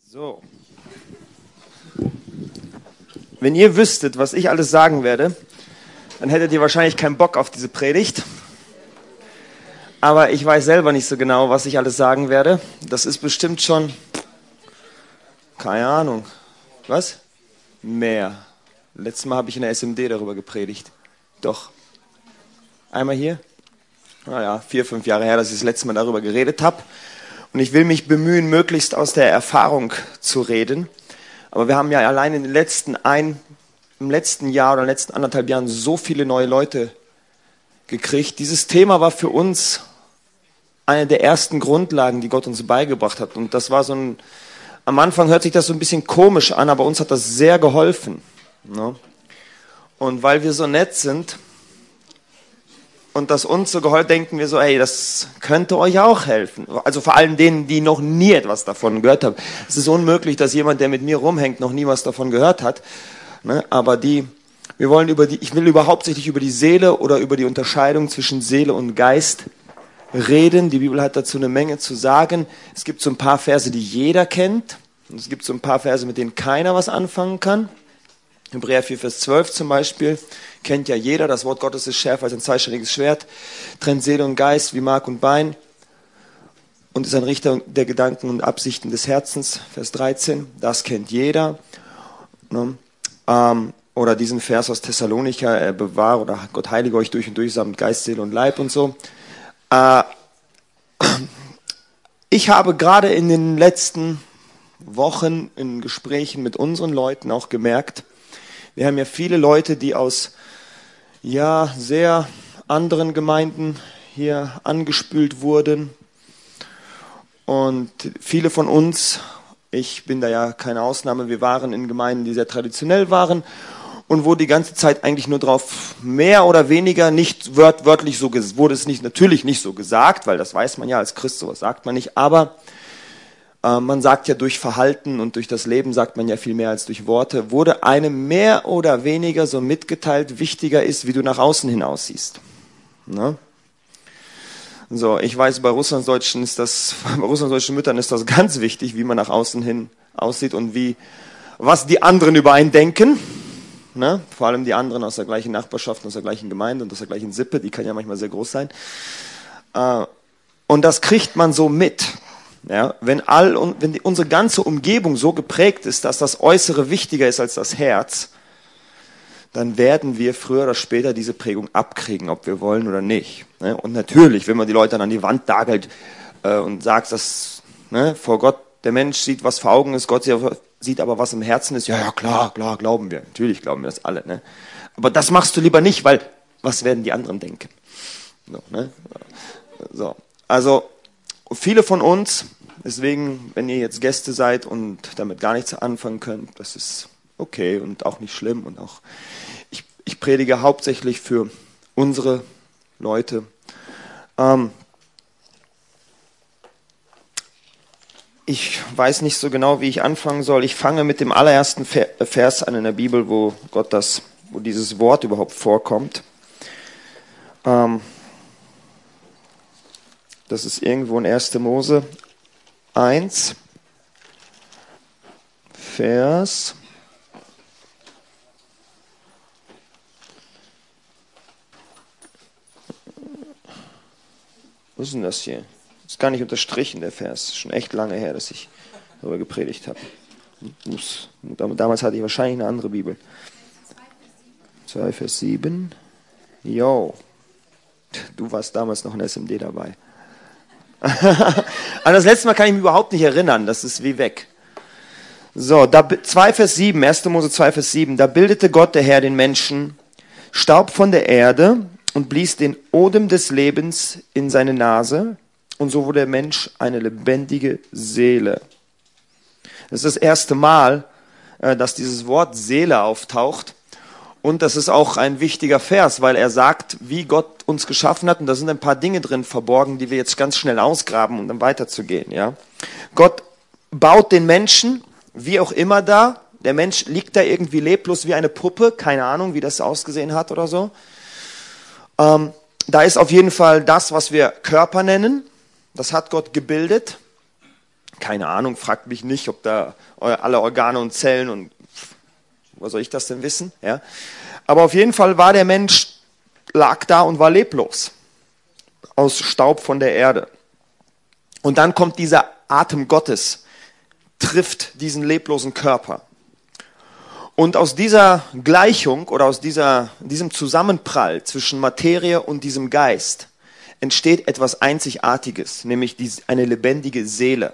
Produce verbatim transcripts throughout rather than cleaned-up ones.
So. Wenn ihr wüsstet, was ich alles sagen werde, dann hättet ihr wahrscheinlich keinen Bock auf diese Predigt. Aber ich weiß selber nicht so genau, was ich alles sagen werde. Das ist bestimmt schon, keine Ahnung, was? Mehr. Letztes Mal habe ich in der S M D darüber gepredigt. Doch. Einmal hier? Naja, vier, fünf Jahre her, dass ich das letzte Mal darüber geredet habe. Und ich will mich bemühen, möglichst aus der Erfahrung zu reden. Aber wir haben ja allein in den letzten ein, im letzten Jahr oder in den letzten anderthalb Jahren so viele neue Leute gekriegt. Dieses Thema war für uns eine der ersten Grundlagen, die Gott uns beigebracht hat. Und das war so ein, am Anfang hört sich das so ein bisschen komisch an, aber uns hat das sehr geholfen. Ne? Und weil wir so nett sind und das uns so geholfen, denken wir so, ey, das könnte euch auch helfen. Also vor allem denen, die noch nie etwas davon gehört haben. Es ist unmöglich, dass jemand, der mit mir rumhängt, noch nie was davon gehört hat. Ne? Aber die, wir wollen über die, ich will über, hauptsächlich über die Seele oder über die Unterscheidung zwischen Seele und Geist reden. Die Bibel hat dazu eine Menge zu sagen. Es gibt so ein paar Verse, die jeder kennt. Und es gibt so ein paar Verse, mit denen keiner was anfangen kann. Hebräer vier, Vers zwölf zum Beispiel, kennt ja jeder. Das Wort Gottes ist schärfer als ein zweischneidiges Schwert, trennt Seele und Geist wie Mark und Bein und ist ein Richter der Gedanken und Absichten des Herzens. Vers dreizehn, das kennt jeder. Ne? Ähm, oder diesen Vers aus Thessalonicher, er bewahre oder Gott heilige euch durch und durch samt Geist, Seele und Leib und so. Äh, ich habe gerade in den letzten Wochen in Gesprächen mit unseren Leuten auch gemerkt, wir haben ja viele Leute, die aus ja, sehr anderen Gemeinden hier angespült wurden. Und viele von uns, ich bin da ja keine Ausnahme, wir waren in Gemeinden, die sehr traditionell waren und wo die ganze Zeit eigentlich nur drauf mehr oder weniger nicht wört, wörtlich so, wurde es nicht, natürlich nicht so gesagt, weil das weiß man ja als Christ, sowas sagt man nicht, aber man sagt ja, durch Verhalten und durch das Leben sagt man ja viel mehr als durch Worte, wurde einem mehr oder weniger so mitgeteilt, wichtiger ist, wie du nach außen hin aussiehst. Ne? So, ich weiß, bei russlandsdeutschen ist das, bei russlandsdeutschen Müttern ist das ganz wichtig, wie man nach außen hin aussieht und wie, was die anderen über einen denken. Ne? Vor allem die anderen aus der gleichen Nachbarschaft, aus der gleichen Gemeinde und aus der gleichen Sippe, die kann ja manchmal sehr groß sein. Und das kriegt man so mit. Ja, wenn all und wenn die, unsere ganze Umgebung so geprägt ist, dass das Äußere wichtiger ist als das Herz, dann werden wir früher oder später diese Prägung abkriegen, ob wir wollen oder nicht. Ne? Und natürlich, wenn man die Leute dann an die Wand nagelt äh, und sagt, dass ne, vor Gott der Mensch sieht, was vor Augen ist, Gott sieht aber, was im Herzen ist. Ja, ja, klar, klar, glauben wir. Natürlich glauben wir das alle. Ne? Aber das machst du lieber nicht, weil was werden die anderen denken? So, ne? so. Also viele von uns, deswegen, wenn ihr jetzt Gäste seid und damit gar nichts anfangen könnt, das ist okay und auch nicht schlimm. Und auch ich, ich predige hauptsächlich für unsere Leute. Ähm, ich weiß nicht so genau, wie ich anfangen soll. Ich fange mit dem allerersten Vers an in der Bibel, wo Gott das, wo dieses Wort überhaupt vorkommt. Ähm, Das ist irgendwo in erster Mose eins, Vers Was ist denn das hier? Ist gar nicht unterstrichen, der Vers. Schon echt lange her, dass ich darüber gepredigt habe. Damals hatte ich wahrscheinlich eine andere Bibel. zwei Vers sieben. Jo. Du warst damals noch in S M D dabei. An das letzte Mal kann ich mich überhaupt nicht erinnern, das ist wie weg. So, da, zwei Vers sieben, erster Mose zwei Vers sieben, da bildete Gott der Herr den Menschen Staub von der Erde und blies den Odem des Lebens in seine Nase und so wurde der Mensch eine lebendige Seele. Das ist das erste Mal, dass dieses Wort Seele auftaucht. Und das ist auch ein wichtiger Vers, weil er sagt, wie Gott uns geschaffen hat. Und da sind ein paar Dinge drin verborgen, die wir jetzt ganz schnell ausgraben, um dann weiterzugehen. Ja? Gott baut den Menschen, wie auch immer da. Der Mensch liegt da irgendwie leblos wie eine Puppe. Keine Ahnung, wie das ausgesehen hat oder so. Ähm, da ist auf jeden Fall das, was wir Körper nennen. Das hat Gott gebildet. Keine Ahnung, fragt mich nicht, ob da alle Organe und Zellen und was soll ich das denn wissen? Ja? Aber auf jeden Fall war der Mensch, lag da und war leblos. Aus Staub von der Erde. Und dann kommt dieser Atem Gottes, trifft diesen leblosen Körper. Und aus dieser Gleichung oder aus dieser, diesem Zusammenprall zwischen Materie und diesem Geist entsteht etwas Einzigartiges, nämlich eine lebendige Seele.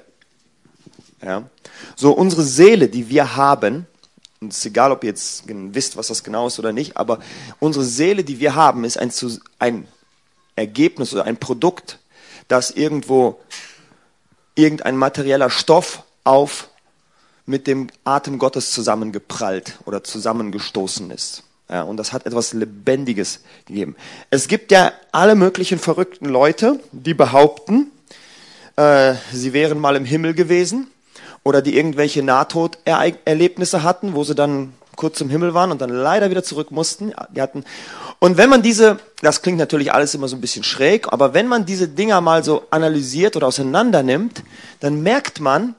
Ja. So unsere Seele, die wir haben, und es ist egal, ob ihr jetzt wisst, was das genau ist oder nicht, aber unsere Seele, die wir haben, ist ein, ein Ergebnis oder ein Produkt, das irgendwo irgendein materieller Stoff auf mit dem Atem Gottes zusammengeprallt oder zusammengestoßen ist. Ja, und das hat etwas Lebendiges gegeben. Es gibt ja alle möglichen verrückten Leute, die behaupten, äh, sie wären mal im Himmel gewesen oder die irgendwelche Nahtoderlebnisse hatten, wo sie dann kurz im Himmel waren und dann leider wieder zurück mussten. Die hatten, und wenn man diese, das klingt natürlich alles immer so ein bisschen schräg, aber wenn man diese Dinger mal so analysiert oder auseinander nimmt, dann merkt man,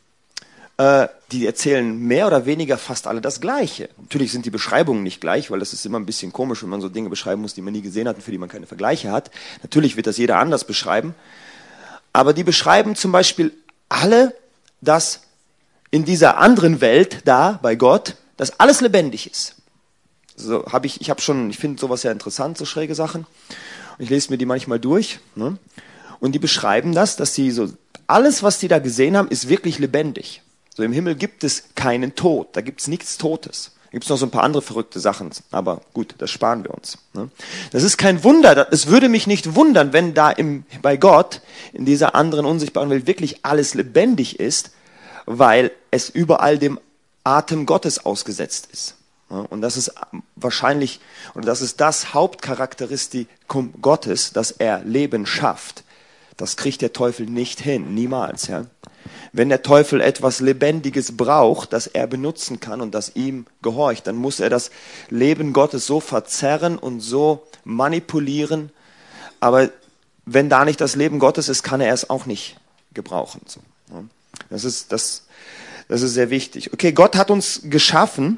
äh, die erzählen mehr oder weniger fast alle das Gleiche. Natürlich sind die Beschreibungen nicht gleich, weil das ist immer ein bisschen komisch, wenn man so Dinge beschreiben muss, die man nie gesehen hat und für die man keine Vergleiche hat. Natürlich wird das jeder anders beschreiben. Aber die beschreiben zum Beispiel alle, dass in dieser anderen Welt da bei Gott, dass alles lebendig ist. So habe ich, ich habe schon, ich finde sowas ja interessant, so schräge Sachen. Und ich lese mir die manchmal durch. Ne? Und die beschreiben das, dass sie so alles, was die da gesehen haben, ist wirklich lebendig. So im Himmel gibt es keinen Tod, da gibt es nichts Totes. Da gibt es noch so ein paar andere verrückte Sachen, aber gut, das sparen wir uns. Ne? Das ist kein Wunder, es würde mich nicht wundern, wenn da im, bei Gott, in dieser anderen unsichtbaren Welt wirklich alles lebendig ist, weil es überall dem Atem Gottes ausgesetzt ist. Ja? Und das ist wahrscheinlich, oder das ist das Hauptcharakteristikum Gottes, dass er Leben schafft. Das kriegt der Teufel nicht hin, niemals. Ja? Wenn der Teufel etwas Lebendiges braucht, das er benutzen kann und das ihm gehorcht, dann muss er das Leben Gottes so verzerren und so manipulieren. Aber wenn da nicht das Leben Gottes ist, kann er es auch nicht gebrauchen. Das ist, das, das ist sehr wichtig. Okay, Gott hat uns geschaffen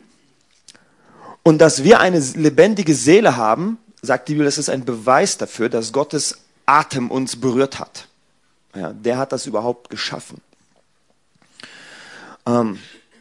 und dass wir eine lebendige Seele haben, sagt die Bibel, das ist ein Beweis dafür, dass Gottes Atem uns berührt hat. Ja, der hat das überhaupt geschaffen. Ähm,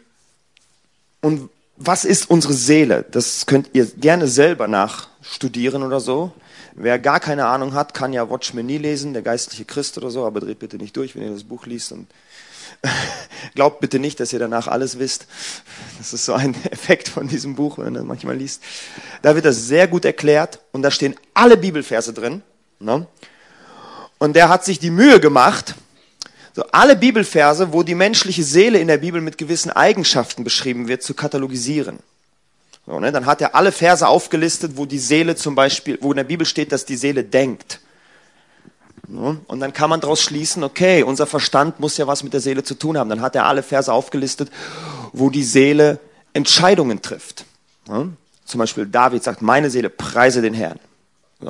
und was ist unsere Seele? Das könnt ihr gerne selber nachstudieren oder so. Wer gar keine Ahnung hat, kann ja Watch Me Nie lesen, der geistliche Christ oder so, aber dreht bitte nicht durch, wenn ihr das Buch liest. Und glaubt bitte nicht, dass ihr danach alles wisst. Das ist so ein Effekt von diesem Buch, wenn man das manchmal liest. Da wird das sehr gut erklärt und da stehen alle Bibelverse drin. Ne? Und der hat sich die Mühe gemacht, so alle Bibelverse, wo die menschliche Seele in der Bibel mit gewissen Eigenschaften beschrieben wird, zu katalogisieren. So, ne? Dann hat er alle Verse aufgelistet, wo die Seele zum Beispiel, wo in der Bibel steht, dass die Seele denkt. So, und dann kann man daraus schließen, okay, unser Verstand muss ja was mit der Seele zu tun haben. Dann hat er alle Verse aufgelistet, wo die Seele Entscheidungen trifft. So, zum Beispiel David sagt, meine Seele preise den Herrn. So.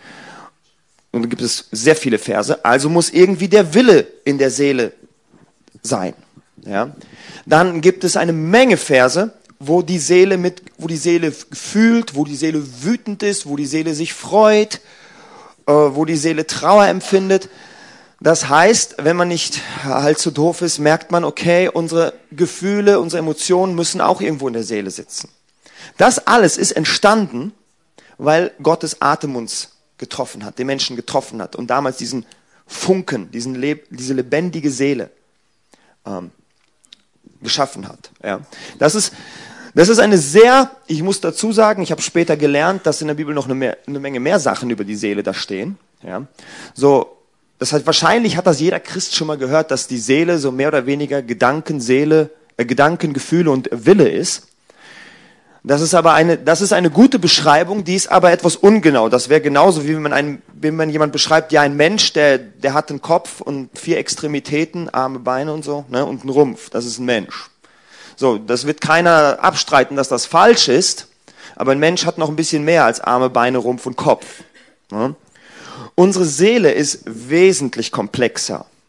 Und dann gibt es sehr viele Verse, also muss irgendwie der Wille in der Seele sein. Ja? Dann gibt es eine Menge Verse, wo die Seele mit, wo die Seele fühlt, wo die Seele wütend ist, wo die Seele sich freut, äh, wo die Seele Trauer empfindet. Das heißt, wenn man nicht halt so doof ist, merkt man, okay, unsere Gefühle, unsere Emotionen müssen auch irgendwo in der Seele sitzen. Das alles ist entstanden, weil Gottes Atem uns getroffen hat, den Menschen getroffen hat und damals diesen Funken, diesen Leb- diese lebendige Seele ähm, geschaffen hat. Ja. Das ist, das ist eine sehr, ich muss dazu sagen, ich habe später gelernt, dass in der Bibel noch eine, mehr, eine Menge mehr Sachen über die Seele da stehen. Ja. So, das heißt, wahrscheinlich hat das jeder Christ schon mal gehört, dass die Seele so mehr oder weniger Gedanken, Seele, äh, Gedanken, Gefühle und Wille ist. Das ist aber eine, das ist eine gute Beschreibung, die ist aber etwas ungenau. Das wäre genauso, wie wenn man einen, wenn man jemand beschreibt, ja, ein Mensch, der, der hat einen Kopf und vier Extremitäten, Arme, Beine und so, ne, und einen Rumpf. Das ist ein Mensch. So, das wird keiner abstreiten, dass das falsch ist, aber ein Mensch hat noch ein bisschen mehr als Arme, Beine, Rumpf und Kopf. Ne? Unsere Seele ist wesentlich komplexer.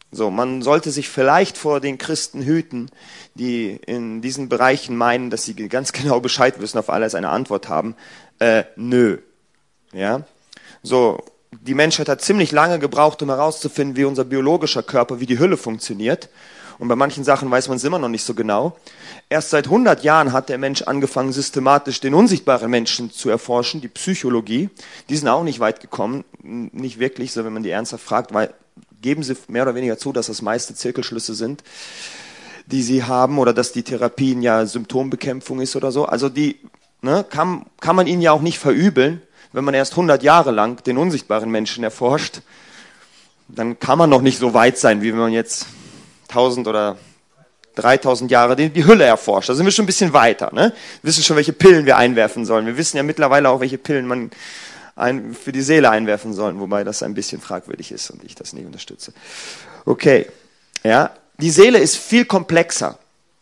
So, man sollte sich vielleicht vor den Christen hüten, die in diesen Bereichen meinen, dass sie ganz genau Bescheid wissen, auf alles eine Antwort haben. Äh, nö. Ja. So, die Menschheit hat ziemlich lange gebraucht, um herauszufinden, wie unser biologischer Körper, wie die Hülle funktioniert. Und bei manchen Sachen weiß man es immer noch nicht so genau. Erst seit hundert Jahren hat der Mensch angefangen, systematisch den unsichtbaren Menschen zu erforschen, die Psychologie. Die sind auch nicht weit gekommen, nicht wirklich, so wenn man die ernsthaft fragt, weil geben sie mehr oder weniger zu, dass das meiste Zirkelschlüsse sind, die sie haben, oder dass die Therapien ja Symptombekämpfung ist oder so. Also die ne, kann, kann man ihnen ja auch nicht verübeln, wenn man erst hundert Jahre lang den unsichtbaren Menschen erforscht. Dann kann man noch nicht so weit sein, wie wenn man jetzt tausend oder dreitausend Jahre die, die Hülle erforscht. Da sind wir schon ein bisschen weiter. Ne? Wir wissen schon, welche Pillen wir einwerfen sollen. Wir wissen ja mittlerweile auch, welche Pillen man ein, für die Seele einwerfen soll, wobei das ein bisschen fragwürdig ist und ich das nicht unterstütze. Okay, ja, die Seele ist viel komplexer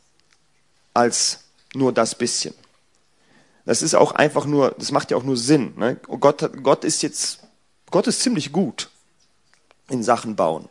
als nur das bisschen. Das ist auch einfach nur, das macht ja auch nur Sinn. Ne? Gott, hat, Gott ist jetzt, Gott ist ziemlich gut in Sachen bauen.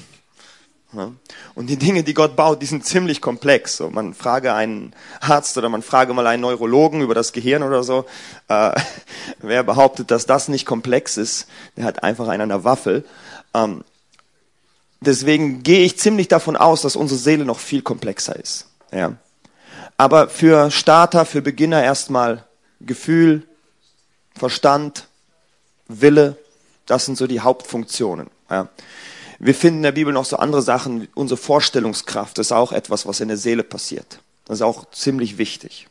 Und die Dinge, die Gott baut, die sind ziemlich komplex. So, man frage einen Arzt oder man frage mal einen Neurologen über das Gehirn oder so. Äh, wer behauptet, dass das nicht komplex ist, der hat einfach einen an der Waffel. Ähm, deswegen gehe ich ziemlich davon aus, dass unsere Seele noch viel komplexer ist. Ja. Aber für Starter, für Beginner erstmal Gefühl, Verstand, Wille, das sind so die Hauptfunktionen. Ja. Wir finden in der Bibel noch so andere Sachen, unsere Vorstellungskraft ist auch etwas, was in der Seele passiert. Das ist auch ziemlich wichtig.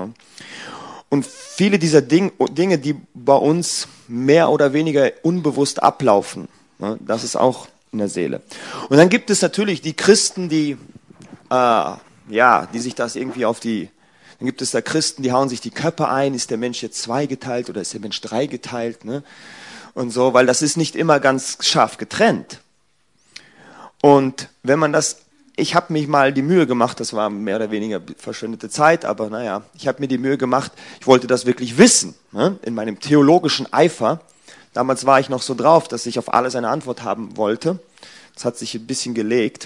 Und viele dieser Dinge, die bei uns mehr oder weniger unbewusst ablaufen, das ist auch in der Seele. Und dann gibt es natürlich die Christen, die, äh, ja, die sich das irgendwie auf die, dann gibt es da Christen, die hauen sich die Köpfe ein, ist der Mensch jetzt zweigeteilt oder ist der Mensch dreigeteilt, ne? Und so, weil das ist nicht immer ganz scharf getrennt. Und wenn man das, ich habe mich mal die Mühe gemacht, das war mehr oder weniger verschwendete Zeit, aber naja, ich habe mir die Mühe gemacht, ich wollte das wirklich wissen, ne? In meinem theologischen Eifer. Damals war ich noch so drauf, dass ich auf alles eine Antwort haben wollte. Das hat sich ein bisschen gelegt.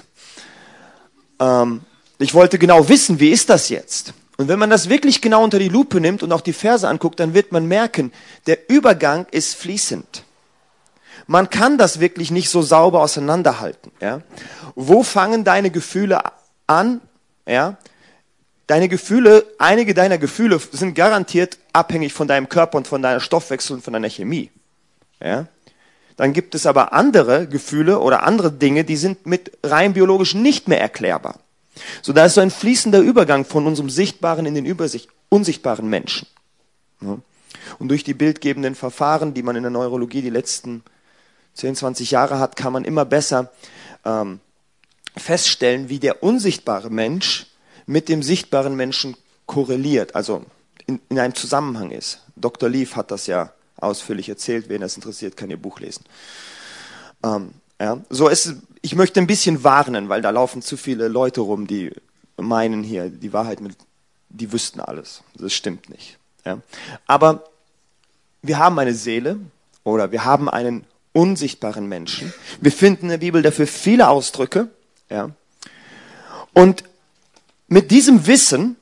Ähm, ich wollte genau wissen, wie ist das jetzt? Und wenn man das wirklich genau unter die Lupe nimmt und auch die Verse anguckt, dann wird man merken, der Übergang ist fließend. Man kann das wirklich nicht so sauber auseinanderhalten. Ja? Wo fangen deine Gefühle an? Ja? Deine Gefühle, einige deiner Gefühle sind garantiert abhängig von deinem Körper und von deiner Stoffwechsel und von deiner Chemie. Ja? Dann gibt es aber andere Gefühle oder andere Dinge, die sind mit rein biologisch nicht mehr erklärbar. So, da ist so ein fließender Übergang von unserem sichtbaren in den übersicht, unsichtbaren Menschen. Ja? Und durch die bildgebenden Verfahren, die man in der Neurologie die letzten zehn, zwanzig Jahre hat, kann man immer besser ähm, feststellen, wie der unsichtbare Mensch mit dem sichtbaren Menschen korreliert, also in, in einem Zusammenhang ist. Doktor Leaf hat das ja ausführlich erzählt, wen das interessiert, kann ihr Buch lesen. Ähm, ja. So ist, ich möchte ein bisschen warnen, weil da laufen zu viele Leute rum, die meinen hier, die Wahrheit mit, die wüssten alles. Das stimmt nicht. Ja. Aber wir haben eine Seele oder wir haben einen unsichtbaren Menschen. Wir finden in der Bibel dafür viele Ausdrücke. Ja. Und mit diesem Wissen,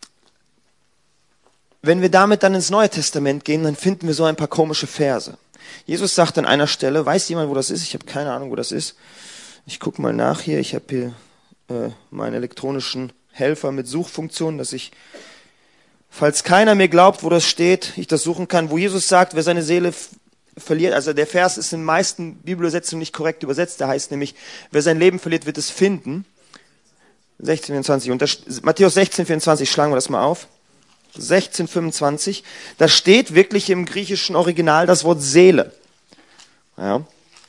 wenn wir damit dann ins Neue Testament gehen, dann finden wir so ein paar komische Verse. Jesus sagt an einer Stelle, weiß jemand, wo das ist? Ich habe keine Ahnung, wo das ist. Ich gucke mal nach hier. Ich habe hier äh, meinen elektronischen Helfer mit Suchfunktion, dass ich, falls keiner mir glaubt, wo das steht, ich das suchen kann, wo Jesus sagt, wer seine Seele verliert, also der Vers ist in den meisten Bibelübersetzungen nicht korrekt übersetzt, der heißt nämlich, wer sein Leben verliert, wird es finden. sechzehn vierundzwanzig, und das, Matthäus sechzehn vierundzwanzig, schlagen wir das mal auf. sechzehn fünfundzwanzig, da steht wirklich im griechischen Original das Wort Seele. Ja.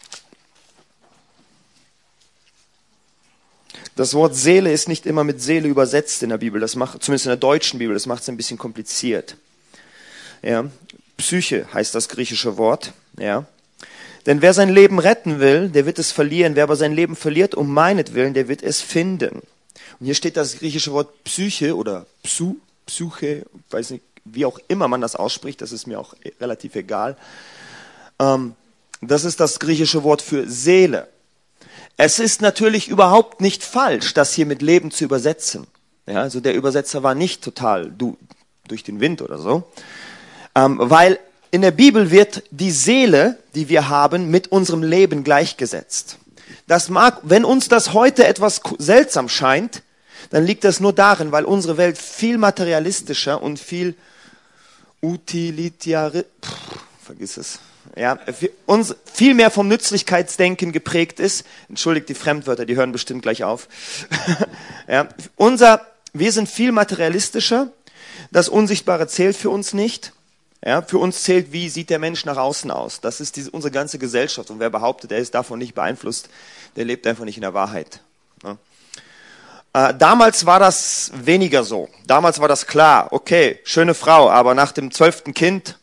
Das Wort Seele ist nicht immer mit Seele übersetzt in der Bibel, das macht, zumindest in der deutschen Bibel, das macht es ein bisschen kompliziert. Ja. Psyche heißt das griechische Wort, ja. Denn wer sein Leben retten will, der wird es verlieren. Wer aber sein Leben verliert um meinetwillen, der wird es finden. Und hier steht das griechische Wort Psyche oder Psu, Psyche, weiß nicht, wie auch immer man das ausspricht, das ist mir auch relativ egal. Ähm, das ist das griechische Wort für Seele. Es ist natürlich überhaupt nicht falsch, das hier mit Leben zu übersetzen. Ja, also der Übersetzer war nicht total du, durch den Wind oder so. Ähm, weil in der Bibel wird die Seele, die wir haben, mit unserem Leben gleichgesetzt. Das mag, wenn uns das heute etwas seltsam scheint, dann liegt das nur darin, weil unsere Welt viel materialistischer und viel utilitari... Pff, vergiss es. Ja, uns viel mehr vom Nützlichkeitsdenken geprägt ist. Entschuldigt die Fremdwörter, die hören bestimmt gleich auf. Ja, unser, wir sind viel materialistischer. Das Unsichtbare zählt für uns nicht. Ja, für uns zählt, wie sieht der Mensch nach außen aus. Das ist diese, unsere ganze Gesellschaft. Und wer behauptet, er ist davon nicht beeinflusst, der lebt einfach nicht in der Wahrheit. Ja. Äh, damals war das weniger so. Damals war das klar. Okay, schöne Frau, aber nach dem zwölften Kind...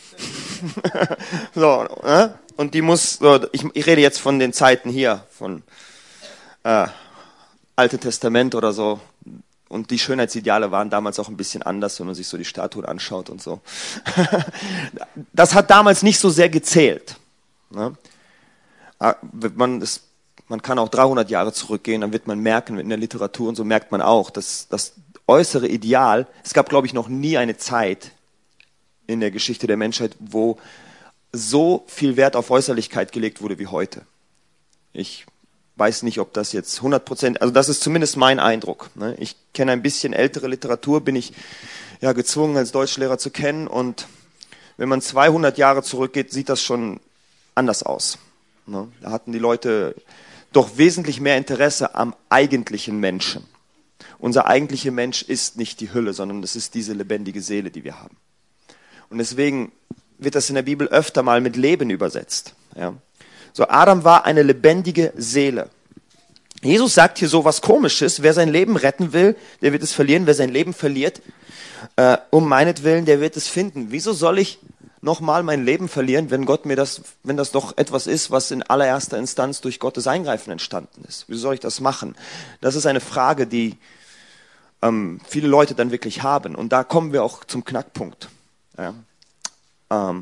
so, ne? Und die muss, so, ich, ich rede jetzt von den Zeiten hier, von äh, Altes Testament oder so. Und die Schönheitsideale waren damals auch ein bisschen anders, wenn man sich so die Statuen anschaut und so. Das hat damals nicht so sehr gezählt. Ne? Man, das, man kann auch dreihundert Jahre zurückgehen, dann wird man merken, in der Literatur und so merkt man auch, dass das äußere Ideal, es gab, glaube ich, noch nie eine Zeit in der Geschichte der Menschheit, wo so viel Wert auf Äußerlichkeit gelegt wurde wie heute. Ich weiß nicht, ob das jetzt hundert Prozent, also das ist zumindest mein Eindruck. Ich kenne ein bisschen ältere Literatur, bin ich ja gezwungen als Deutschlehrer zu kennen, und wenn man zweihundert Jahre zurückgeht, sieht das schon anders aus. Da hatten die Leute doch wesentlich mehr Interesse am eigentlichen Menschen. Unser eigentlicher Mensch ist nicht die Hülle, sondern es ist diese lebendige Seele, die wir haben. Und deswegen wird das in der Bibel öfter mal mit Leben übersetzt. Ja. So, Adam war eine lebendige Seele. Jesus sagt hier so was Komisches: Wer sein Leben retten will, der wird es verlieren. Wer sein Leben verliert, äh, um meinetwillen, der wird es finden. Wieso soll ich nochmal mein Leben verlieren, wenn Gott mir das, wenn das doch etwas ist, was in allererster Instanz durch Gottes Eingreifen entstanden ist? Wieso soll ich das machen? Das ist eine Frage, die ähm, viele Leute dann wirklich haben. Und da kommen wir auch zum Knackpunkt. Ja. Ähm,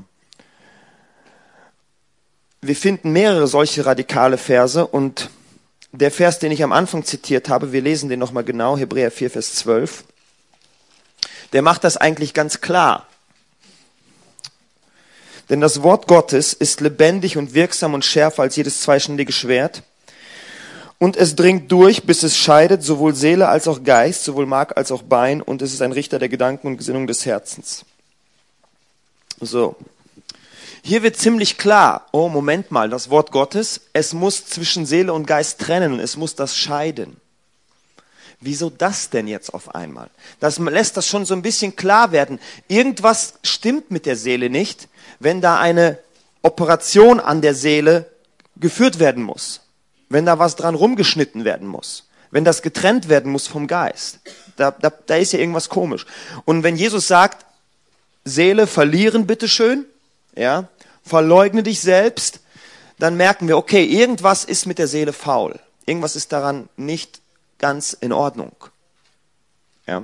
wir finden mehrere solche radikale Verse, und der Vers, den ich am Anfang zitiert habe, wir lesen den nochmal genau, Hebräer vier, Vers zwölf, der macht das eigentlich ganz klar. Denn das Wort Gottes ist lebendig und wirksam und schärfer als jedes zweischneidige Schwert, und es dringt durch, bis es scheidet, sowohl Seele als auch Geist, sowohl Mark als auch Bein, und es ist ein Richter der Gedanken und Gesinnung des Herzens. So, hier wird ziemlich klar, oh Moment mal, das Wort Gottes, es muss zwischen Seele und Geist trennen, es muss das scheiden. Wieso das denn jetzt auf einmal? Das lässt das schon so ein bisschen klar werden. Irgendwas stimmt mit der Seele nicht, wenn da eine Operation an der Seele geführt werden muss, wenn da was dran rumgeschnitten werden muss, wenn das getrennt werden muss vom Geist. Da, da, da ist ja irgendwas komisch. Und wenn Jesus sagt, Seele verlieren, bitteschön, ja, verleugne dich selbst, dann merken wir, okay, irgendwas ist mit der Seele faul. Irgendwas ist daran nicht ganz in Ordnung. Ja.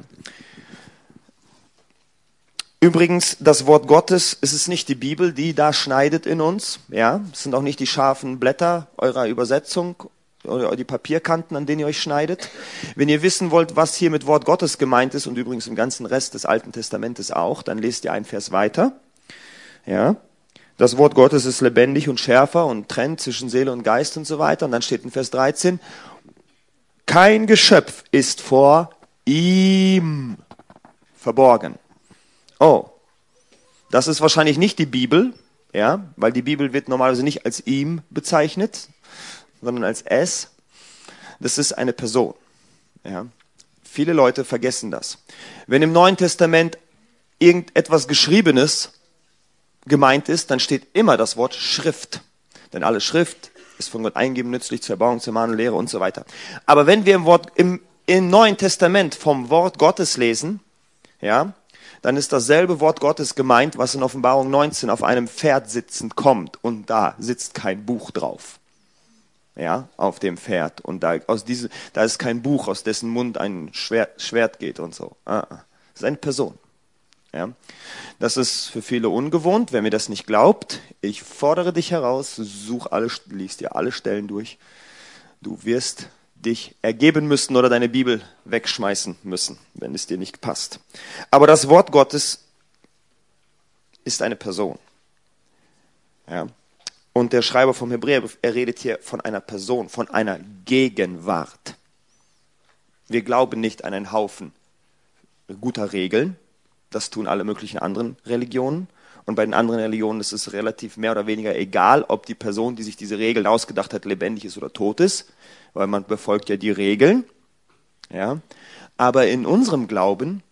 Übrigens, das Wort Gottes, es ist nicht die Bibel, die da schneidet in uns. Ja, es sind auch nicht die scharfen Blätter eurer Übersetzung oder die Papierkanten, an denen ihr euch schneidet. Wenn ihr wissen wollt, was hier mit Wort Gottes gemeint ist, und übrigens im ganzen Rest des Alten Testamentes auch, dann lest ihr einen Vers weiter. Ja, das Wort Gottes ist lebendig und schärfer und trennt zwischen Seele und Geist und so weiter. Und dann steht in Vers dreizehn, kein Geschöpf ist vor ihm verborgen. Oh, das ist wahrscheinlich nicht die Bibel, ja, weil die Bibel wird normalerweise nicht als ihm bezeichnet, sondern als es. Das ist eine Person. Ja. Viele Leute vergessen das. Wenn im Neuen Testament irgendetwas Geschriebenes gemeint ist, dann steht immer das Wort Schrift. Denn alle Schrift ist von Gott eingegeben, nützlich zur Erbauung, zur Mahnung, Lehre und so weiter. Aber wenn wir im, Wort, im, im Neuen Testament vom Wort Gottes lesen, ja, dann ist dasselbe Wort Gottes gemeint, was in Offenbarung neunzehn auf einem Pferd sitzend kommt. Und da sitzt kein Buch drauf. Ja, auf dem Pferd. Und da, aus diese, da ist kein Buch, aus dessen Mund ein Schwert, Schwert geht und so. Ah, das ist eine Person. Ja. Das ist für viele ungewohnt. Wer mir das nicht glaubt, ich fordere dich heraus, such alle, liest dir alle Stellen durch. Du wirst dich ergeben müssen oder deine Bibel wegschmeißen müssen, wenn es dir nicht passt. Aber das Wort Gottes ist eine Person. Ja. Und der Schreiber vom Hebräerbrief, er redet hier von einer Person, von einer Gegenwart. Wir glauben nicht an einen Haufen guter Regeln. Das tun alle möglichen anderen Religionen. Und bei den anderen Religionen ist es relativ mehr oder weniger egal, ob die Person, die sich diese Regeln ausgedacht hat, lebendig ist oder tot ist, weil man befolgt ja die Regeln. Ja. Aber in unserem Glauben,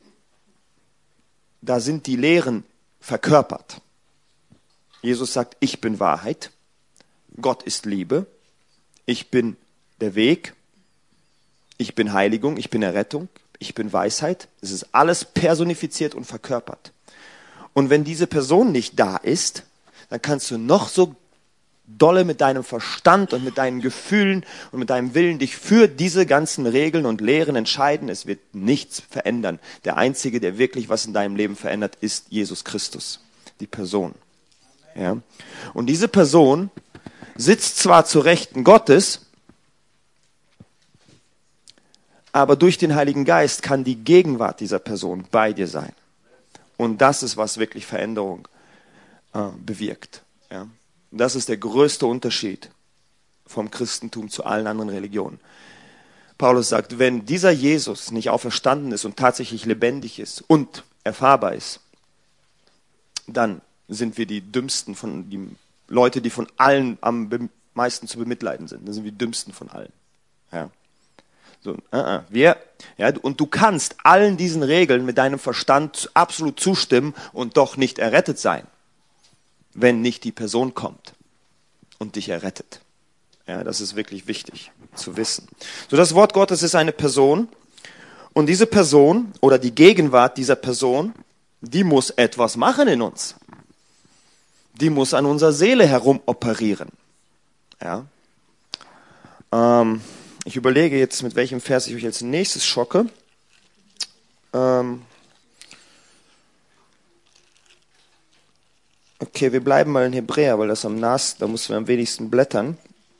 da sind die Lehren verkörpert. Jesus sagt, ich bin Wahrheit, Gott ist Liebe, ich bin der Weg, ich bin Heiligung, ich bin Errettung, ich bin Weisheit. Es ist alles personifiziert und verkörpert. Und wenn diese Person nicht da ist, dann kannst du noch so dolle mit deinem Verstand und mit deinen Gefühlen und mit deinem Willen dich für diese ganzen Regeln und Lehren entscheiden. Es wird nichts verändern. Der Einzige, der wirklich was in deinem Leben verändert, ist Jesus Christus, die Person. Ja. Und diese Person sitzt zwar zu Rechten Gottes, aber durch den Heiligen Geist kann die Gegenwart dieser Person bei dir sein. Und das ist, was wirklich Veränderung äh, bewirkt. Ja. Das ist der größte Unterschied vom Christentum zu allen anderen Religionen. Paulus sagt, wenn dieser Jesus nicht auferstanden ist und tatsächlich lebendig ist und erfahrbar ist, dann sind wir die dümmsten von die Leute, die von allen am meisten zu bemitleiden sind. Das sind wir die dümmsten von allen. Ja. So, uh -uh. Wir, ja, und du kannst allen diesen Regeln mit deinem Verstand absolut zustimmen und doch nicht errettet sein, wenn nicht die Person kommt und dich errettet. Ja, das ist wirklich wichtig zu wissen. So, das Wort Gottes ist eine Person und diese Person oder die Gegenwart dieser Person, die muss etwas machen in uns. Die muss an unserer Seele herumoperieren. Ja. Ähm, ich überlege jetzt, mit welchem Vers ich euch als nächstes schocke. Ähm, okay, wir bleiben mal in Hebräer, weil das am nahesten, da müssen wir am wenigsten blättern.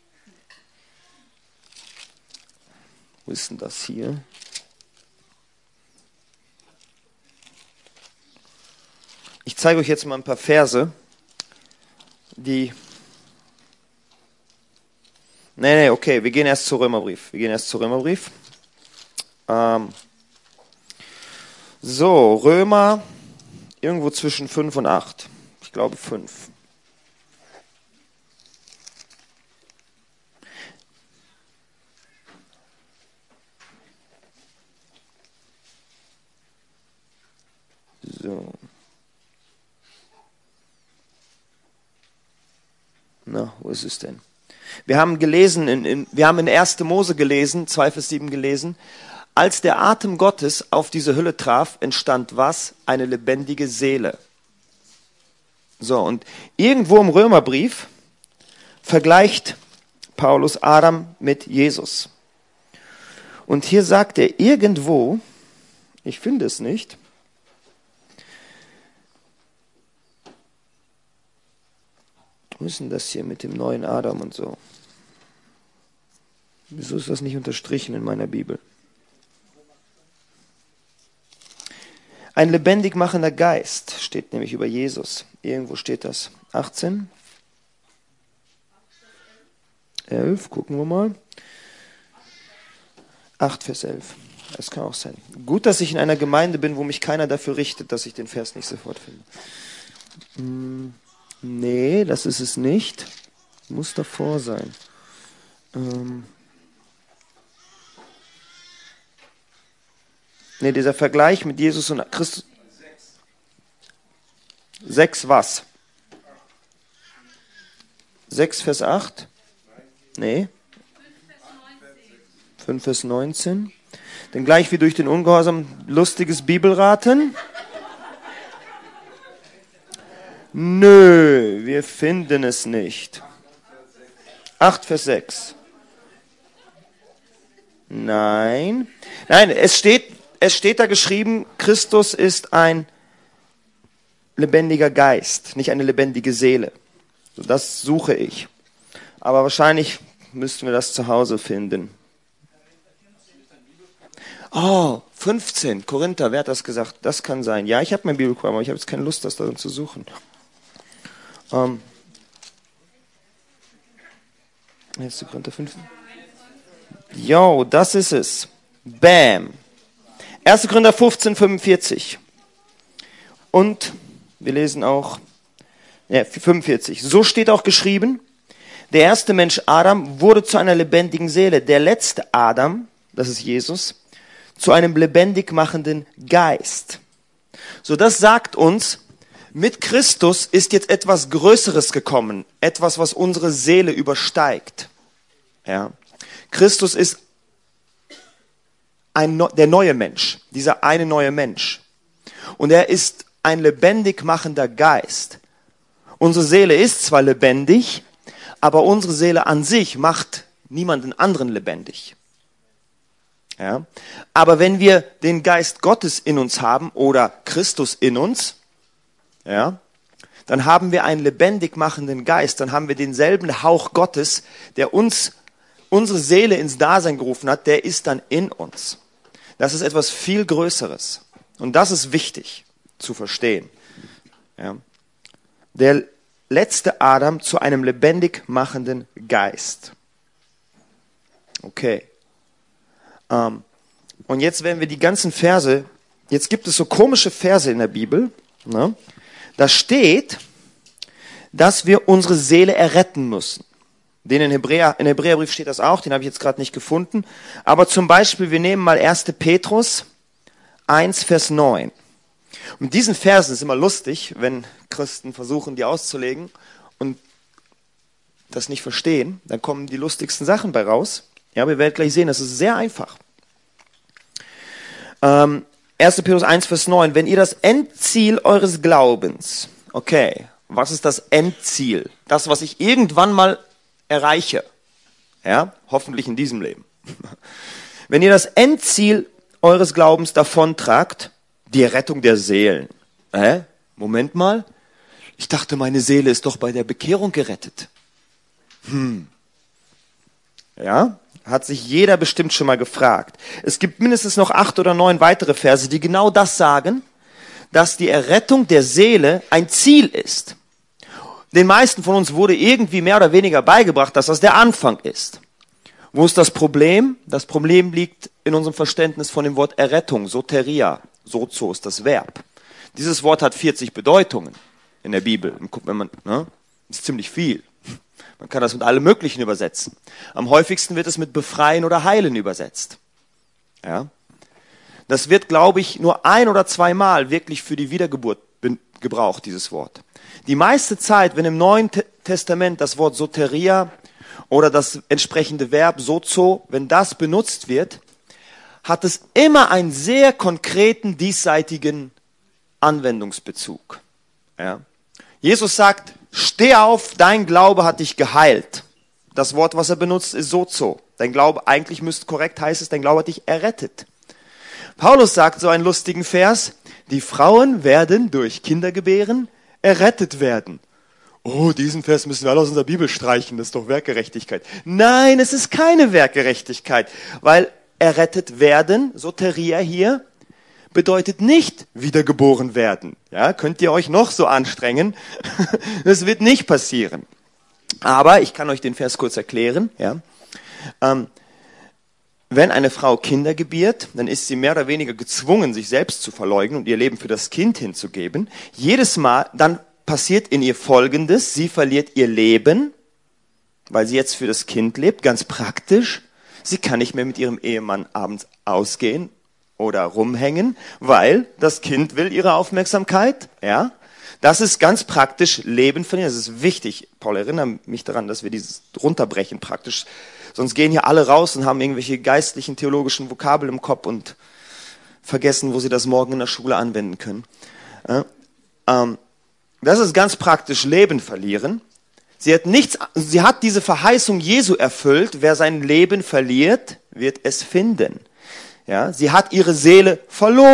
Wo ist denn das hier? Ich zeige euch jetzt mal ein paar Verse, die... Nee, nee, okay, wir gehen erst zu Römerbrief. Wir gehen erst zu Römerbrief. Ähm, so, Römer, irgendwo zwischen fünf und acht. Ich glaube fünf. So. Na, wo ist es denn? Wir haben gelesen, in, in, wir haben in erste Mose gelesen, zwei Vers sieben gelesen, als der Atem Gottes auf diese Hülle traf, entstand was? Eine lebendige Seele. So, und irgendwo im Römerbrief vergleicht Paulus Adam mit Jesus. Und hier sagt er irgendwo, ich finde es nicht, wo ist denn das hier mit dem neuen Adam und so? Wieso ist das nicht unterstrichen in meiner Bibel? Ein lebendig machender Geist steht nämlich über Jesus. Irgendwo steht das. achtzehn. elf, gucken wir mal. acht Vers elf. Das kann auch sein. Gut, dass ich in einer Gemeinde bin, wo mich keiner dafür richtet, dass ich den Vers nicht sofort finde. Hm. Nee, das ist es nicht. Muss davor sein. Ähm nee, dieser Vergleich mit Jesus und Christus. Sechs was? Sechs Vers acht? Nee. Fünf Vers neunzehn. Denn gleich wie durch den Ungehorsam lustiges Bibelraten. Nö, wir finden es nicht. acht Vers sechs. Nein. Nein, es steht, es steht da geschrieben, Christus ist ein lebendiger Geist, nicht eine lebendige Seele. So, das suche ich. Aber wahrscheinlich müssten wir das zu Hause finden. Oh, fünfzehn, Korinther, wer hat das gesagt? Das kann sein. Ja, ich habe mein Bibelprogramm, aber ich habe jetzt keine Lust, das darin zu suchen. Ähm, jetzt Korinther fünf. Jo, das ist es. Bam. erster Korinther fünfzehn, fünfundvierzig. Und wir lesen auch, ja, fünfundvierzig. So steht auch geschrieben, der erste Mensch Adam wurde zu einer lebendigen Seele. Der letzte Adam, das ist Jesus, zu einem lebendig machenden Geist. So, das sagt uns, mit Christus ist jetzt etwas Größeres gekommen. Etwas, was unsere Seele übersteigt. Ja. Christus ist ein, der neue Mensch. Dieser eine neue Mensch. Und er ist ein lebendig machender Geist. Unsere Seele ist zwar lebendig, aber unsere Seele an sich macht niemanden anderen lebendig. Ja? Aber wenn wir den Geist Gottes in uns haben oder Christus in uns, ja, dann haben wir einen lebendig machenden Geist, dann haben wir denselben Hauch Gottes, der uns, unsere Seele ins Dasein gerufen hat, der ist dann in uns. Das ist etwas viel Größeres. Und das ist wichtig zu verstehen. Ja. Der letzte Adam zu einem lebendig machenden Geist. Okay. Um, und jetzt werden wir die ganzen Verse, jetzt gibt es so komische Verse in der Bibel, ne? Da steht, dass wir unsere Seele erretten müssen. Den in Hebräer, in Hebräerbrief steht das auch, den habe ich jetzt gerade nicht gefunden. Aber zum Beispiel, wir nehmen mal erster Petrus eins, Vers neun. Und diesen Versen ist immer lustig, wenn Christen versuchen, die auszulegen und das nicht verstehen, dann kommen die lustigsten Sachen bei raus. Ja, wir werden gleich sehen, das ist sehr einfach. Ähm, erster Petrus eins, Vers neun. Wenn ihr das Endziel eures Glaubens, okay, was ist das Endziel? Das, was ich irgendwann mal erreiche. Ja, hoffentlich in diesem Leben. Wenn ihr das Endziel eures Glaubens davontragt, die Rettung der Seelen. Hä? Moment mal. Ich dachte, meine Seele ist doch bei der Bekehrung gerettet. Hm. Ja, hat sich jeder bestimmt schon mal gefragt. Es gibt mindestens noch acht oder neun weitere Verse, die genau das sagen, dass die Errettung der Seele ein Ziel ist. Den meisten von uns wurde irgendwie mehr oder weniger beigebracht, dass das der Anfang ist. Wo ist das Problem? Das Problem liegt in unserem Verständnis von dem Wort Errettung, Soteria. Sozo ist das Verb. Dieses Wort hat vierzig Bedeutungen in der Bibel. Wenn man, ne, das ist ziemlich viel. Man kann das mit allem Möglichen übersetzen. Am häufigsten wird es mit befreien oder heilen übersetzt. Ja. Das wird, glaube ich, nur ein oder zweimal wirklich für die Wiedergeburt gebraucht, dieses Wort. Die meiste Zeit, wenn im Neuen Testament das Wort Soteria oder das entsprechende Verb Sozo, wenn das benutzt wird, hat es immer einen sehr konkreten diesseitigen Anwendungsbezug. Ja. Jesus sagt, steh auf, dein Glaube hat dich geheilt. Das Wort, was er benutzt, ist Sozo. Dein Glaube, eigentlich müsste korrekt heißen, dein Glaube hat dich errettet. Paulus sagt so einen lustigen Vers, die Frauen werden durch Kindergebären errettet werden. Oh, diesen Vers müssen wir alle aus unserer Bibel streichen, das ist doch Werkgerechtigkeit. Nein, es ist keine Werkgerechtigkeit, weil errettet werden, Soteria hier, bedeutet nicht wiedergeboren werden. Ja, könnt ihr euch noch so anstrengen, das wird nicht passieren. Aber ich kann euch den Vers kurz erklären. Ja. Ähm, wenn eine Frau Kinder gebiert, dann ist sie mehr oder weniger gezwungen, sich selbst zu verleugnen und ihr Leben für das Kind hinzugeben. Jedes Mal, dann passiert in ihr Folgendes, sie verliert ihr Leben, weil sie jetzt für das Kind lebt, ganz praktisch. Sie kann nicht mehr mit ihrem Ehemann abends ausgehen oder rumhängen, weil das Kind will ihre Aufmerksamkeit. Ja, das ist ganz praktisch Leben verlieren. Das ist wichtig. Paul, erinnere mich daran, dass wir dieses runterbrechen praktisch. Sonst gehen hier alle raus und haben irgendwelche geistlichen, theologischen Vokabeln im Kopf und vergessen, wo sie das morgen in der Schule anwenden können. Ja, ähm, das ist ganz praktisch Leben verlieren. Sie hat nichts, sie hat diese Verheißung Jesu erfüllt. Wer sein Leben verliert, wird es finden. Ja, sie hat ihre Seele verloren.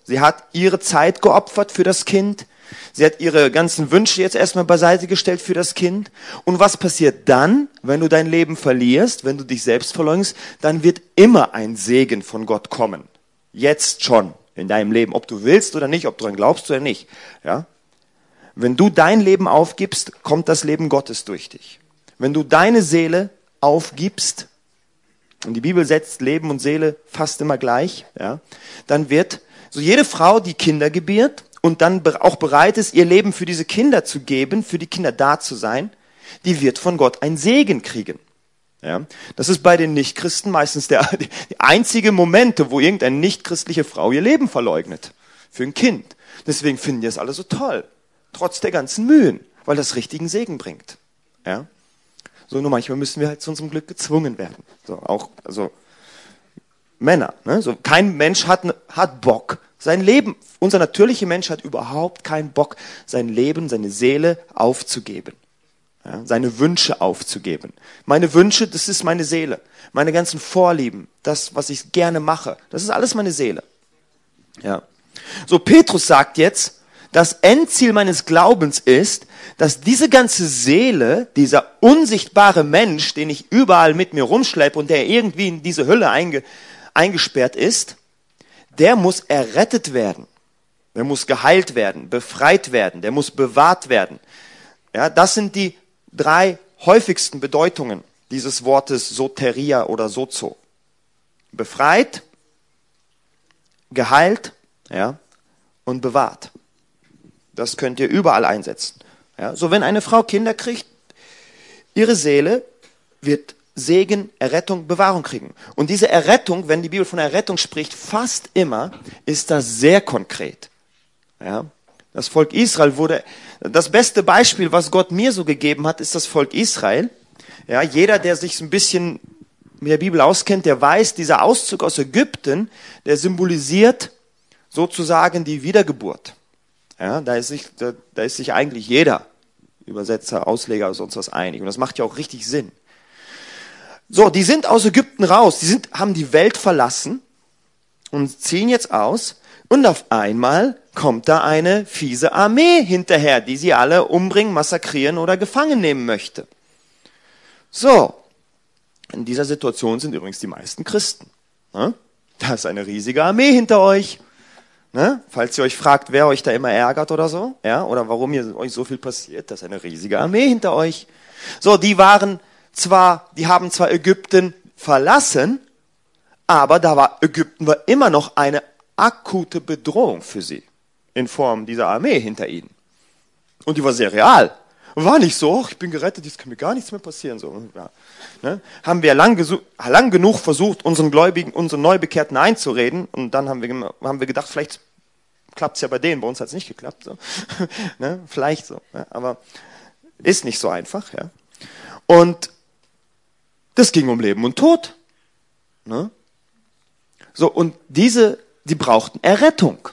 Sie hat ihre Zeit geopfert für das Kind. Sie hat ihre ganzen Wünsche jetzt erstmal beiseite gestellt für das Kind. Und was passiert dann, wenn du dein Leben verlierst, wenn du dich selbst verleugnest? Dann wird immer ein Segen von Gott kommen. Jetzt schon in deinem Leben, ob du willst oder nicht, ob du daran glaubst oder nicht. Ja? Wenn du dein Leben aufgibst, kommt das Leben Gottes durch dich. Wenn du deine Seele aufgibst, und die Bibel setzt Leben und Seele fast immer gleich, ja, dann wird so jede Frau, die Kinder gebiert und dann auch bereit ist, ihr Leben für diese Kinder zu geben, für die Kinder da zu sein, die wird von Gott einen Segen kriegen. Ja, das ist bei den Nichtchristen meistens der die einzige Momente, wo irgendeine nichtchristliche Frau ihr Leben verleugnet für ein Kind. Deswegen finden die es alle so toll, trotz der ganzen Mühen, weil das richtigen Segen bringt. Ja, so nur manchmal müssen wir halt zu unserem Glück gezwungen werden. So auch also Männer. Ne? So kein Mensch hat hat Bock sein Leben. Unser natürlicher Mensch hat überhaupt keinen Bock, sein Leben, seine Seele aufzugeben. Ja, seine Wünsche aufzugeben. Meine Wünsche, das ist meine Seele. Meine ganzen Vorlieben, das, was ich gerne mache, das ist alles meine Seele. Ja. So, Petrus sagt jetzt, das Endziel meines Glaubens ist, dass diese ganze Seele, dieser unsichtbare Mensch, den ich überall mit mir rumschleppe und der irgendwie in diese Hülle einge, eingesperrt ist, der muss errettet werden. Der muss geheilt werden, befreit werden, der muss bewahrt werden. Ja, das sind die drei häufigsten Bedeutungen dieses Wortes Soteria oder Sozo. Befreit, geheilt, ja, und bewahrt. Das könnt ihr überall einsetzen. Ja, so wenn eine Frau Kinder kriegt, ihre Seele wird Segen, Errettung, Bewahrung kriegen. Und diese Errettung, wenn die Bibel von Errettung spricht, fast immer ist das sehr konkret. Ja. Das Volk Israel wurde, das beste Beispiel, was Gott mir so gegeben hat, ist das Volk Israel. Ja, jeder, der sich so ein bisschen mit der Bibel auskennt, der weiß, dieser Auszug aus Ägypten, der symbolisiert sozusagen die Wiedergeburt. Ja, da ist sich, da, da ist sich eigentlich jeder Übersetzer, Ausleger oder sonst was einig. Und das macht ja auch richtig Sinn. So, die sind aus Ägypten raus, die sind, haben die Welt verlassen und ziehen jetzt aus. Und auf einmal kommt da eine fiese Armee hinterher, die sie alle umbringen, massakrieren oder gefangen nehmen möchte. So, in dieser Situation sind übrigens die meisten Christen. Ne? Da ist eine riesige Armee hinter euch. Ne? Falls ihr euch fragt, wer euch da immer ärgert oder so, ja, oder warum ihr, euch so viel passiert, das ist eine riesige Armee hinter euch. So, die waren zwar, die haben zwar Ägypten verlassen, aber da war Ägypten war immer noch eine akute Bedrohung für sie in Form dieser Armee hinter ihnen. Und die war sehr real. War nicht so, ach, ich bin gerettet, jetzt kann mir gar nichts mehr passieren. So, ja. Ne? Haben wir lang, gesuch, lang genug versucht, unseren Gläubigen, unseren Neubekehrten einzureden und dann haben wir, haben wir gedacht, vielleicht klappt es ja bei denen, bei uns hat es nicht geklappt. So. Ne? Vielleicht so, ja? Aber ist nicht so einfach. Ja? Und das ging um Leben und Tod. Ne? So, und diese, die brauchten Errettung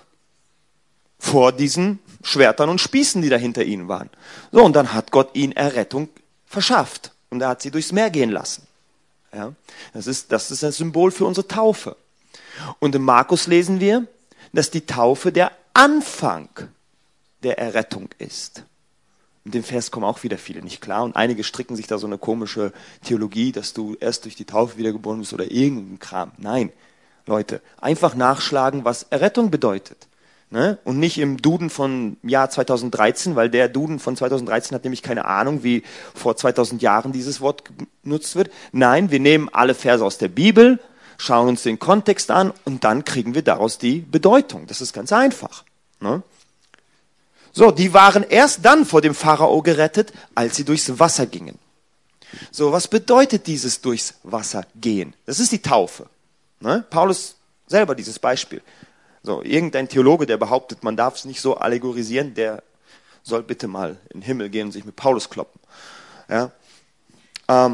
vor diesen Schwertern und Spießen, die da hinter ihnen waren. So, und dann hat Gott ihnen Errettung verschafft. Und er hat sie durchs Meer gehen lassen. Ja, das ist, das ist ein Symbol für unsere Taufe. Und in Markus lesen wir, dass die Taufe der Anfang der Errettung ist. Mit dem Vers kommen auch wieder viele nicht klar. Und einige stricken sich da so eine komische Theologie, dass du erst durch die Taufe wiedergeboren bist oder irgendein Kram. Nein, Leute, einfach nachschlagen, was Errettung bedeutet. Ne? Und nicht im Duden von Jahr zweitausenddreizehn, weil der Duden von zweitausenddreizehn hat nämlich keine Ahnung, wie vor zweitausend Jahren dieses Wort genutzt wird. Nein, wir nehmen alle Verse aus der Bibel, schauen uns den Kontext an und dann kriegen wir daraus die Bedeutung. Das ist ganz einfach. Ne? So, die waren erst dann vor dem Pharao gerettet, als sie durchs Wasser gingen. So, was bedeutet dieses durchs Wasser gehen? Das ist die Taufe. Ne? Paulus selber dieses Beispiel. So, irgendein Theologe, der behauptet, man darf es nicht so allegorisieren, der soll bitte mal in den Himmel gehen und sich mit Paulus kloppen. Ja? Ähm,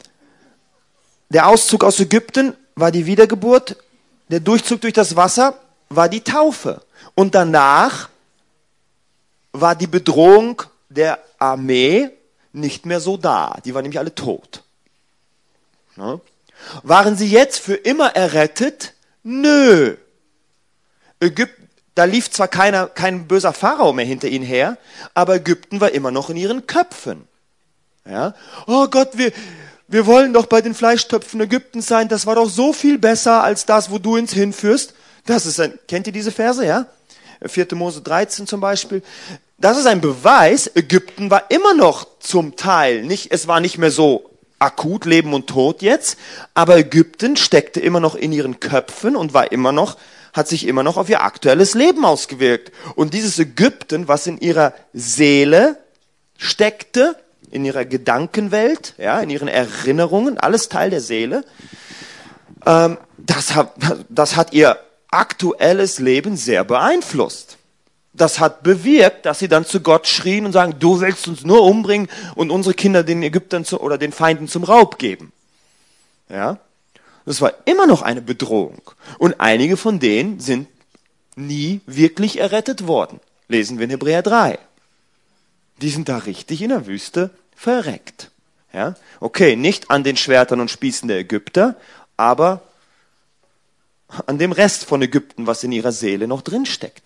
der Auszug aus Ägypten war die Wiedergeburt, der Durchzug durch das Wasser war die Taufe. Und danach war die Bedrohung der Armee nicht mehr so da. Die waren nämlich alle tot. Ja? Waren sie jetzt für immer errettet? Nö. Ägypten, Da lief zwar keiner, kein böser Pharao mehr hinter ihnen her, aber Ägypten war immer noch in ihren Köpfen. Ja? Oh Gott, wir, wir wollen doch bei den Fleischtöpfen Ägyptens sein. Das war doch so viel besser als das, wo du uns hinführst. Das ist ein, kennt ihr diese Verse, ja? vierte Mose dreizehn zum Beispiel. Das ist ein Beweis, Ägypten war immer noch zum Teil, nicht, es war nicht mehr so akut Leben und Tod jetzt, aber Ägypten steckte immer noch in ihren Köpfen und war immer noch, hat sich immer noch auf ihr aktuelles Leben ausgewirkt. Und dieses Ägypten, was in ihrer Seele steckte, in ihrer Gedankenwelt, ja, in ihren Erinnerungen, alles Teil der Seele, ähm, das hat, das hat ihr aktuelles Leben sehr beeinflusst. Das hat bewirkt, dass sie dann zu Gott schrien und sagen, du willst uns nur umbringen und unsere Kinder den Ägyptern zu, oder den Feinden zum Raub geben. Ja? Das war immer noch eine Bedrohung. Und einige von denen sind nie wirklich errettet worden. Lesen wir in Hebräer drei. Die sind da richtig in der Wüste verreckt. Ja? Okay, nicht an den Schwertern und Spießen der Ägypter, aber an dem Rest von Ägypten, was in ihrer Seele noch drin steckte.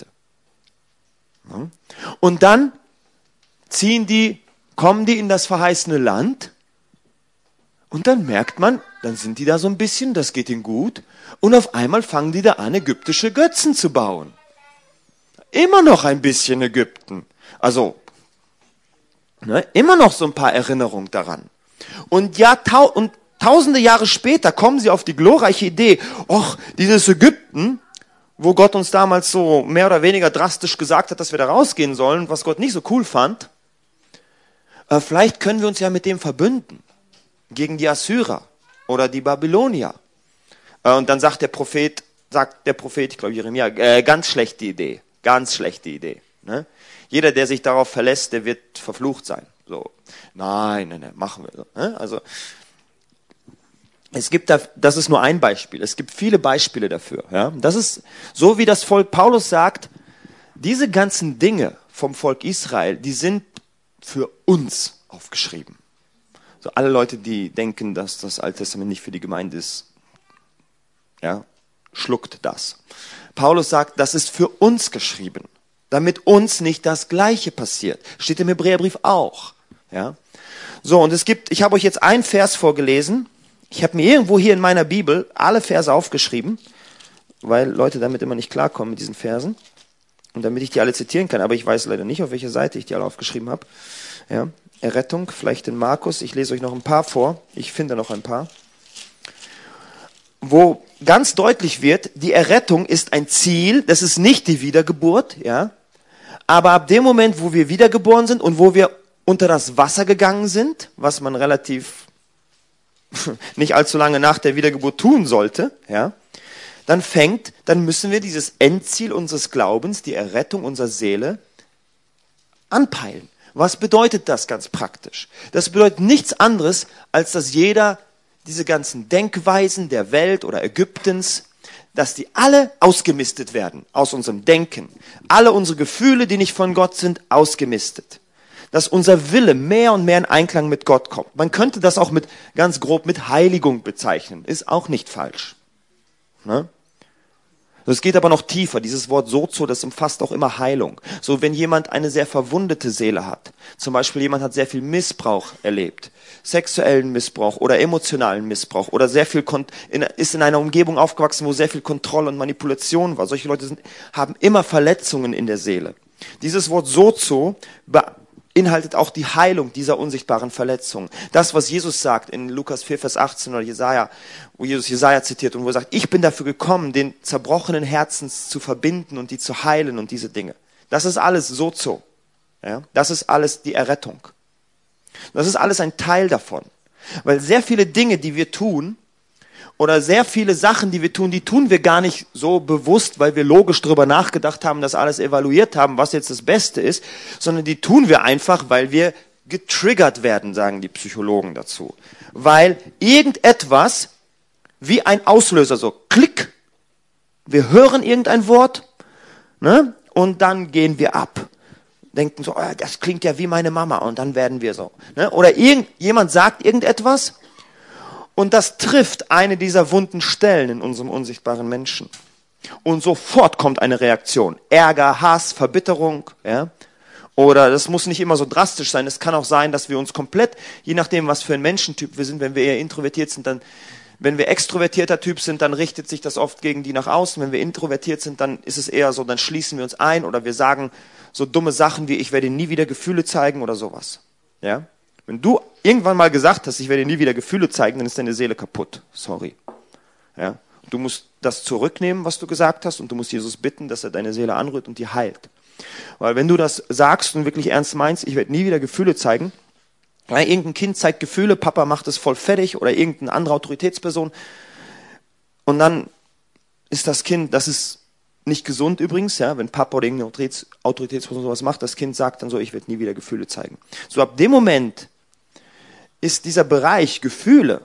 Und dann ziehen die, kommen die in das verheißene Land und dann merkt man, dann sind die da so ein bisschen, das geht ihnen gut und auf einmal fangen die da an, ägyptische Götzen zu bauen. Immer noch ein bisschen Ägypten. Also, ne, immer noch so ein paar Erinnerungen daran. Und ja, tau und tausende Jahre später kommen sie auf die glorreiche Idee, och, dieses Ägypten, wo Gott uns damals so mehr oder weniger drastisch gesagt hat, dass wir da rausgehen sollen, was Gott nicht so cool fand, äh, vielleicht können wir uns ja mit dem verbünden gegen die Assyrer oder die Babylonier. Äh, und dann sagt der Prophet, sagt der Prophet, ich glaube Jeremia, äh, ganz schlechte Idee, ganz schlechte Idee. Ne? Jeder, der sich darauf verlässt, der wird verflucht sein. So, nein, nein, nein, machen wir so. Ne? Also es gibt da, das ist nur ein Beispiel. Es gibt viele Beispiele dafür. Ja? Das ist so, wie das Volk Paulus sagt, diese ganzen Dinge vom Volk Israel, die sind für uns aufgeschrieben. So alle Leute, die denken, dass das Alte Testament nicht für die Gemeinde ist, ja, schluckt das. Paulus sagt, das ist für uns geschrieben, damit uns nicht das Gleiche passiert. Steht im Hebräerbrief auch. Ja? So, und es gibt, ich habe euch jetzt einen Vers vorgelesen. Ich habe mir irgendwo hier in meiner Bibel alle Verse aufgeschrieben, weil Leute damit immer nicht klarkommen mit diesen Versen und damit ich die alle zitieren kann, aber ich weiß leider nicht, auf welcher Seite ich die alle aufgeschrieben habe. Ja, Errettung, vielleicht in Markus, ich lese euch noch ein paar vor, ich finde noch ein paar, wo ganz deutlich wird, die Errettung ist ein Ziel, das ist nicht die Wiedergeburt, ja, aber ab dem Moment, wo wir wiedergeboren sind und wo wir unter das Wasser gegangen sind, was man relativ nicht allzu lange nach der Wiedergeburt tun sollte, ja, dann fängt, dann müssen wir dieses Endziel unseres Glaubens, die Errettung unserer Seele, anpeilen. Was bedeutet das ganz praktisch? Das bedeutet nichts anderes, als dass jeder diese ganzen Denkweisen der Welt oder Ägyptens, dass die alle ausgemistet werden aus unserem Denken. Alle unsere Gefühle, die nicht von Gott sind, ausgemistet. Dass unser Wille mehr und mehr in Einklang mit Gott kommt. Man könnte das auch mit ganz grob mit Heiligung bezeichnen. Ist auch nicht falsch. Ne? Es geht aber noch tiefer. Dieses Wort Sozo, das umfasst auch immer Heilung. So, wenn jemand eine sehr verwundete Seele hat, zum Beispiel jemand hat sehr viel Missbrauch erlebt, sexuellen Missbrauch oder emotionalen Missbrauch oder sehr viel Kon- in, ist in einer Umgebung aufgewachsen, wo sehr viel Kontrolle und Manipulation war. Solche Leute sind, haben immer Verletzungen in der Seele. Dieses Wort Sozo beinhaltet auch die Heilung dieser unsichtbaren Verletzungen. Das, was Jesus sagt in Lukas vier, Vers achtzehn oder Jesaja, wo Jesus Jesaja zitiert und wo er sagt, ich bin dafür gekommen, den zerbrochenen Herzens zu verbinden und die zu heilen und diese Dinge. Das ist alles Sozo. Ja? Das ist alles die Errettung. Das ist alles ein Teil davon. Weil sehr viele Dinge, die wir tun, oder sehr viele Sachen, die wir tun, die tun wir gar nicht so bewusst, weil wir logisch drüber nachgedacht haben, das alles evaluiert haben, was jetzt das Beste ist, sondern die tun wir einfach, weil wir getriggert werden, sagen die Psychologen dazu. Weil irgendetwas wie ein Auslöser, so klick, wir hören irgendein Wort, ne, und dann gehen wir ab. Denken so, oh, das klingt ja wie meine Mama, und dann werden wir so. Ne? Oder irgendjemand sagt irgendetwas, und das trifft eine dieser wunden Stellen in unserem unsichtbaren Menschen. Und sofort kommt eine Reaktion. Ärger, Hass, Verbitterung, ja. Oder das muss nicht immer so drastisch sein. Es kann auch sein, dass wir uns komplett, je nachdem, was für ein Menschentyp wir sind, wenn wir eher introvertiert sind, dann, wenn wir extrovertierter Typ sind, dann richtet sich das oft gegen die nach außen. Wenn wir introvertiert sind, dann ist es eher so, dann schließen wir uns ein oder wir sagen so dumme Sachen wie, ich werde nie wieder Gefühle zeigen oder sowas. Ja? Wenn du irgendwann mal gesagt hast, ich werde nie wieder Gefühle zeigen, dann ist deine Seele kaputt. Sorry. Ja? Du musst das zurücknehmen, was du gesagt hast, und du musst Jesus bitten, dass er deine Seele anrührt und die heilt. Weil wenn du das sagst und wirklich ernst meinst, ich werde nie wieder Gefühle zeigen, ja, irgendein Kind zeigt Gefühle, Papa macht es voll fertig oder irgendeine andere Autoritätsperson, und dann ist das Kind, das ist nicht gesund übrigens, ja, wenn Papa oder irgendeine Autoritäts- Autoritätsperson sowas macht, das Kind sagt dann so, ich werde nie wieder Gefühle zeigen. So ab dem Moment ist dieser Bereich Gefühle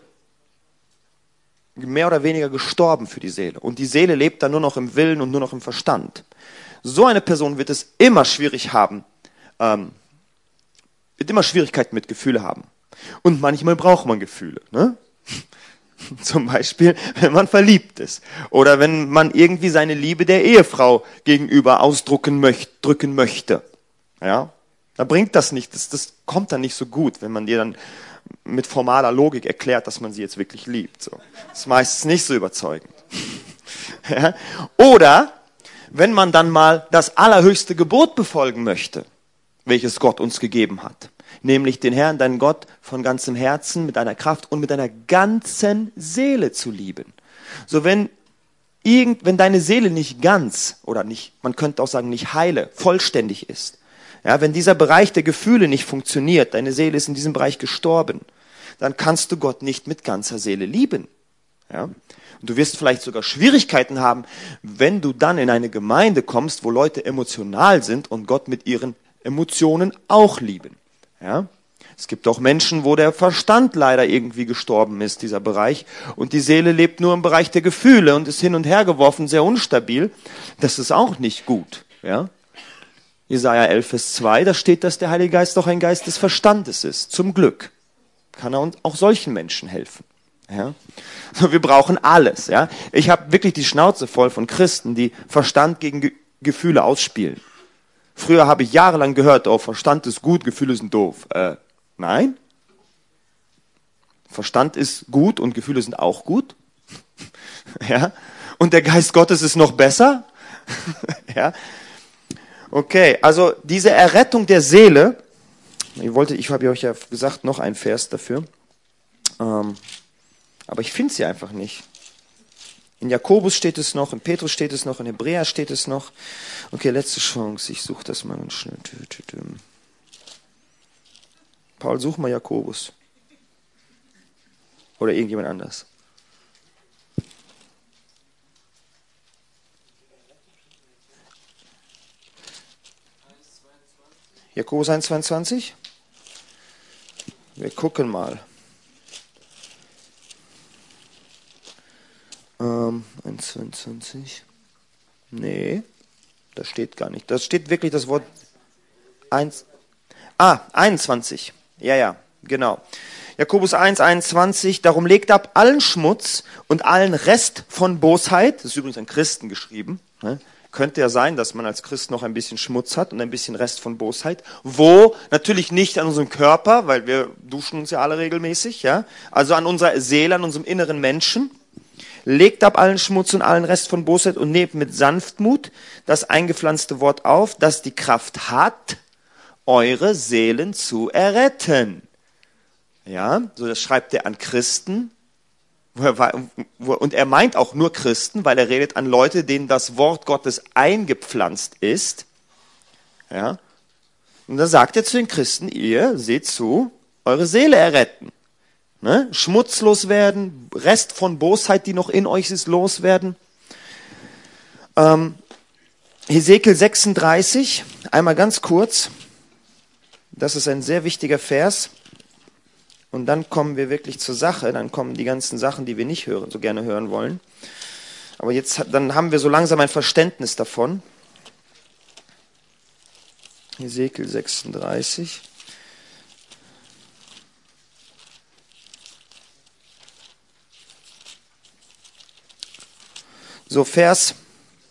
mehr oder weniger gestorben für die Seele. Und die Seele lebt dann nur noch im Willen und nur noch im Verstand. So eine Person wird es immer schwierig haben, ähm, wird immer Schwierigkeiten mit Gefühle haben. Und manchmal braucht man Gefühle. Ne? Zum Beispiel, wenn man verliebt ist. Oder wenn man irgendwie seine Liebe der Ehefrau gegenüber ausdrücken möcht, drücken möchte. Ja? Da bringt das nicht. Das, das kommt dann nicht so gut, wenn man dir dann mit formaler Logik erklärt, dass man sie jetzt wirklich liebt. So. Das ist meistens nicht so überzeugend. Ja? Oder wenn man dann mal das allerhöchste Gebot befolgen möchte, welches Gott uns gegeben hat, nämlich den Herrn, deinen Gott, von ganzem Herzen, mit deiner Kraft und mit deiner ganzen Seele zu lieben. So wenn irgend, wenn deine Seele nicht ganz, oder nicht, man könnte auch sagen nicht heile, vollständig ist, ja, wenn dieser Bereich der Gefühle nicht funktioniert, deine Seele ist in diesem Bereich gestorben, dann kannst du Gott nicht mit ganzer Seele lieben. Ja? Und du wirst vielleicht sogar Schwierigkeiten haben, wenn du dann in eine Gemeinde kommst, wo Leute emotional sind und Gott mit ihren Emotionen auch lieben. Ja? Es gibt auch Menschen, wo der Verstand leider irgendwie gestorben ist, dieser Bereich, und die Seele lebt nur im Bereich der Gefühle und ist hin und her geworfen, sehr unstabil. Das ist auch nicht gut. Ja? Jesaja elf, Vers zwei, da steht, dass der Heilige Geist doch ein Geist des Verstandes ist. Zum Glück kann er uns auch solchen Menschen helfen. Ja? Wir brauchen alles. Ja? Ich habe wirklich die Schnauze voll von Christen, die Verstand gegen Ge- Gefühle ausspielen. Früher habe ich jahrelang gehört, oh, Verstand ist gut, Gefühle sind doof. Äh, nein. Verstand ist gut und Gefühle sind auch gut. Ja? Und der Geist Gottes ist noch besser. Ja? Okay, also diese Errettung der Seele, ich wollte, ich habe euch ja gesagt, noch ein Vers dafür, ähm, aber ich finde sie einfach nicht. In Jakobus steht es noch, in Petrus steht es noch, in Hebräer steht es noch. Okay, letzte Chance, ich suche das mal ganz schnell. Paul, such mal Jakobus. Oder irgendjemand anders. Jakobus eins zweiundzwanzig? Wir gucken mal. Ähm, eins zweiundzwanzig. Nee, das steht gar nicht. Das steht wirklich das Wort eins. Ah, einundzwanzig. Ja, ja, genau. Jakobus eins einundzwanzig. Darum legt ab allen Schmutz und allen Rest von Bosheit. Das ist übrigens an Christen geschrieben. Ne? Könnte ja sein, dass man als Christ noch ein bisschen Schmutz hat und ein bisschen Rest von Bosheit. Wo? Natürlich nicht an unserem Körper, weil wir duschen uns ja alle regelmäßig. Ja? Also an unserer Seele, an unserem inneren Menschen. Legt ab allen Schmutz und allen Rest von Bosheit und nehmt mit Sanftmut das eingepflanzte Wort auf, das die Kraft hat, eure Seelen zu erretten. Ja, so das schreibt er an Christen. Und er meint auch nur Christen, weil er redet an Leute, denen das Wort Gottes eingepflanzt ist. Ja. Und dann sagt er zu den Christen, ihr seht zu, eure Seele erretten. Ne? Schmutzlos werden, Rest von Bosheit, die noch in euch ist, loswerden. Ähm, Hesekiel sechsunddreißig, einmal ganz kurz. Das ist ein sehr wichtiger Vers. Und dann kommen wir wirklich zur Sache. Dann kommen die ganzen Sachen, die wir nicht hören, so gerne hören wollen. Aber jetzt, dann haben wir so langsam ein Verständnis davon. Hesekiel sechsunddreißig. So, Vers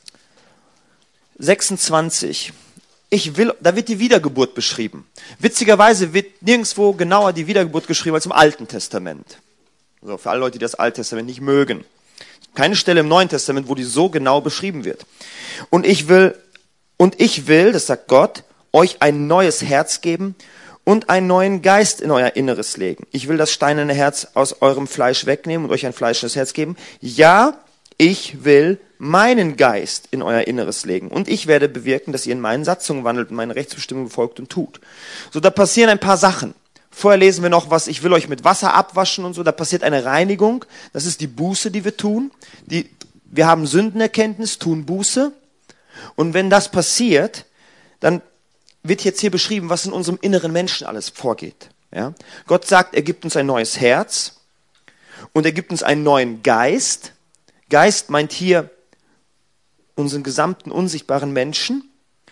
sechsundzwanzig. Ich will, da wird die Wiedergeburt beschrieben. Witzigerweise wird nirgendwo genauer die Wiedergeburt geschrieben als im Alten Testament. So, für alle Leute, die das Alte Testament nicht mögen. Keine Stelle im Neuen Testament, wo die so genau beschrieben wird. Und ich will, und ich will, das sagt Gott, euch ein neues Herz geben und einen neuen Geist in euer Inneres legen. Ich will das steinerne Herz aus eurem Fleisch wegnehmen und euch ein fleischendes Herz geben. Ja, ich will meinen Geist in euer Inneres legen. Und ich werde bewirken, dass ihr in meinen Satzungen wandelt und meine Rechtsbestimmungen befolgt und tut. So, da passieren ein paar Sachen. Vorher lesen wir noch was, ich will euch mit Wasser abwaschen und so. Da passiert eine Reinigung. Das ist die Buße, die wir tun. Die, wir haben Sündenerkenntnis, tun Buße. Und wenn das passiert, dann wird jetzt hier beschrieben, was in unserem inneren Menschen alles vorgeht. Ja? Gott sagt, er gibt uns ein neues Herz und er gibt uns einen neuen Geist. Geist meint hier unseren gesamten unsichtbaren Menschen.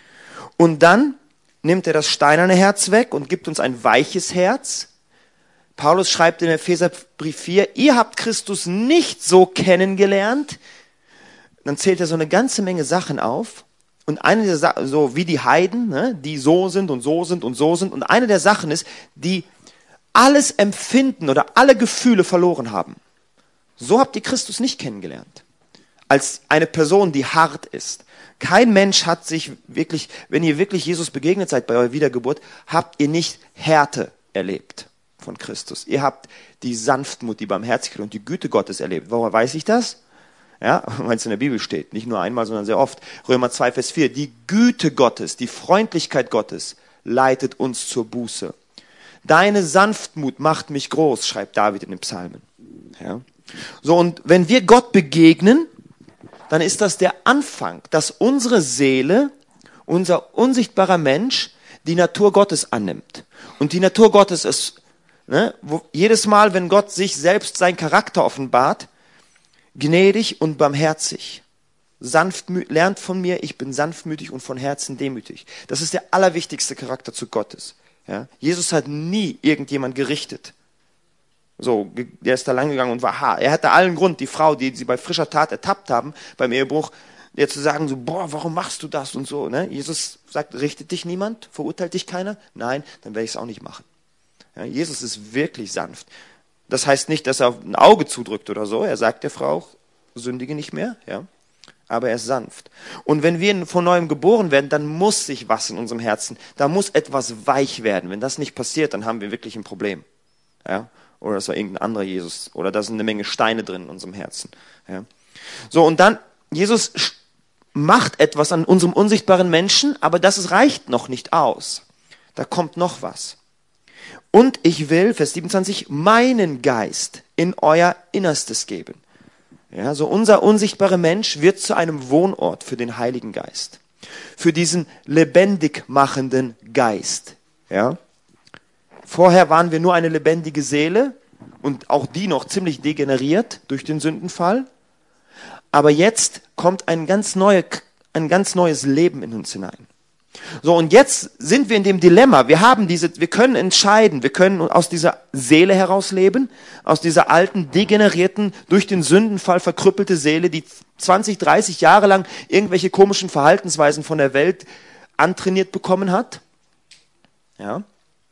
Und dann nimmt er das steinerne Herz weg und gibt uns ein weiches Herz. Paulus schreibt in Epheserbrief vier, ihr habt Christus nicht so kennengelernt. Dann zählt er so eine ganze Menge Sachen auf. Und eine der Sachen, so wie die Heiden, ne, die so sind und so sind und so sind. Und eine der Sachen ist, die alles Empfinden oder alle Gefühle verloren haben. So habt ihr Christus nicht kennengelernt. Als eine Person, die hart ist. Kein Mensch hat sich wirklich, wenn ihr wirklich Jesus begegnet seid bei eurer Wiedergeburt, habt ihr nicht Härte erlebt von Christus. Ihr habt die Sanftmut, die Barmherzigkeit und die Güte Gottes erlebt. Woher weiß ich das? Ja, weil es in der Bibel steht. Nicht nur einmal, sondern sehr oft. Römer zwei, Vers vier. Die Güte Gottes, die Freundlichkeit Gottes leitet uns zur Buße. Deine Sanftmut macht mich groß, schreibt David in den Psalmen. Ja. So, und wenn wir Gott begegnen, dann ist das der Anfang, dass unsere Seele, unser unsichtbarer Mensch, die Natur Gottes annimmt. Und die Natur Gottes ist, ne, wo jedes Mal, wenn Gott sich selbst seinen Charakter offenbart, gnädig und barmherzig. Sanftmü- lernt von mir, ich bin sanftmütig und von Herzen demütig. Das ist der allerwichtigste Charakter zu Gottes. Ja? Jesus hat nie irgendjemand gerichtet. So, der ist da lang gegangen und war hart. Er hatte allen Grund, die Frau, die sie bei frischer Tat ertappt haben, beim Ehebruch, der zu sagen, so, boah, warum machst du das und so. Ne? Jesus sagt, richtet dich niemand, verurteilt dich keiner? Nein, dann werde ich es auch nicht machen. Ja, Jesus ist wirklich sanft. Das heißt nicht, dass er auf ein Auge zudrückt oder so. Er sagt der Frau, sündige nicht mehr, ja. Aber er ist sanft. Und wenn wir von Neuem geboren werden, dann muss sich was in unserem Herzen, da muss etwas weich werden. Wenn das nicht passiert, dann haben wir wirklich ein Problem. Ja. Oder das war irgendein anderer Jesus. Oder da sind eine Menge Steine drin in unserem Herzen. Ja. So, und dann, Jesus macht etwas an unserem unsichtbaren Menschen, aber das reicht noch nicht aus. Da kommt noch was. Und ich will, Vers siebenundzwanzig, meinen Geist in euer Innerstes geben. Ja, so unser unsichtbarer Mensch wird zu einem Wohnort für den Heiligen Geist. Für diesen lebendig machenden Geist. Ja. Vorher waren wir nur eine lebendige Seele und auch die noch ziemlich degeneriert durch den Sündenfall. Aber jetzt kommt ein ganz, neue, ein ganz neues Leben in uns hinein. So, und jetzt sind wir in dem Dilemma. Wir haben diese, wir können entscheiden, wir können aus dieser Seele heraus leben, aus dieser alten, degenerierten, durch den Sündenfall verkrüppelte Seele, die zwanzig, dreißig Jahre lang irgendwelche komischen Verhaltensweisen von der Welt antrainiert bekommen hat. Ja.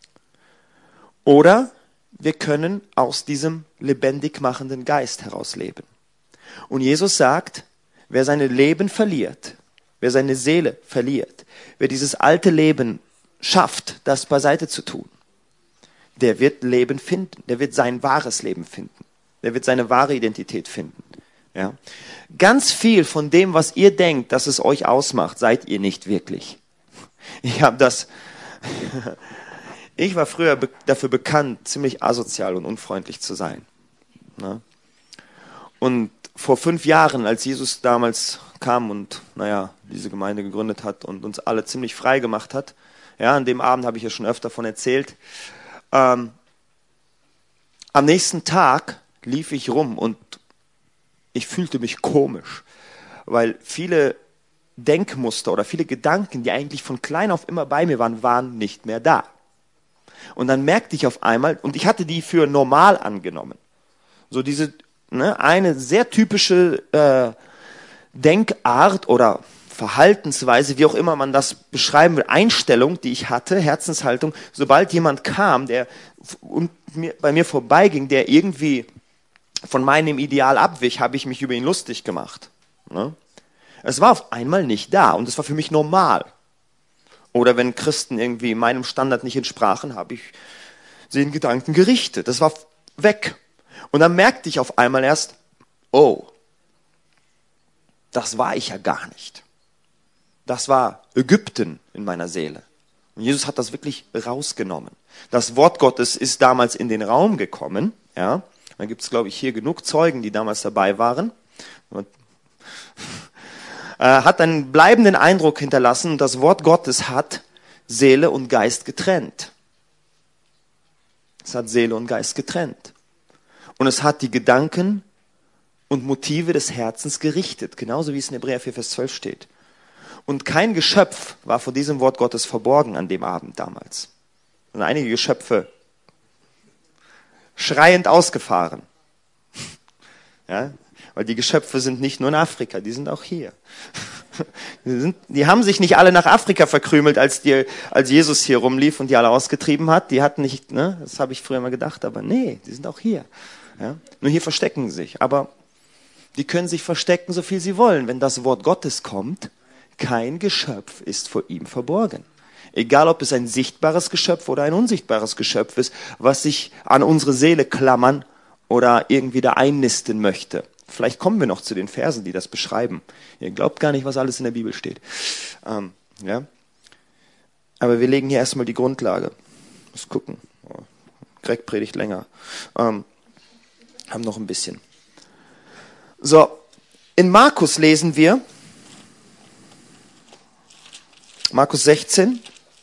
Oder wir können aus diesem lebendig machenden Geist heraus leben. Und Jesus sagt, wer sein Leben verliert, wer seine Seele verliert, wer dieses alte Leben schafft, das beiseite zu tun, der wird Leben finden, der wird sein wahres Leben finden, der wird seine wahre Identität finden. Ja? Ganz viel von dem, was ihr denkt, dass es euch ausmacht, seid ihr nicht wirklich. Ich habe das, ich war früher be- dafür bekannt, ziemlich asozial und unfreundlich zu sein. Ne? Und vor fünf Jahren, als Jesus damals kam und, naja, diese Gemeinde gegründet hat und uns alle ziemlich frei gemacht hat, ja, an dem Abend habe ich ja schon öfter davon erzählt, ähm, am nächsten Tag lief ich rum und ich fühlte mich komisch, weil viele Denkmuster oder viele Gedanken, die eigentlich von klein auf immer bei mir waren, waren nicht mehr da. Und dann merkte ich auf einmal, und ich hatte die für normal angenommen, so diese, ne, eine sehr typische äh, Denkart oder Verhaltensweise, wie auch immer man das beschreiben will, Einstellung, die ich hatte, Herzenshaltung, sobald jemand kam, der und mir, bei mir vorbeiging, der irgendwie von meinem Ideal abwich, habe ich mich über ihn lustig gemacht. Ne? Es war auf einmal nicht da und es war für mich normal. Oder wenn Christen irgendwie meinem Standard nicht entsprachen, habe ich sie in Gedanken gerichtet. Das war weg. Und dann merkte ich auf einmal erst, oh, das war ich ja gar nicht. Das war Ägypten in meiner Seele. Und Jesus hat das wirklich rausgenommen. Das Wort Gottes ist damals in den Raum gekommen. Ja, da gibt es, glaube ich, hier genug Zeugen, die damals dabei waren. Und äh, hat einen bleibenden Eindruck hinterlassen. Das Wort Gottes hat Seele und Geist getrennt. Es hat Seele und Geist getrennt. Und es hat die Gedanken und Motive des Herzens gerichtet. Genauso wie es in Hebräer vier, Vers zwölf steht. Und kein Geschöpf war vor diesem Wort Gottes verborgen an dem Abend damals. Und einige Geschöpfe schreiend ausgefahren. Ja, weil die Geschöpfe sind nicht nur in Afrika, die sind auch hier. Die, sind, die haben sich nicht alle nach Afrika verkrümelt, als, die, als Jesus hier rumlief und die alle ausgetrieben hat. Die hatten nicht, ne, das habe ich früher mal gedacht, aber nee, die sind auch hier. Ja, nur hier verstecken sie sich. Aber die können sich verstecken, so viel sie wollen. Wenn das Wort Gottes kommt, kein Geschöpf ist vor ihm verborgen. Egal, ob es ein sichtbares Geschöpf oder ein unsichtbares Geschöpf ist, was sich an unsere Seele klammern oder irgendwie da einnisten möchte. Vielleicht kommen wir noch zu den Versen, die das beschreiben. Ihr glaubt gar nicht, was alles in der Bibel steht. Ähm, ja. Aber wir legen hier erstmal die Grundlage. Muss gucken. Oh, Greg predigt länger. Ähm, haben noch ein bisschen. So, in Markus lesen wir, Markus sechzehn,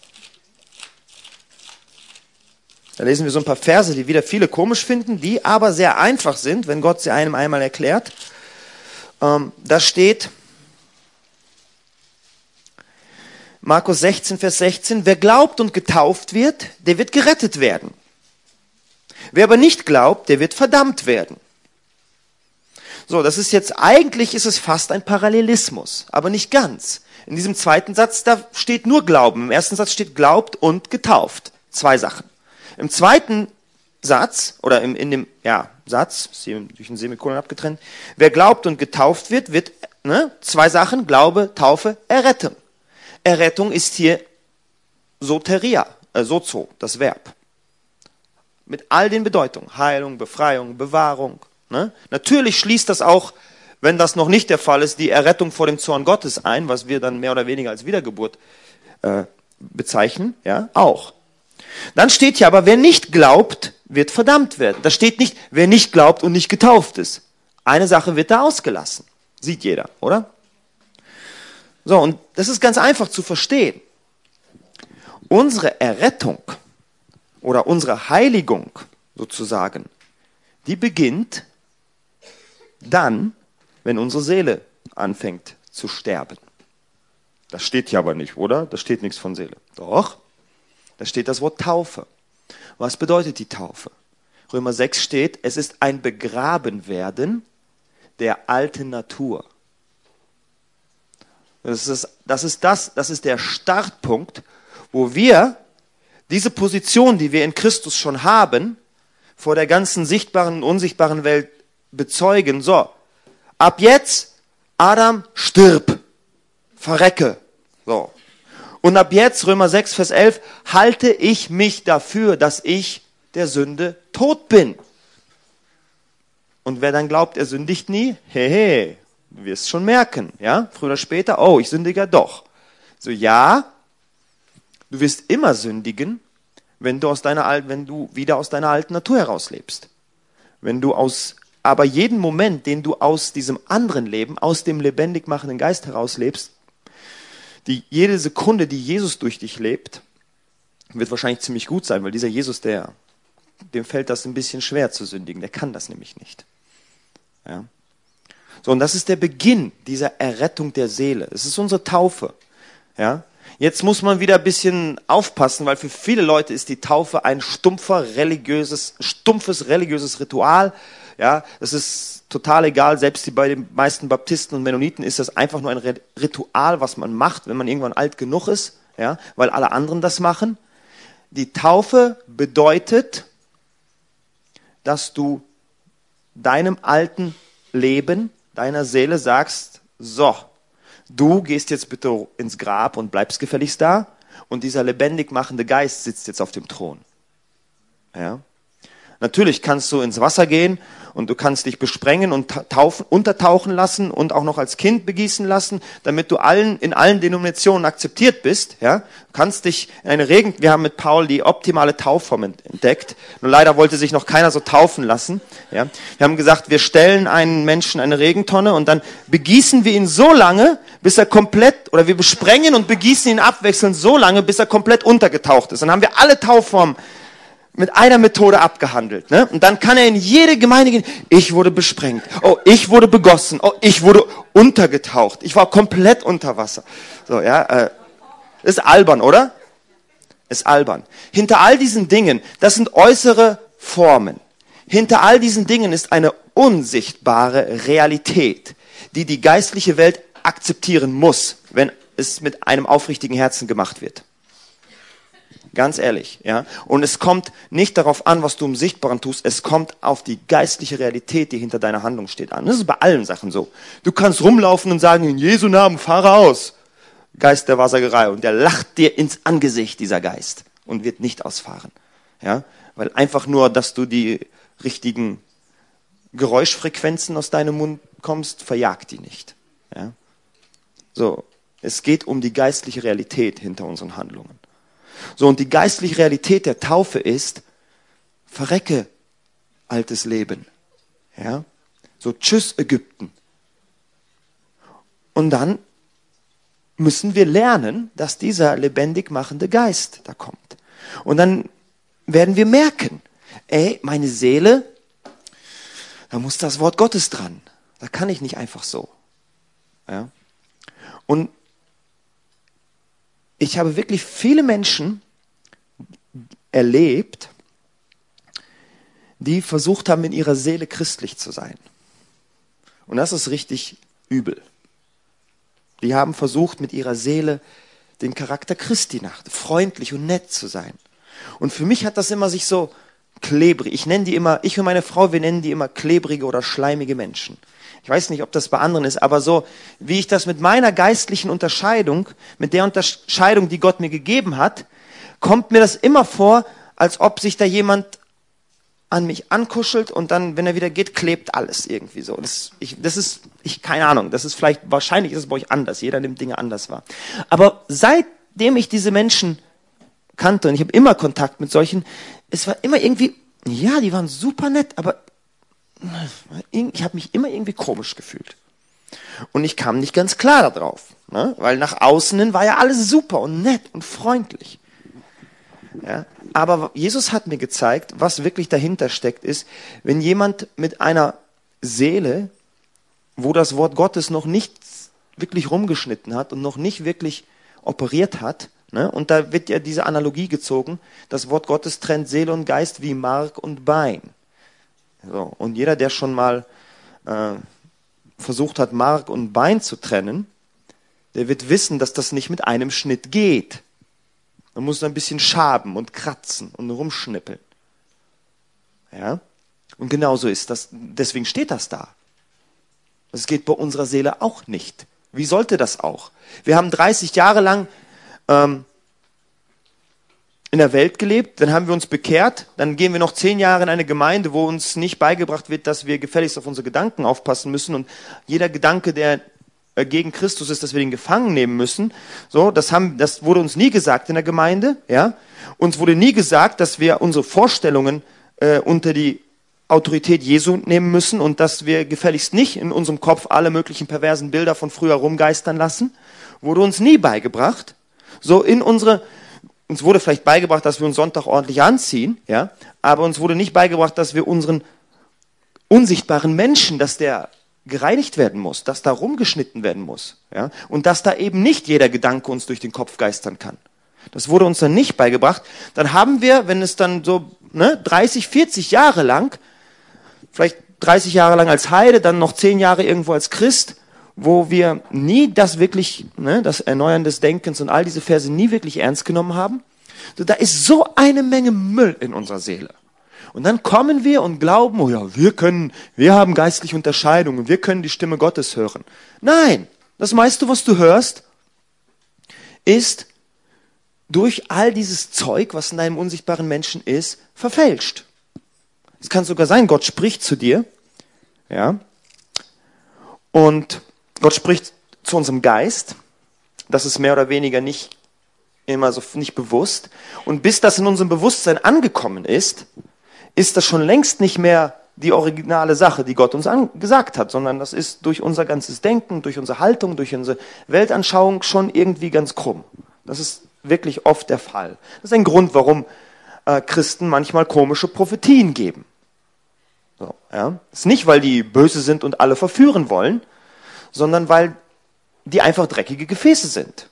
da lesen wir so ein paar Verse, die wieder viele komisch finden, die aber sehr einfach sind, wenn Gott sie einem einmal erklärt. Ähm, da steht, Markus sechzehn, Vers sechzehn, wer glaubt und getauft wird, der wird gerettet werden. Wer aber nicht glaubt, der wird verdammt werden. So, das ist jetzt, eigentlich ist es fast ein Parallelismus, aber nicht ganz. In diesem zweiten Satz, da steht nur Glauben. Im ersten Satz steht glaubt und getauft. Zwei Sachen. Im zweiten Satz, oder im, in dem, ja, Satz, durch ein Semikolon abgetrennt, wer glaubt und getauft wird, wird, ne, zwei Sachen, Glaube, Taufe, Errettung. Errettung ist hier Soteria, äh, Sozo, das Verb. Mit all den Bedeutungen. Heilung, Befreiung, Bewahrung. Ne? Natürlich schließt das auch, wenn das noch nicht der Fall ist, die Errettung vor dem Zorn Gottes ein, was wir dann mehr oder weniger als Wiedergeburt äh, bezeichnen, ja, auch. Dann steht hier aber, wer nicht glaubt, wird verdammt werden. Da steht nicht, wer nicht glaubt und nicht getauft ist. Eine Sache wird da ausgelassen. Sieht jeder, oder? So, und das ist ganz einfach zu verstehen. Unsere Errettung oder unsere Heiligung sozusagen, die beginnt dann, wenn unsere Seele anfängt zu sterben. Das steht hier aber nicht, oder? Da steht nichts von Seele. Doch, da steht das Wort Taufe. Was bedeutet die Taufe? Römer sechs steht, es ist ein Begrabenwerden der alten Natur. Das ist, das ist das, das ist der Startpunkt, wo wir diese Position, die wir in Christus schon haben, vor der ganzen sichtbaren und unsichtbaren Welt bezeugen. So, ab jetzt, Adam, stirb, verrecke. So. Und ab jetzt, Römer sechs, Vers elf, halte ich mich dafür, dass ich der Sünde tot bin. Und wer dann glaubt, er sündigt nie, hey, hey, du wirst schon merken, ja, früher oder später, oh, ich sündige ja doch. So, ja, du wirst immer sündigen, wenn du aus deiner alten, wenn du wieder aus deiner alten Natur herauslebst. Wenn du aus, aber jeden Moment, den du aus diesem anderen Leben, aus dem lebendig machenden Geist herauslebst, die, jede Sekunde, die Jesus durch dich lebt, wird wahrscheinlich ziemlich gut sein, weil dieser Jesus, der, dem fällt das ein bisschen schwer zu sündigen, der kann das nämlich nicht. Ja. So, und das ist der Beginn dieser Errettung der Seele. Es ist unsere Taufe. Ja. Jetzt muss man wieder ein bisschen aufpassen, weil für viele Leute ist die Taufe ein stumpfer religiöses, stumpfes religiöses Ritual. Ja, das ist total egal, selbst bei den meisten Baptisten und Mennoniten ist das einfach nur ein Ritual, was man macht, wenn man irgendwann alt genug ist, ja, weil alle anderen das machen. Die Taufe bedeutet, dass du deinem alten Leben, deiner Seele sagst, so, du gehst jetzt bitte ins Grab und bleibst gefälligst da und dieser lebendig machende Geist sitzt jetzt auf dem Thron. Ja. Natürlich kannst du ins Wasser gehen und du kannst dich besprengen und taufen, untertauchen lassen und auch noch als Kind begießen lassen, damit du allen, in allen Denominationen akzeptiert bist. Ja? Du kannst dich in eine Regen, wir haben mit Paul die optimale Taufform entdeckt. Nur leider wollte sich noch keiner so taufen lassen. Ja? Wir haben gesagt, wir stellen einen Menschen eine Regentonne und dann begießen wir ihn so lange, bis er komplett, oder wir besprengen und begießen ihn abwechselnd so lange, bis er komplett untergetaucht ist. Dann haben wir alle Taufformen mit einer Methode abgehandelt. Ne? Und dann kann er in jede Gemeinde gehen. Ich wurde besprengt. Oh, ich wurde begossen. Oh, ich wurde untergetaucht. Ich war komplett unter Wasser. So, ja, äh, ist albern, oder? Ist albern. Hinter all diesen Dingen, das sind äußere Formen. Hinter all diesen Dingen ist eine unsichtbare Realität, die die geistliche Welt akzeptieren muss, wenn es mit einem aufrichtigen Herzen gemacht wird. Ganz ehrlich, ja. Und es kommt nicht darauf an, was du im Sichtbaren tust. Es kommt auf die geistliche Realität, die hinter deiner Handlung steht, an. Das ist bei allen Sachen so. Du kannst rumlaufen und sagen, in Jesu Namen, fahre aus. Geist der Wahrsagerei. Und der lacht dir ins Angesicht, dieser Geist. Und wird nicht ausfahren. Ja. Weil einfach nur, dass du die richtigen Geräuschfrequenzen aus deinem Mund kommst, verjagt die nicht. Ja. So. Es geht um die geistliche Realität hinter unseren Handlungen. So, und die geistliche Realität der Taufe ist, verrecke, altes Leben. Ja? So, tschüss Ägypten. Und dann müssen wir lernen, dass dieser lebendig machende Geist da kommt. Und dann werden wir merken, ey, meine Seele, da muss das Wort Gottes dran. Da kann ich nicht einfach so. Ja? Und ich habe wirklich viele Menschen erlebt, die versucht haben, in ihrer Seele christlich zu sein. Und das ist richtig übel. Die haben versucht, mit ihrer Seele den Charakter Christi nach, freundlich und nett zu sein. Und für mich hat das immer sich so klebrig, ich nenne die immer, ich und meine Frau, wir nennen die immer klebrige oder schleimige Menschen. Ich weiß nicht, ob das bei anderen ist, aber so, wie ich das mit meiner geistlichen Unterscheidung, mit der Unterscheidung, die Gott mir gegeben hat, kommt mir das immer vor, als ob sich da jemand an mich ankuschelt und dann, wenn er wieder geht, klebt alles irgendwie so. Das, ich, das ist, ich, keine Ahnung, das ist vielleicht, wahrscheinlich ist es bei euch anders, jeder nimmt Dinge anders wahr. Aber seitdem ich diese Menschen kannte, und ich habe immer Kontakt mit solchen, es war immer irgendwie, ja, die waren super nett, aber ich habe mich immer irgendwie komisch gefühlt. Und ich kam nicht ganz klar darauf, ne? Weil nach außen hin war ja alles super und nett und freundlich. Ja? Aber Jesus hat mir gezeigt, was wirklich dahinter steckt, ist, wenn jemand mit einer Seele, wo das Wort Gottes noch nicht wirklich rumgeschnitten hat und noch nicht wirklich operiert hat, ne? Und da wird ja diese Analogie gezogen, das Wort Gottes trennt Seele und Geist wie Mark und Bein. So, und jeder, der schon mal äh, versucht hat, Mark und Bein zu trennen, der wird wissen, dass das nicht mit einem Schnitt geht. Man muss ein bisschen schaben und kratzen und rumschnippeln. Ja? Und genauso ist das, deswegen steht das da. Das geht bei unserer Seele auch nicht. Wie sollte das auch? Wir haben dreißig Jahre lang ähm, in der Welt gelebt, dann haben wir uns bekehrt, dann gehen wir noch zehn Jahre in eine Gemeinde, wo uns nicht beigebracht wird, dass wir gefälligst auf unsere Gedanken aufpassen müssen und jeder Gedanke, der gegen Christus ist, dass wir den gefangen nehmen müssen. So, das haben, das wurde uns nie gesagt in der Gemeinde, ja. Uns wurde nie gesagt, dass wir unsere Vorstellungen äh, unter die Autorität Jesu nehmen müssen und dass wir gefälligst nicht in unserem Kopf alle möglichen perversen Bilder von früher rumgeistern lassen. Wurde uns nie beigebracht. So in unsere Uns wurde vielleicht beigebracht, dass wir uns Sonntag ordentlich anziehen, ja, aber uns wurde nicht beigebracht, dass wir unseren unsichtbaren Menschen, dass der gereinigt werden muss, dass da rumgeschnitten werden muss, ja, und dass da eben nicht jeder Gedanke uns durch den Kopf geistern kann. Das wurde uns dann nicht beigebracht. Dann haben wir, wenn es dann so ne, dreißig, vierzig Jahre lang, vielleicht dreißig Jahre lang als Heide, dann noch zehn Jahre irgendwo als Christ, wo wir nie das wirklich, ne, das Erneuern des Denkens und all diese Verse nie wirklich ernst genommen haben. So, da ist so eine Menge Müll in unserer Seele. Und dann kommen wir und glauben, oh ja, wir können, wir haben geistliche Unterscheidung und wir können die Stimme Gottes hören. Nein, das meiste, was du hörst, ist durch all dieses Zeug, was in deinem unsichtbaren Menschen ist, verfälscht. Es kann sogar sein, Gott spricht zu dir, ja, und Gott spricht zu unserem Geist. Das ist mehr oder weniger nicht immer so nicht bewusst. Und bis das in unserem Bewusstsein angekommen ist, ist das schon längst nicht mehr die originale Sache, die Gott uns gesagt hat, sondern das ist durch unser ganzes Denken, durch unsere Haltung, durch unsere Weltanschauung schon irgendwie ganz krumm. Das ist wirklich oft der Fall. Das ist ein Grund, warum äh, Christen manchmal komische Prophetien geben. So, ja. Das ist nicht, weil die böse sind und alle verführen wollen, sondern weil die einfach dreckige Gefäße sind.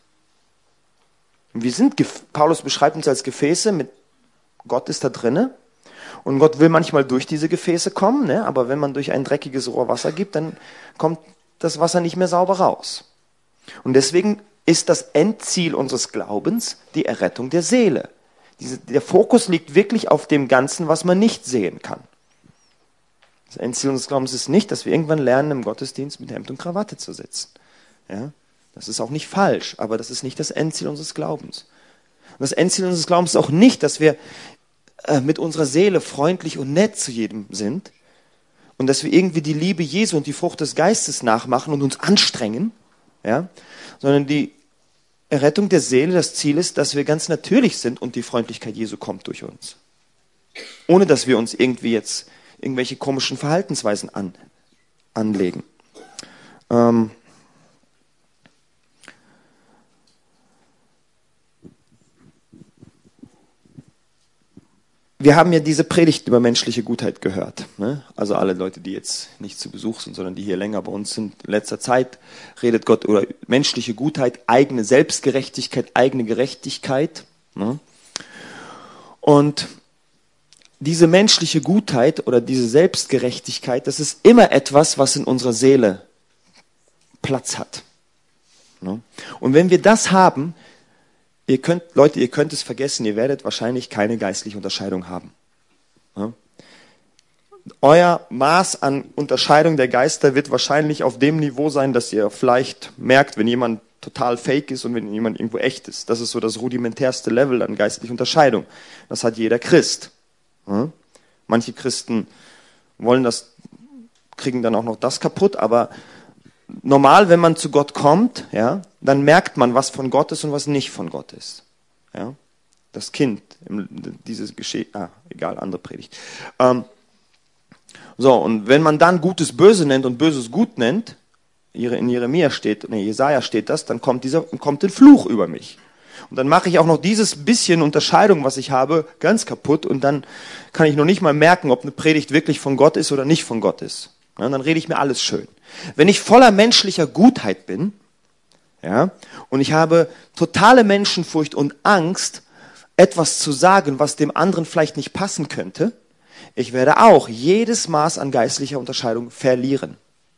Wir sind, Paulus beschreibt uns als Gefäße, mit Gott ist da drinne. Und Gott will manchmal durch diese Gefäße kommen, ne? Aber wenn man durch ein dreckiges Rohr Wasser gibt, dann kommt das Wasser nicht mehr sauber raus. Und deswegen ist das Endziel unseres Glaubens die Errettung der Seele. Diese, der Fokus liegt wirklich auf dem Ganzen, was man nicht sehen kann. Das Endziel unseres Glaubens ist nicht, dass wir irgendwann lernen, im Gottesdienst mit Hemd und Krawatte zu sitzen. Ja? Das ist auch nicht falsch, aber das ist nicht das Endziel unseres Glaubens. Und das Endziel unseres Glaubens ist auch nicht, dass wir mit unserer Seele freundlich und nett zu jedem sind und dass wir irgendwie die Liebe Jesu und die Frucht des Geistes nachmachen und uns anstrengen, ja, sondern die Errettung der Seele, das Ziel ist, dass wir ganz natürlich sind und die Freundlichkeit Jesu kommt durch uns. Ohne dass wir uns irgendwie jetzt irgendwelche komischen Verhaltensweisen an, anlegen. Ähm, Wir haben ja diese Predigt über menschliche Gutheit gehört. Ne? Also alle Leute, die jetzt nicht zu Besuch sind, sondern die hier länger bei uns sind. In letzter Zeit redet Gott über menschliche Gutheit, eigene Selbstgerechtigkeit, eigene Gerechtigkeit. Ne? Und diese menschliche Gutheit oder diese Selbstgerechtigkeit, das ist immer etwas, was in unserer Seele Platz hat. Ne? Und wenn wir das haben, Ihr könnt, Leute, ihr könnt es vergessen, ihr werdet wahrscheinlich keine geistliche Unterscheidung haben. Ja? Euer Maß an Unterscheidung der Geister wird wahrscheinlich auf dem Niveau sein, dass ihr vielleicht merkt, wenn jemand total fake ist und wenn jemand irgendwo echt ist. Das ist so das rudimentärste Level an geistlicher Unterscheidung. Das hat jeder Christ. Ja? Manche Christen wollen das, kriegen dann auch noch das kaputt, aber normal, wenn man zu Gott kommt, ja, dann merkt man, was von Gott ist und was nicht von Gott ist. Ja, das Kind, dieses Geschehen, ah, egal, andere Predigt. Ähm, so, und wenn man dann Gutes böse nennt und Böses gut nennt, in Jeremia steht, ne, Jesaja steht das, dann kommt dieser, kommt ein Fluch über mich. Und dann mache ich auch noch dieses bisschen Unterscheidung, was ich habe, ganz kaputt und dann kann ich noch nicht mal merken, ob eine Predigt wirklich von Gott ist oder nicht von Gott ist. Ja, dann rede ich mir alles schön. Wenn ich voller menschlicher Gutheit bin, ja, und ich habe totale Menschenfurcht und Angst, etwas zu sagen, was dem anderen vielleicht nicht passen könnte, ich werde auch jedes Maß an geistlicher Unterscheidung verlieren.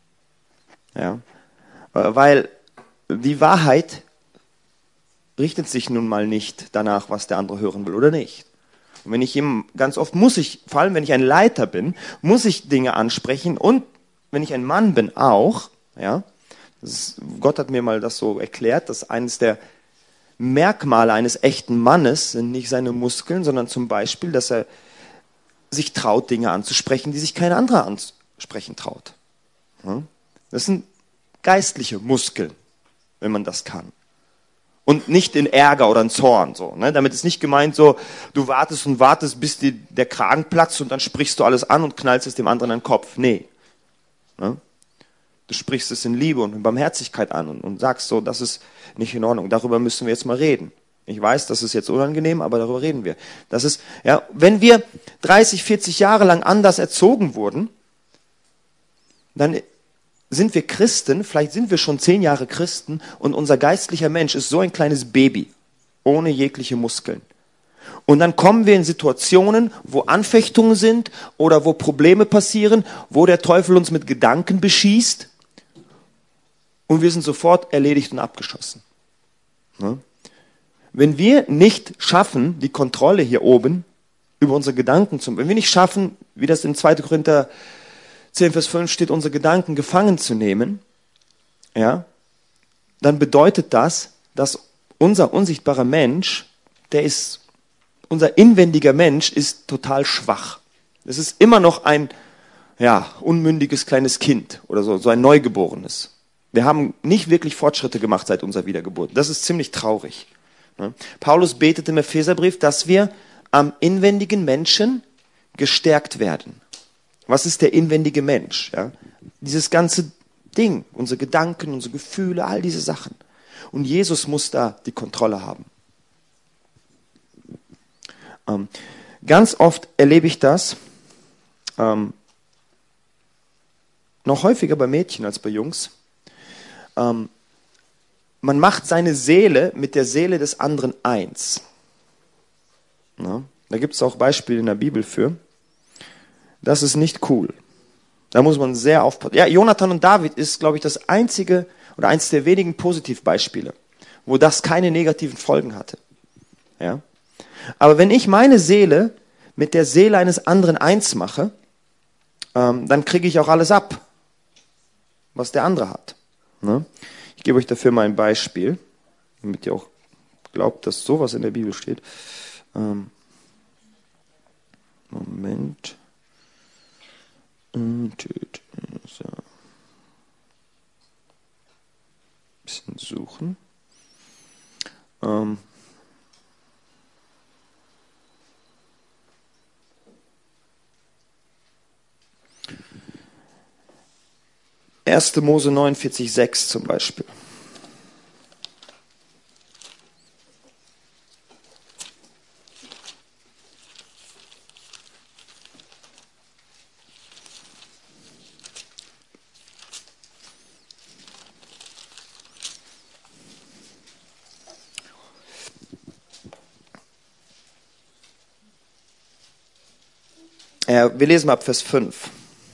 Ja, weil die Wahrheit richtet sich nun mal nicht danach, was der andere hören will oder nicht. Und wenn ich ihm, ganz oft muss ich, vor allem wenn ich ein Leiter bin, muss ich Dinge ansprechen und wenn ich ein Mann bin auch, ja, das ist, Gott hat mir mal das so erklärt, dass eines der Merkmale eines echten Mannes sind nicht seine Muskeln, sondern zum Beispiel, dass er sich traut, Dinge anzusprechen, die sich kein anderer ansprechen traut. Ja, das sind geistliche Muskeln, wenn man das kann. Und nicht in Ärger oder in Zorn. So, ne? Damit ist nicht gemeint so, du wartest und wartest, bis dir der Kragen platzt und dann sprichst du alles an und knallst es dem anderen an den Kopf. Nee. Ne? Du sprichst es in Liebe und in Barmherzigkeit an und, und sagst so, das ist nicht in Ordnung. Darüber müssen wir jetzt mal reden. Ich weiß, das ist jetzt unangenehm, aber darüber reden wir. Das ist, ja, wenn wir dreißig, vierzig Jahre lang anders erzogen wurden, dann sind wir Christen, vielleicht sind wir schon zehn Jahre Christen und unser geistlicher Mensch ist so ein kleines Baby, ohne jegliche Muskeln. Und dann kommen wir in Situationen, wo Anfechtungen sind oder wo Probleme passieren, wo der Teufel uns mit Gedanken beschießt und wir sind sofort erledigt und abgeschossen. Ne? Wenn wir nicht schaffen, die Kontrolle hier oben über unsere Gedanken zu, wenn wir nicht schaffen, wie das in zweiter Korinther zehn, Vers fünf steht, unsere Gedanken gefangen zu nehmen, ja, dann bedeutet das, dass unser unsichtbarer Mensch, der ist unser inwendiger Mensch ist total schwach. Es ist immer noch ein ja, unmündiges kleines Kind oder so, so ein Neugeborenes. Wir haben nicht wirklich Fortschritte gemacht seit unserer Wiedergeburt. Das ist ziemlich traurig. Paulus betet im Epheserbrief, dass wir am inwendigen Menschen gestärkt werden. Was ist der inwendige Mensch? Ja? Dieses ganze Ding, unsere Gedanken, unsere Gefühle, all diese Sachen. Und Jesus muss da die Kontrolle haben. Ähm, ganz oft erlebe ich das, ähm, noch häufiger bei Mädchen als bei Jungs. Ähm, man macht seine Seele mit der Seele des anderen eins. Na, da gibt es auch Beispiele in der Bibel für. Das ist nicht cool. Da muss man sehr aufpassen. Ja, Jonathan und David ist, glaube ich, das einzige oder eines der wenigen Positivbeispiele, wo das keine negativen Folgen hatte. Ja. Aber wenn ich meine Seele mit der Seele eines anderen eins mache, ähm, dann kriege ich auch alles ab, was der andere hat. Ne? Ich gebe euch dafür mal ein Beispiel, damit ihr auch glaubt, dass sowas in der Bibel steht. Ähm, Moment. So. Bisschen suchen. Ähm, erster Mose neunundvierzig, sechs zum Beispiel. Äh, wir lesen mal ab Vers fünf.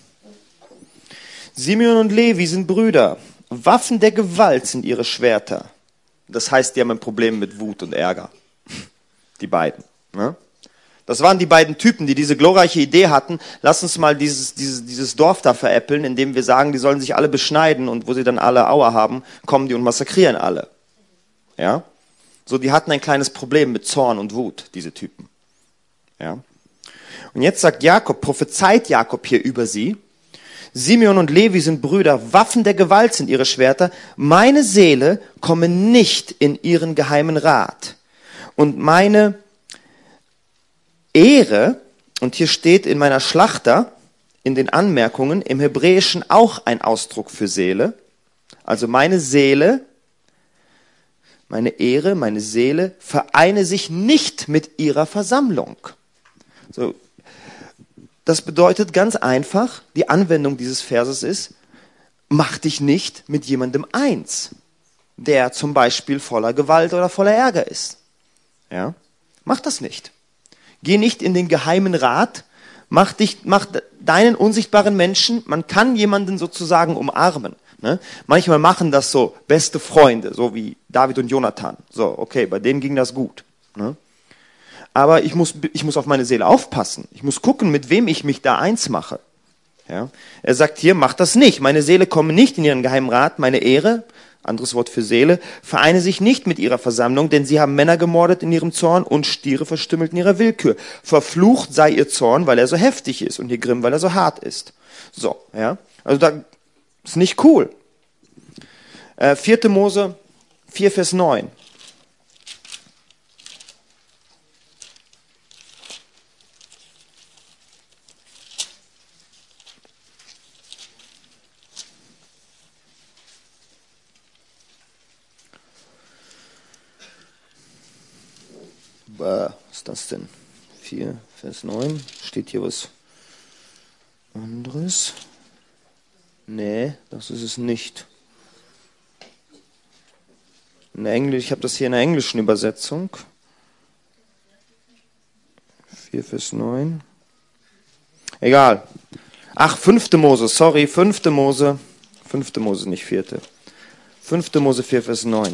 Simeon und Levi sind Brüder. Waffen der Gewalt sind ihre Schwerter. Das heißt, die haben ein Problem mit Wut und Ärger. Die beiden. Ne? Das waren die beiden Typen, die diese glorreiche Idee hatten. Lass uns mal dieses, dieses, dieses Dorf da veräppeln, indem wir sagen, die sollen sich alle beschneiden und wo sie dann alle Aua haben, kommen die und massakrieren alle. Ja? So, die hatten ein kleines Problem mit Zorn und Wut, diese Typen. Ja? Und jetzt sagt Jakob, prophezeit Jakob hier über sie. Simeon und Levi sind Brüder, Waffen der Gewalt sind ihre Schwerter. Meine Seele komme nicht in ihren geheimen Rat. Und meine Ehre, und hier steht in meiner Schlachter, in den Anmerkungen, im Hebräischen auch ein Ausdruck für Seele. Also meine Seele, meine Ehre, meine Seele vereine sich nicht mit ihrer Versammlung. So. Das bedeutet ganz einfach, die Anwendung dieses Verses ist, mach dich nicht mit jemandem eins, der zum Beispiel voller Gewalt oder voller Ärger ist. Ja? Mach das nicht. Geh nicht in den geheimen Rat, mach, dich, mach deinen unsichtbaren Menschen, man kann jemanden sozusagen umarmen. Ne? Manchmal machen das so beste Freunde, so wie David und Jonathan. So, okay, bei denen ging das gut. Ne? Aber ich muss, ich muss auf meine Seele aufpassen. Ich muss gucken, mit wem ich mich da eins mache. Ja? Er sagt hier, mach das nicht. Meine Seele komme nicht in ihren geheimen Rat. Meine Ehre, anderes Wort für Seele, vereine sich nicht mit ihrer Versammlung, denn sie haben Männer gemordet in ihrem Zorn und Stiere verstümmelt in ihrer Willkür. Verflucht sei ihr Zorn, weil er so heftig ist und ihr Grimm, weil er so hart ist. So, ja. Also da ist nicht cool. Äh, vierte Mose vier, Vers neun. Was ist das denn? vier, Vers neun. Steht hier was anderes? Nee, das ist es nicht. In Englisch, ich habe das hier in der englischen Übersetzung. vier, Vers neun. Egal. Ach, fünfte Mose, sorry, fünfte Mose. Fünfte Mose, nicht vierte. Fünfte Mose vier, Vers neun.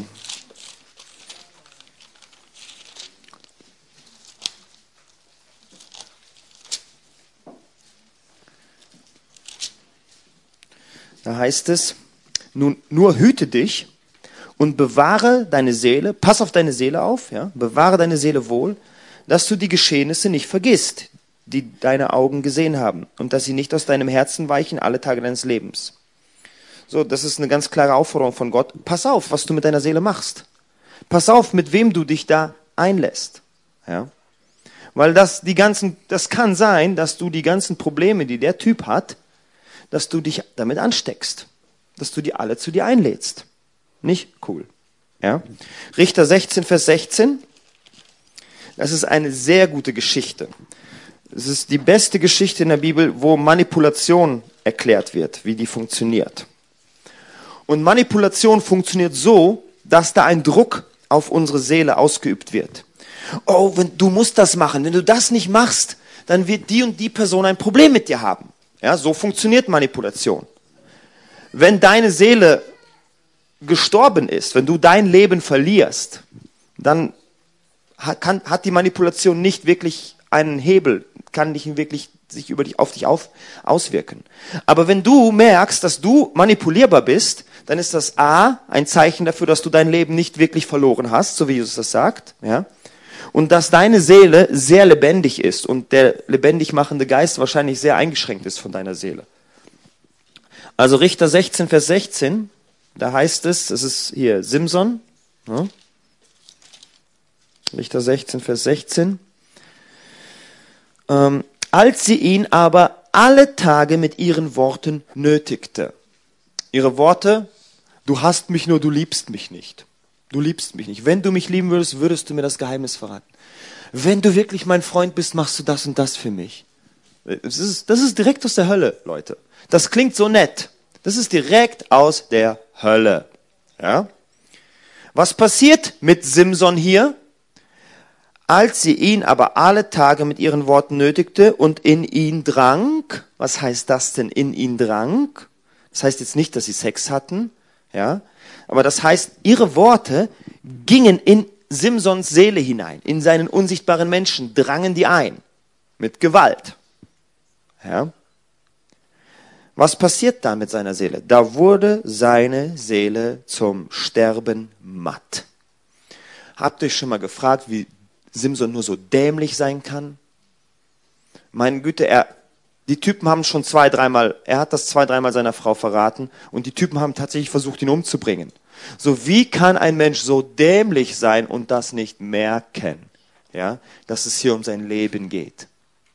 Da heißt es, nun, nur hüte dich und bewahre deine Seele, pass auf deine Seele auf, ja, bewahre deine Seele wohl, dass du die Geschehnisse nicht vergisst, die deine Augen gesehen haben und dass sie nicht aus deinem Herzen weichen alle Tage deines Lebens. So, das ist eine ganz klare Aufforderung von Gott. Pass auf, was du mit deiner Seele machst. Pass auf, mit wem du dich da einlässt. Ja? Weil das die ganzen, das kann sein, dass du die ganzen Probleme, die der Typ hat, dass du dich damit ansteckst, dass du die alle zu dir einlädst. Nicht cool. Ja? Richter sechzehn, Vers sechzehn. Das ist eine sehr gute Geschichte. Es ist die beste Geschichte in der Bibel, wo Manipulation erklärt wird, wie die funktioniert. Und Manipulation funktioniert so, dass da ein Druck auf unsere Seele ausgeübt wird. Oh, wenn, du musst das machen. Wenn du das nicht machst, dann wird die und die Person ein Problem mit dir haben. Ja, so funktioniert Manipulation. Wenn deine Seele gestorben ist, wenn du dein Leben verlierst, dann hat, kann, hat die Manipulation nicht wirklich einen Hebel, kann nicht wirklich sich über dich, auf dich auf, auswirken. Aber wenn du merkst, dass du manipulierbar bist, dann ist das A, ein Zeichen dafür, dass du dein Leben nicht wirklich verloren hast, so wie Jesus das sagt, ja. Und dass deine Seele sehr lebendig ist und der lebendig machende Geist wahrscheinlich sehr eingeschränkt ist von deiner Seele. Also Richter sechzehn, Vers sechzehn, da heißt es, das ist hier Simson, ja. Richter sechzehn, Vers sechzehn. Ähm, als sie ihn aber alle Tage mit ihren Worten nötigte. Ihre Worte, du hast mich nur, du liebst mich nicht. Du liebst mich nicht. Wenn du mich lieben würdest, würdest du mir das Geheimnis verraten. Wenn du wirklich mein Freund bist, machst du das und das für mich. Das ist, das ist direkt aus der Hölle, Leute. Das klingt so nett. Das ist direkt aus der Hölle. Ja? Was passiert mit Simson hier? Als sie ihn aber alle Tage mit ihren Worten nötigte und in ihn drang, was heißt das denn, in ihn drang? Das heißt jetzt nicht, dass sie Sex hatten, ja, aber das heißt, ihre Worte gingen in Simsons Seele hinein, in seinen unsichtbaren Menschen, drangen die ein, mit Gewalt. Ja. Was passiert da mit seiner Seele? Da wurde seine Seele zum Sterben matt. Habt ihr euch schon mal gefragt, wie Simson nur so dämlich sein kann? Meine Güte, er, die Typen haben schon zwei, dreimal, er hat das zwei, dreimal seiner Frau verraten und die Typen haben tatsächlich versucht, ihn umzubringen. So, wie kann ein Mensch so dämlich sein und das nicht merken, ja, dass es hier um sein Leben geht?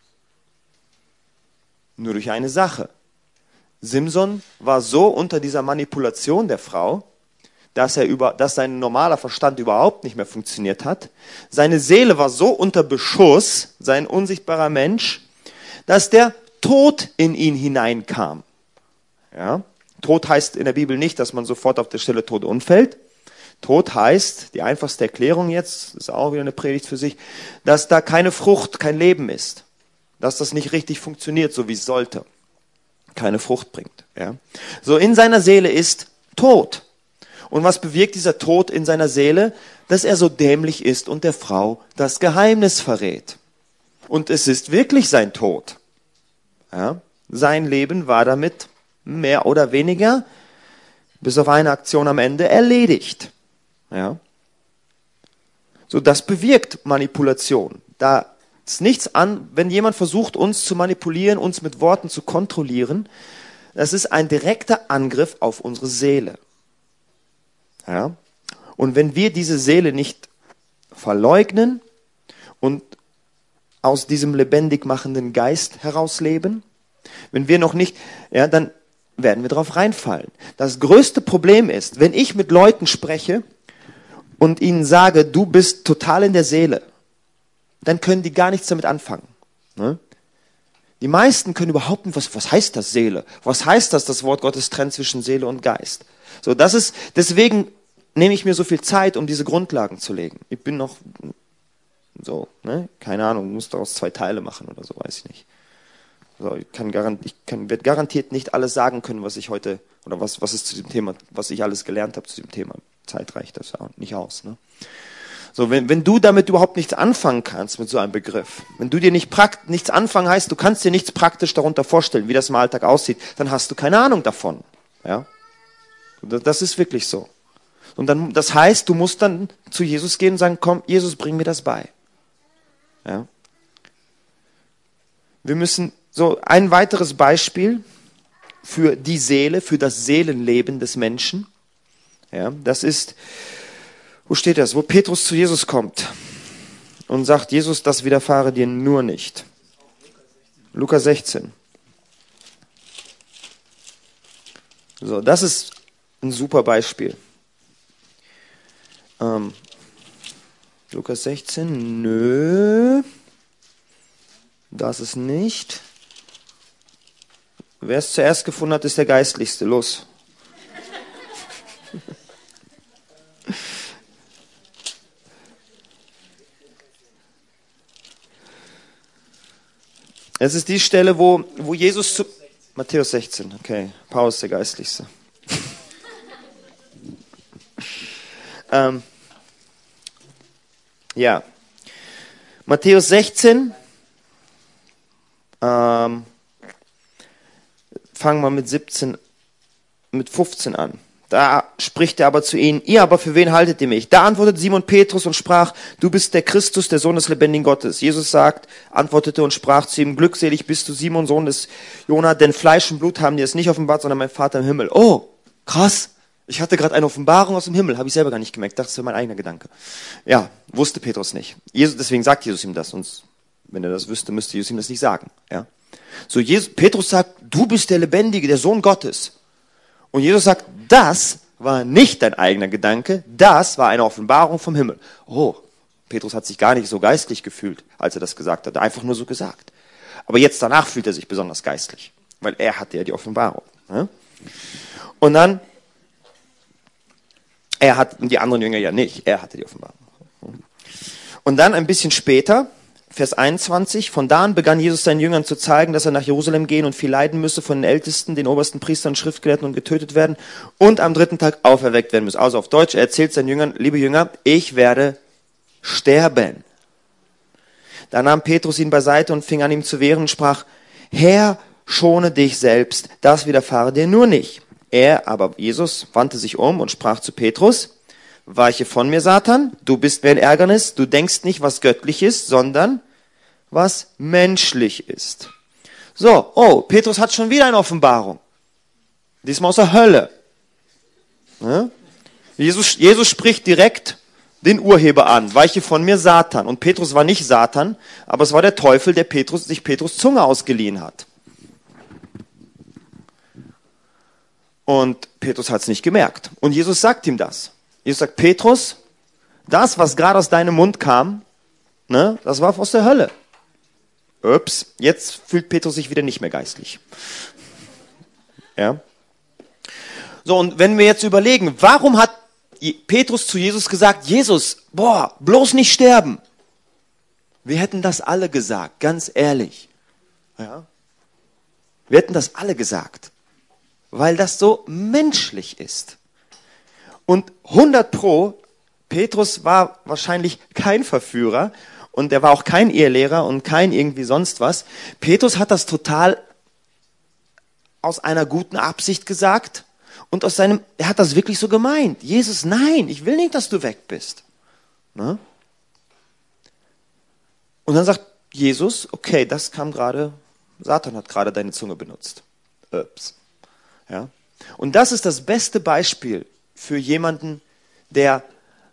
Nur durch eine Sache. Simson war so unter dieser Manipulation der Frau, dass er über, dass sein normaler Verstand überhaupt nicht mehr funktioniert hat. Seine Seele war so unter Beschuss, sein unsichtbarer Mensch, dass der Tod in ihn hineinkam. Ja? Tod heißt in der Bibel nicht, dass man sofort auf der Stelle tot umfällt. Tod heißt, die einfachste Erklärung jetzt, ist auch wieder eine Predigt für sich, dass da keine Frucht, kein Leben ist. Dass das nicht richtig funktioniert, so wie es sollte. Keine Frucht bringt. Ja? So, in seiner Seele ist Tod. Und was bewirkt dieser Tod in seiner Seele? Dass er so dämlich ist und der Frau das Geheimnis verrät. Und es ist wirklich sein Tod. Ja? Sein Leben war damit mehr oder weniger, bis auf eine Aktion am Ende, erledigt. Ja? So, das bewirkt Manipulation. Da ist nichts an, wenn jemand versucht, uns zu manipulieren, uns mit Worten zu kontrollieren, das ist ein direkter Angriff auf unsere Seele. Ja? Und wenn wir diese Seele nicht verleugnen und aus diesem lebendig machenden Geist herausleben, wenn wir noch nicht, ja, dann werden wir drauf reinfallen. Das größte Problem ist, wenn ich mit Leuten spreche und ihnen sage, du bist total in der Seele, dann können die gar nichts damit anfangen. Ne? Die meisten können überhaupt nicht, was, was heißt das Seele? Was heißt das, das Wort Gottes trennt zwischen Seele und Geist? So, das ist, deswegen nehme ich mir so viel Zeit, um diese Grundlagen zu legen. Ich bin noch So, ne? Keine Ahnung, muss daraus zwei Teile machen oder so, weiß ich nicht. So, ich kann garantiert, ich kann, werde garantiert nicht alles sagen können, was ich heute, oder was, was es zu dem Thema, was ich alles gelernt habe zu dem Thema. Zeit reicht das ja nicht aus, ne? So, wenn, wenn du damit überhaupt nichts anfangen kannst mit so einem Begriff, wenn du dir nicht prakt, nichts anfangen heißt, du kannst dir nichts praktisch darunter vorstellen, wie das im Alltag aussieht, dann hast du keine Ahnung davon, ja? Das ist wirklich so. Und dann, das heißt, du musst dann zu Jesus gehen und sagen, komm, Jesus, bring mir das bei. Ja? Wir müssen, so ein weiteres Beispiel für die Seele, für das Seelenleben des Menschen. Ja, das ist, wo steht das? Wo Petrus zu Jesus kommt und sagt, Jesus, das widerfahre dir nur nicht. Lukas sechzehn. So, das ist ein super Beispiel. Ähm, Lukas sechzehn, nö, das ist nicht. Wer es zuerst gefunden hat, ist der Geistlichste. Los. Es ist die Stelle, wo, wo Jesus zu... Matthäus sechzehn, okay. Paulus der Geistlichste. ähm, ja. Matthäus sechzehn. Ähm, fangen wir mit siebzehn, mit fünfzehn an. Da spricht er aber zu ihnen, ihr aber für wen haltet ihr mich? Da antwortete Simon Petrus und sprach, du bist der Christus, der Sohn des lebendigen Gottes. Jesus sagt, antwortete und sprach zu ihm, glückselig bist du Simon, Sohn des Jona, denn Fleisch und Blut haben dir es nicht offenbart, sondern mein Vater im Himmel. Oh, krass. Ich hatte gerade eine Offenbarung aus dem Himmel, habe ich selber gar nicht gemerkt. Das war mein eigener Gedanke. Ja, wusste Petrus nicht. Jesus, deswegen sagt Jesus ihm das, sonst, wenn er das wüsste, müsste Jesus ihm das nicht sagen. Ja. So, Jesus, Petrus sagt, du bist der Lebendige, der Sohn Gottes. Und Jesus sagt, das war nicht dein eigener Gedanke, das war eine Offenbarung vom Himmel. Oh, Petrus hat sich gar nicht so geistlich gefühlt, als er das gesagt hat, einfach nur so gesagt. Aber jetzt danach fühlt er sich besonders geistlich, weil er hatte ja die Offenbarung. Ne? Und dann, er hat, die anderen Jünger ja nicht, er hatte die Offenbarung. Und dann ein bisschen später, Vers einundzwanzig, von da an begann Jesus seinen Jüngern zu zeigen, dass er nach Jerusalem gehen und viel leiden müsse, von den Ältesten, den obersten Priestern und Schriftgelehrten und getötet werden und am dritten Tag auferweckt werden müsse. Also auf Deutsch, er erzählt seinen Jüngern, liebe Jünger, ich werde sterben. Da nahm Petrus ihn beiseite und fing an, ihm zu wehren und sprach, Herr, schone dich selbst, das widerfahre dir nur nicht. Er, aber Jesus, wandte sich um und sprach zu Petrus, weiche von mir, Satan, du bist mir ein Ärgernis, du denkst nicht, was göttlich ist, sondern was menschlich ist. So, oh, Petrus hat schon wieder eine Offenbarung. Diesmal aus der Hölle. Ja? Jesus, Jesus spricht direkt den Urheber an, weiche von mir, Satan. Und Petrus war nicht Satan, aber es war der Teufel, der Petrus, sich Petrus Zunge ausgeliehen hat. Und Petrus hat es nicht gemerkt. Und Jesus sagt ihm das. Jesus sagt, Petrus, das, was gerade aus deinem Mund kam, ne, das war aus der Hölle. Ups, jetzt fühlt Petrus sich wieder nicht mehr geistlich. Ja. So, und wenn wir jetzt überlegen, warum hat Petrus zu Jesus gesagt, Jesus, boah, bloß nicht sterben. Wir hätten das alle gesagt, ganz ehrlich. Ja. Wir hätten das alle gesagt, weil das so menschlich ist. Und hundert Pro, Petrus war wahrscheinlich kein Verführer und er war auch kein Ehelehrer und kein irgendwie sonst was. Petrus hat das total aus einer guten Absicht gesagt und aus seinem, er hat das wirklich so gemeint. Jesus, nein, ich will nicht, dass du weg bist. Ne? Und dann sagt Jesus, okay, das kam gerade, Satan hat gerade deine Zunge benutzt. Ups. Ja? Und das ist das beste Beispiel für jemanden, der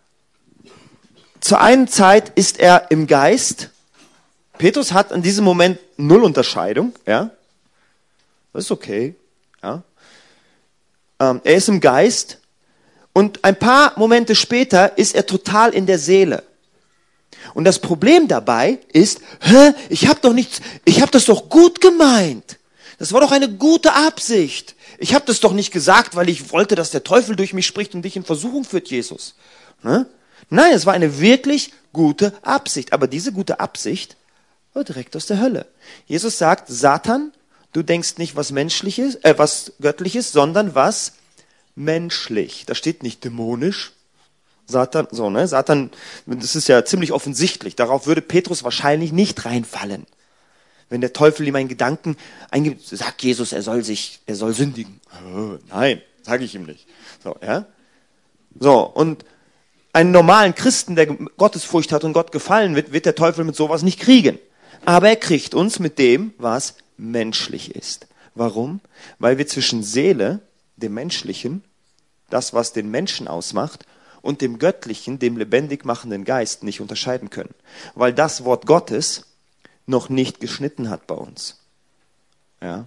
zur einen Zeit ist er im Geist. Petrus hat in diesem Moment null Unterscheidung, ja. Das ist okay, ja. Ähm, er ist im Geist und ein paar Momente später ist er total in der Seele. Und das Problem dabei ist, hä, ich habe doch nichts, ich habe das doch gut gemeint. Das war doch eine gute Absicht. Ich habe das doch nicht gesagt, weil ich wollte, dass der Teufel durch mich spricht und dich in Versuchung führt, Jesus. Ne? Nein, es war eine wirklich gute Absicht. Aber diese gute Absicht war direkt aus der Hölle. Jesus sagt, Satan, du denkst nicht was Menschliches, äh, was Göttliches, sondern was menschlich. Da steht nicht dämonisch. Satan, so, ne? Satan, das ist ja ziemlich offensichtlich. Darauf würde Petrus wahrscheinlich nicht reinfallen. Wenn der Teufel ihm einen Gedanken eingibt, sagt Jesus, er soll sich, er soll sündigen. Oh, nein, sage ich ihm nicht. So, ja? So, und einen normalen Christen, der Gottesfurcht hat und Gott gefallen wird, wird der Teufel mit sowas nicht kriegen. Aber er kriegt uns mit dem, was menschlich ist. Warum? Weil wir zwischen Seele, dem Menschlichen, das, was den Menschen ausmacht, und dem Göttlichen, dem lebendig machenden Geist nicht unterscheiden können. Weil das Wort Gottes noch nicht geschnitten hat bei uns. Ja?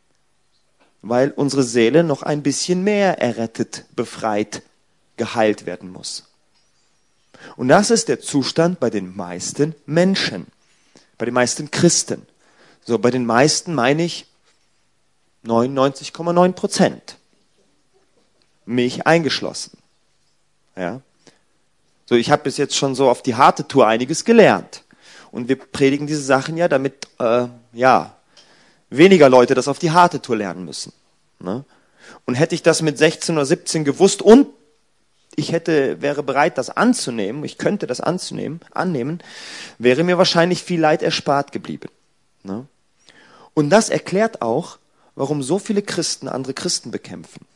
Weil unsere Seele noch ein bisschen mehr errettet, befreit, geheilt werden muss. Und das ist der Zustand bei den meisten Menschen, bei den meisten Christen. So, bei den meisten meine ich neunundneunzig Komma neun Prozent. Mich eingeschlossen. Ja? So, ich habe bis jetzt schon so auf die harte Tour einiges gelernt. Und wir predigen diese Sachen ja, damit äh, ja, weniger Leute das auf die harte Tour lernen müssen. Ne? Und hätte ich das mit sechzehn oder siebzehn gewusst und ich hätte, wäre bereit, das anzunehmen, ich könnte das anzunehmen, annehmen, wäre mir wahrscheinlich viel Leid erspart geblieben. Ne? Und das erklärt auch, warum so viele Christen andere Christen bekämpfen.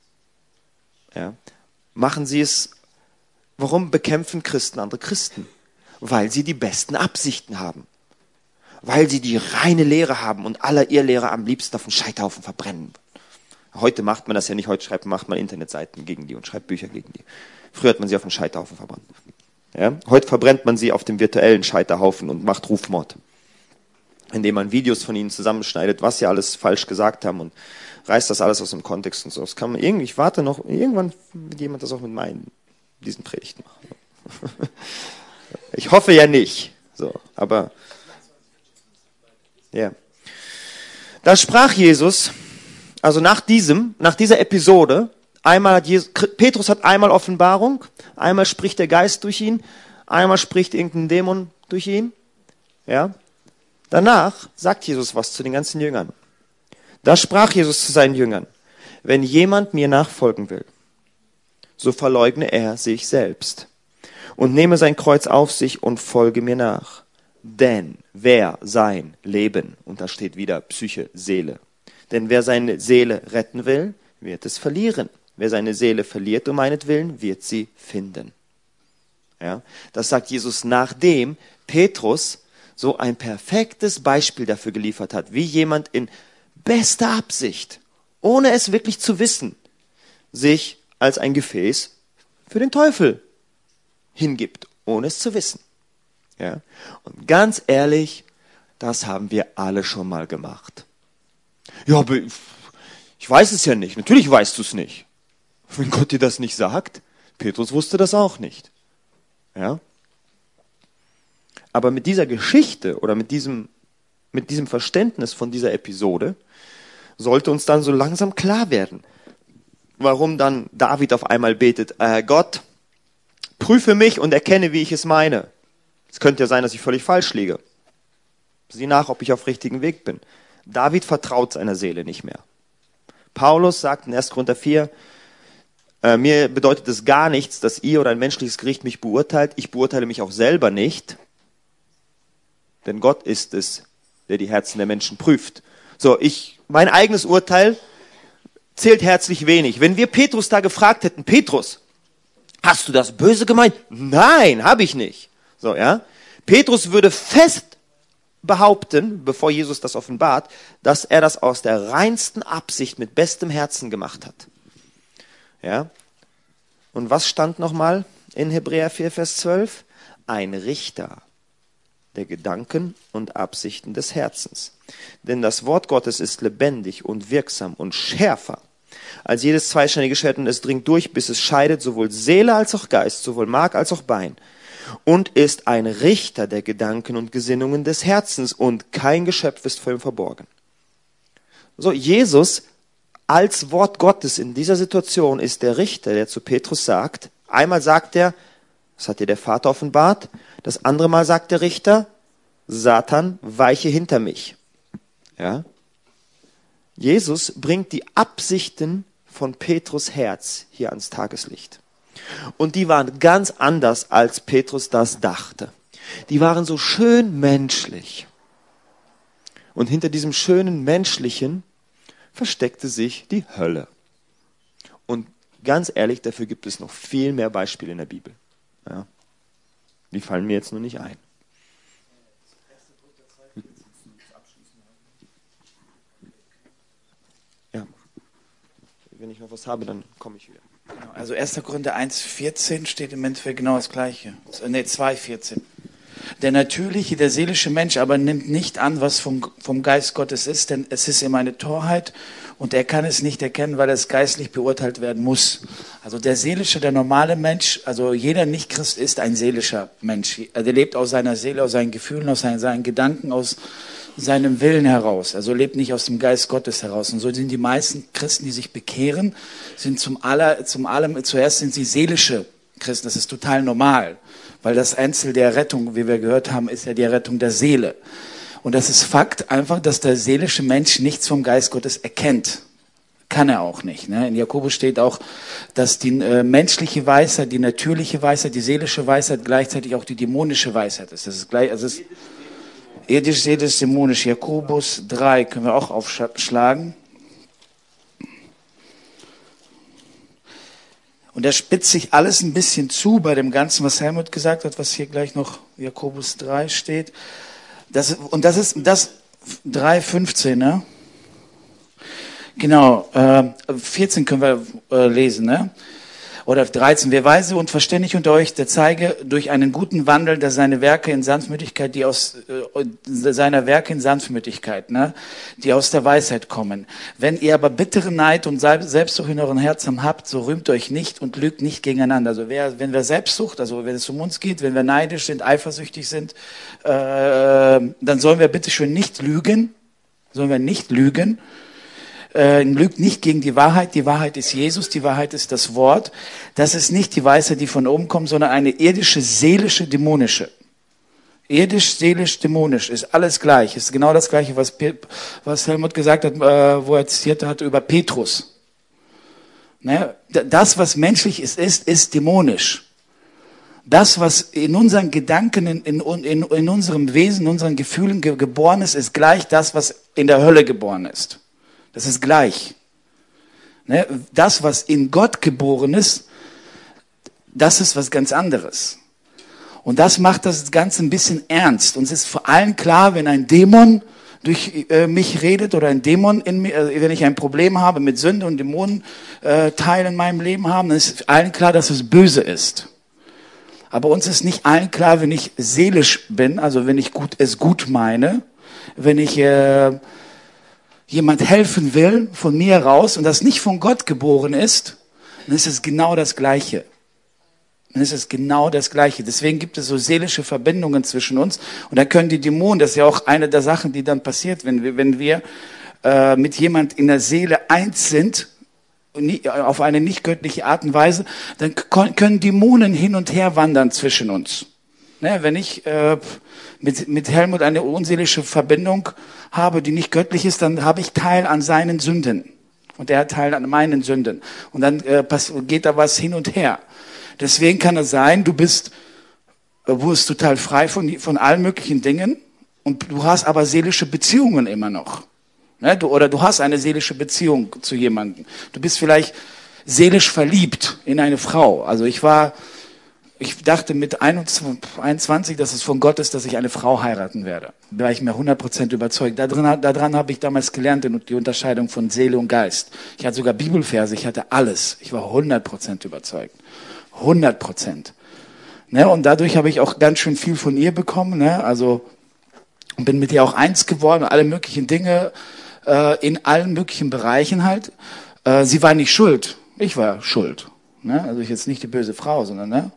Ja? Machen sie es, warum bekämpfen Christen andere Christen? Weil sie die besten Absichten haben. Weil sie die reine Lehre haben und alle Irrlehrer am liebsten auf den Scheiterhaufen verbrennen. Heute macht man das ja nicht, heute schreibt, macht man Internetseiten gegen die und schreibt Bücher gegen die. Früher hat man sie auf den Scheiterhaufen verbrannt. Ja? Heute verbrennt man sie auf dem virtuellen Scheiterhaufen und macht Rufmord. Indem man Videos von ihnen zusammenschneidet, was sie alles falsch gesagt haben und reißt das alles aus dem Kontext und so. Das kann man irgendwie, ich warte noch, irgendwann wird jemand das auch mit meinen, diesen Predigten machen. Ich hoffe ja nicht. So, aber, ja. Da sprach Jesus, also nach diesem, nach dieser Episode, einmal hat Jesus, Petrus hat einmal Offenbarung, einmal spricht der Geist durch ihn, einmal spricht irgendein Dämon durch ihn, ja. Danach sagt Jesus was zu den ganzen Jüngern. Da sprach Jesus zu seinen Jüngern, wenn jemand mir nachfolgen will, so verleugne er sich selbst und nehme sein Kreuz auf sich und folge mir nach. Denn wer sein Leben, und da steht wieder Psyche, Seele, denn wer seine Seele retten will, wird es verlieren. Wer seine Seele verliert um meinetwillen, wird sie finden. Ja, das sagt Jesus, nachdem Petrus so ein perfektes Beispiel dafür geliefert hat, wie jemand in bester Absicht, ohne es wirklich zu wissen, sich als ein Gefäß für den Teufel hingibt, ohne es zu wissen. Ja? Und ganz ehrlich, das haben wir alle schon mal gemacht. Ja, aber ich weiß es ja nicht. Natürlich weißt du es nicht. Wenn Gott dir das nicht sagt, Petrus wusste das auch nicht. Ja? Aber mit dieser Geschichte oder mit diesem, mit diesem Verständnis von dieser Episode sollte uns dann so langsam klar werden, warum dann David auf einmal betet, äh, Gott, prüfe mich und erkenne, wie ich es meine. Es könnte ja sein, dass ich völlig falsch liege. Sieh nach, ob ich auf richtigen Weg bin. David vertraut seiner Seele nicht mehr. Paulus sagt in erster Korinther vier, äh, mir bedeutet es gar nichts, dass ihr oder ein menschliches Gericht mich beurteilt. Ich beurteile mich auch selber nicht. Denn Gott ist es, der die Herzen der Menschen prüft. So, ich, mein eigenes Urteil zählt herzlich wenig. Wenn wir Petrus da gefragt hätten, Petrus, hast du das böse gemeint? Nein, habe ich nicht. So, ja. Petrus würde fest behaupten, bevor Jesus das offenbart, dass er das aus der reinsten Absicht mit bestem Herzen gemacht hat. Ja. Und was stand nochmal in Hebräer vier, Vers zwölf? Ein Richter der Gedanken und Absichten des Herzens. Denn das Wort Gottes ist lebendig und wirksam und schärfer als jedes zweischneidige Schwert und es dringt durch, bis es scheidet sowohl Seele als auch Geist, sowohl Mark als auch Bein und ist ein Richter der Gedanken und Gesinnungen des Herzens und kein Geschöpf ist vor ihm verborgen. So, Jesus als Wort Gottes in dieser Situation ist der Richter, der zu Petrus sagt, einmal sagt er, Das hat dir der Vater offenbart. Das andere Mal sagt der Richter, Satan, weiche hinter mich. Ja? Jesus bringt die Absichten von Petrus Herz hier ans Tageslicht. Und die waren ganz anders, als Petrus das dachte. Die waren so schön menschlich. Und hinter diesem schönen Menschlichen versteckte sich die Hölle. Und ganz ehrlich, dafür gibt es noch viel mehr Beispiele in der Bibel. Ja. Die fallen mir jetzt nur nicht ein. Ja. Wenn ich noch was habe, dann komme ich wieder. Genau, also erster Korinther eins vierzehn steht im Endeffekt genau das Gleiche. Ne, zwei vierzehn. Der natürliche, der seelische Mensch aber nimmt nicht an, was vom, vom Geist Gottes ist, denn es ist ihm eine Torheit und er kann es nicht erkennen, weil es geistlich beurteilt werden muss. Also der seelische, der normale Mensch, also jeder Nicht-Christ ist ein seelischer Mensch. Er lebt aus seiner Seele, aus seinen Gefühlen, aus seinen, seinen Gedanken, aus seinem Willen heraus. Also lebt nicht aus dem Geist Gottes heraus. Und so sind die meisten Christen, die sich bekehren, sind zum aller, zum allem, zuerst sind sie seelische Christen. Das ist total normal. Weil das Einzel der Rettung, wie wir gehört haben, ist ja die Rettung der Seele. Und das ist Fakt einfach, dass der seelische Mensch nichts vom Geist Gottes erkennt. Kann er auch nicht. Ne? In Jakobus steht auch, dass die äh, menschliche Weisheit, die natürliche Weisheit, die seelische Weisheit gleichzeitig auch die dämonische Weisheit ist. Das ist gleich, also es ist irdisch, seelisch, dämonisch. Jakobus drei können wir auch aufschlagen. Und da spitzt sich alles ein bisschen zu bei dem Ganzen, was Helmut gesagt hat, was hier gleich noch Jakobus drei steht. Das, und das ist das drei fünfzehn, ne? Genau, äh, vierzehn können wir äh, lesen, ne? Oder dreizehn. Wer weise und verständig unter euch, der zeige durch einen guten Wandel, dass seine Werke in Sanftmütigkeit, die aus äh, seiner Werke in Sanftmütigkeit, ne, die aus der Weisheit kommen. Wenn ihr aber bittere Neid und Selbstsucht in euren Herzen habt, so rühmt euch nicht und lügt nicht gegeneinander. Also wer, wenn wir Selbstsucht, also wenn es um uns geht, wenn wir neidisch sind, eifersüchtig sind, äh, dann sollen wir bitte schön nicht lügen, sollen wir nicht lügen. Äh, lügt nicht gegen die Wahrheit. Die Wahrheit ist Jesus, die Wahrheit ist das Wort. Das ist nicht die Weisheit, die von oben kommt, sondern eine irdische, seelische, dämonische. Irdisch, seelisch, dämonisch ist alles gleich. Ist genau das Gleiche, was, was Helmut gesagt hat, äh, wo er zitiert hat über Petrus. Ne? Das, was menschlich ist, ist, ist dämonisch. Das, was in unseren Gedanken, in, in, in, in unserem Wesen, in unseren Gefühlen ge- geboren ist, ist gleich das, was in der Hölle geboren ist. Das ist gleich. Ne? Das, was in Gott geboren ist, das ist was ganz anderes. Und das macht das Ganze ein bisschen ernst. Und es ist vor allem klar, wenn ein Dämon durch äh, mich redet oder ein Dämon in mir, äh, wenn ich ein Problem habe mit Sünde und Dämonen äh, Teil in meinem Leben haben, dann ist allen klar, dass es böse ist. Aber uns ist nicht allen klar, wenn ich seelisch bin, also wenn ich gut, es gut meine, wenn ich äh, jemand helfen will von mir raus und das nicht von Gott geboren ist, dann ist es genau das Gleiche. Dann ist es genau das Gleiche. Deswegen gibt es so seelische Verbindungen zwischen uns. Und da können die Dämonen, das ist ja auch eine der Sachen, die dann passiert, wenn wir, wenn wir äh, mit jemand in der Seele eins sind, auf eine nicht göttliche Art und Weise, dann können Dämonen hin und her wandern zwischen uns. Ne, wenn ich äh, mit, mit Helmut eine unseelische Verbindung habe, die nicht göttlich ist, dann habe ich Teil an seinen Sünden. Und er hat Teil an meinen Sünden. Und dann äh, geht da was hin und her. Deswegen kann es sein, du bist, äh, wurdest total frei von, von allen möglichen Dingen und du hast aber seelische Beziehungen immer noch. Ne, du, oder du hast eine seelische Beziehung zu jemandem. Du bist vielleicht seelisch verliebt in eine Frau. Also ich war... Ich dachte mit einundzwanzig, dass es von Gott ist, dass ich eine Frau heiraten werde. Da war ich mir hundert Prozent überzeugt. Daran, daran habe ich damals gelernt, die Unterscheidung von Seele und Geist. Ich hatte sogar Bibelverse, ich hatte alles. Ich war hundert Prozent überzeugt. hundert Prozent. Ne, und dadurch habe ich auch ganz schön viel von ihr bekommen. Ne? Also und bin mit ihr auch eins geworden, alle möglichen Dinge, äh, in allen möglichen Bereichen halt. Äh, sie war nicht schuld, ich war schuld. Ne? Also ich jetzt nicht die böse Frau, sondern... Ne?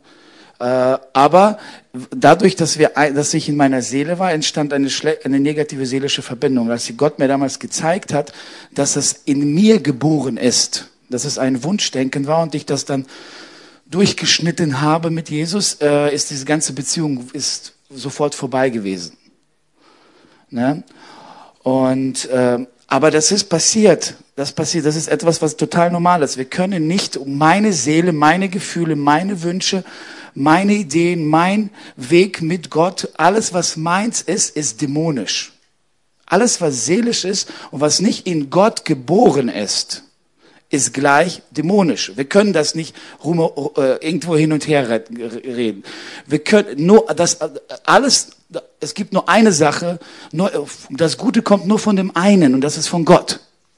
Aber dadurch, dass wir, dass ich in meiner Seele war, entstand eine, eine negative seelische Verbindung. Als Gott mir damals gezeigt hat, dass es in mir geboren ist, dass es ein Wunschdenken war und ich das dann durchgeschnitten habe mit Jesus, äh, ist diese ganze Beziehung ist sofort vorbei gewesen. Ne? Und äh, aber das ist passiert. Das passiert. Das ist etwas, was total normal ist. Wir können nicht meine Seele, meine Gefühle, meine Wünsche, meine Ideen, mein Weg mit Gott, alles, was meins ist, ist dämonisch. Alles, was seelisch ist und was nicht in Gott geboren ist, ist gleich dämonisch. Wir können das nicht rum, äh, irgendwo hin und her reden. Wir können nur das alles. Es gibt nur eine Sache. Nur, das Gute kommt nur von dem einen und das ist von Gott.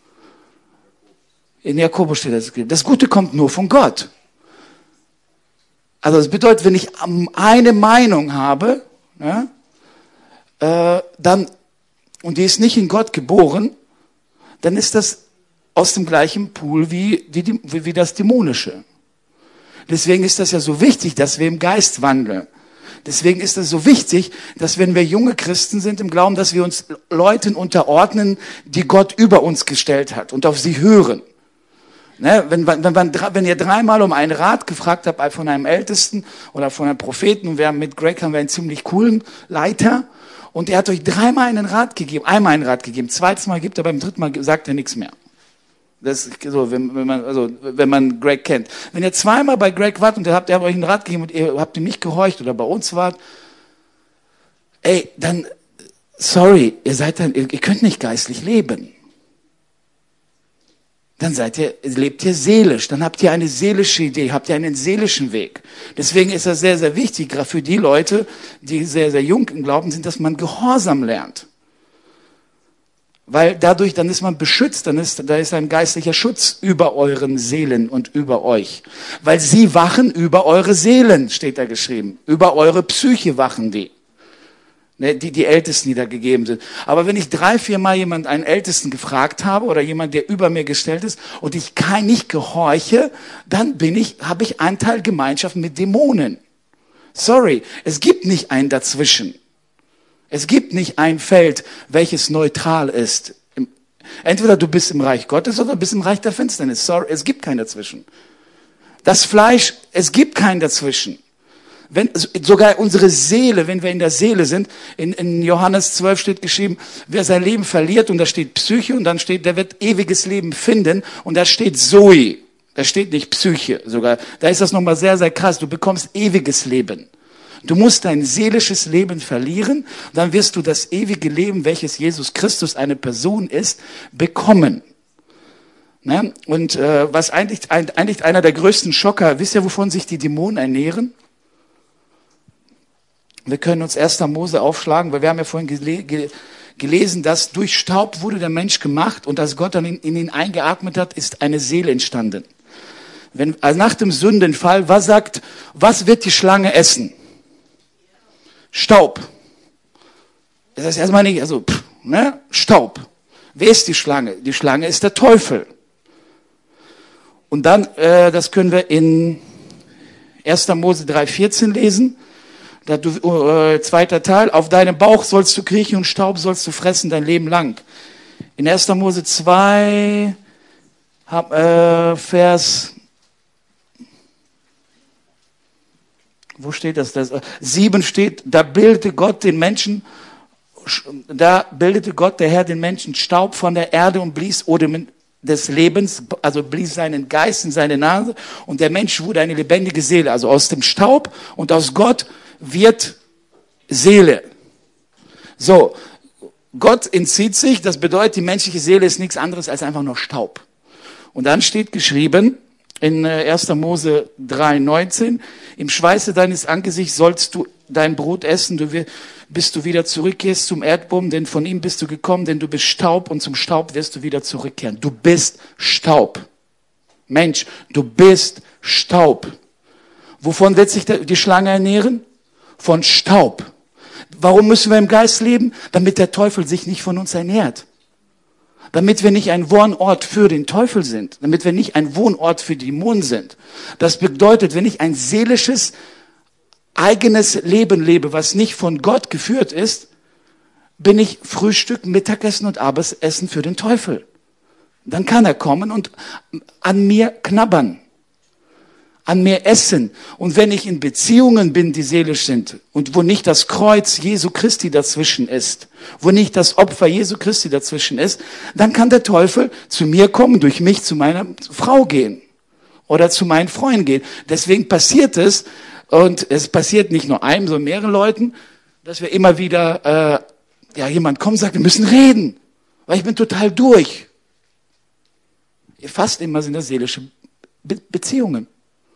In Jakobus steht das. Das Gute kommt nur von Gott. Also das bedeutet, wenn ich eine Meinung habe, ja, äh, dann und die ist nicht in Gott geboren, dann ist das aus dem gleichen Pool wie, wie, wie das Dämonische. Deswegen ist das ja so wichtig, dass wir im Geist wandeln. Deswegen ist es so wichtig, dass wenn wir junge Christen sind im Glauben, dass wir uns Leuten unterordnen, die Gott über uns gestellt hat und auf sie hören. Ne, wenn, wenn, wenn, wenn ihr dreimal um einen Rat gefragt habt von einem Ältesten oder von einem Propheten, und wir haben mit Greg haben wir einen ziemlich coolen Leiter, und er hat euch dreimal einen Rat gegeben, einmal einen Rat gegeben, zweites Mal gibt er, beim dritten Mal sagt er nichts mehr. Das ist so, wenn, wenn man, also, wenn man Greg kennt. Wenn ihr zweimal bei Greg wart und ihr habt, er hat euch einen Rat gegeben und ihr habt ihm nicht gehorcht oder bei uns wart, ey, dann, sorry, ihr seid dann, ihr, ihr könnt nicht geistlich leben. Dann seid ihr, lebt ihr seelisch, dann habt ihr eine seelische Idee, habt ihr einen seelischen Weg. Deswegen ist das sehr, sehr wichtig, gerade für die Leute, die sehr, sehr jung im Glauben sind, dass man Gehorsam lernt. Weil dadurch, dann ist man beschützt, dann ist, da ist ein geistlicher Schutz über euren Seelen und über euch. Weil sie wachen über eure Seelen, steht da geschrieben. Über eure Psyche wachen die. Ne, die, die Ältesten, die da gegeben sind. Aber wenn ich drei, vier Mal jemand, einen Ältesten gefragt habe oder jemand, der über mir gestellt ist und ich kein, nicht gehorche, dann bin ich, habe ich einen Teil Gemeinschaft mit Dämonen. Sorry, es gibt nicht ein Dazwischen. Es gibt nicht ein Feld, welches neutral ist. Entweder du bist im Reich Gottes oder du bist im Reich der Finsternis. Sorry, es gibt kein Dazwischen. Das Fleisch, es gibt kein Dazwischen. Wenn, sogar unsere Seele, wenn wir in der Seele sind, in, in Johannes zwölf steht geschrieben, wer sein Leben verliert, und da steht Psyche, und dann steht, der wird ewiges Leben finden, und da steht Zoe. Da steht nicht Psyche sogar. Da ist das nochmal sehr, sehr krass. Du bekommst ewiges Leben. Du musst dein seelisches Leben verlieren, dann wirst du das ewige Leben, welches Jesus Christus eine Person ist, bekommen. Ne? Und äh, was eigentlich, ein, eigentlich einer der größten Schocker, wisst ihr, wovon sich die Dämonen ernähren? Wir können uns erster Mose aufschlagen, weil wir haben ja vorhin gele ge gelesen, dass durch Staub wurde der Mensch gemacht, und als Gott dann in, in ihn eingeatmet hat, ist eine Seele entstanden. Wenn, also nach dem Sündenfall, was sagt, was wird die Schlange essen? Staub. Das heißt erstmal nicht, also, pff, ne? Staub. Wer ist die Schlange? Die Schlange ist der Teufel. Und dann, äh, das können wir in erster Mose drei vierzehn lesen. Da du, äh, zweiter Teil, auf deinem Bauch sollst du kriechen und Staub sollst du fressen dein Leben lang. In erster Mose zwei, hab, äh, Vers, wo steht das? das? Sieben steht, da bildete Gott den Menschen, da bildete Gott, der Herr, den Menschen Staub von der Erde und blies Odem des Lebens, also blies seinen Geist in seine Nase, und der Mensch wurde eine lebendige Seele. Also aus dem Staub und aus Gott wird Seele. So, Gott entzieht sich, das bedeutet, die menschliche Seele ist nichts anderes als einfach nur Staub. Und dann steht geschrieben, in erster Mose drei neunzehn, im Schweiße deines Angesichts sollst du dein Brot essen, du wirst, bis du wieder zurückkehrst zum Erdboden, denn von ihm bist du gekommen, denn du bist Staub, und zum Staub wirst du wieder zurückkehren. Du bist Staub. Mensch, du bist Staub. Wovon wird sich die Schlange ernähren? Von Staub. Warum müssen wir im Geist leben? Damit der Teufel sich nicht von uns ernährt. Damit wir nicht ein Wohnort für den Teufel sind. Damit wir nicht ein Wohnort für Dämonen sind. Das bedeutet, wenn ich ein seelisches, eigenes Leben lebe, was nicht von Gott geführt ist, bin ich Frühstück, Mittagessen und Abendessen für den Teufel. Dann kann er kommen und an mir knabbern. an mehr Essen. Und wenn ich in Beziehungen bin, die seelisch sind und wo nicht das Kreuz Jesu Christi dazwischen ist, wo nicht das Opfer Jesu Christi dazwischen ist, dann kann der Teufel zu mir kommen, durch mich zu meiner Frau gehen oder zu meinen Freunden gehen. Deswegen passiert es, und es passiert nicht nur einem, sondern mehreren Leuten, dass wir immer wieder, äh, ja, jemand kommt und sagt, wir müssen reden, weil ich bin total durch. Fast immer sind das seelische Be- Beziehungen.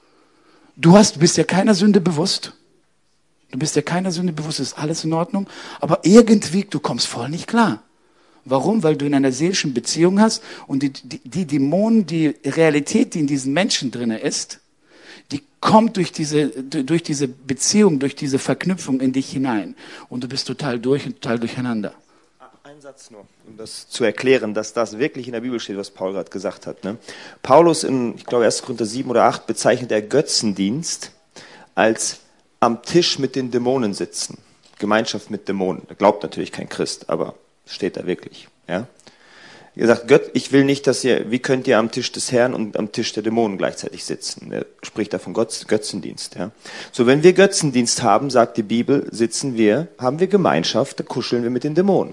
Du hast, du bist ja keiner Sünde bewusst. Du bist ja keiner Sünde bewusst, ist alles in Ordnung. Aber irgendwie, du kommst voll nicht klar. Warum? Weil du in einer seelischen Beziehung hast und die, die, die Dämonen, die Realität, die in diesen Menschen drinne ist, die kommt durch diese, durch diese Beziehung, durch diese Verknüpfung in dich hinein. Und du bist total durch und total durcheinander. Ein Satz nur, um das zu erklären, dass das wirklich in der Bibel steht, was Paul gerade gesagt hat. Ne? Paulus in, ich glaube, erster Korinther sieben oder acht bezeichnet der Götzendienst als am Tisch mit den Dämonen sitzen. Gemeinschaft mit Dämonen. Da glaubt natürlich kein Christ, aber steht da wirklich. Ja? Er sagt, Gott, ich will nicht, dass ihr, wie könnt ihr am Tisch des Herrn und am Tisch der Dämonen gleichzeitig sitzen? Er spricht da von Götzendienst. Ja? So, wenn wir Götzendienst haben, sagt die Bibel, sitzen wir, haben wir Gemeinschaft, da kuscheln wir mit den Dämonen.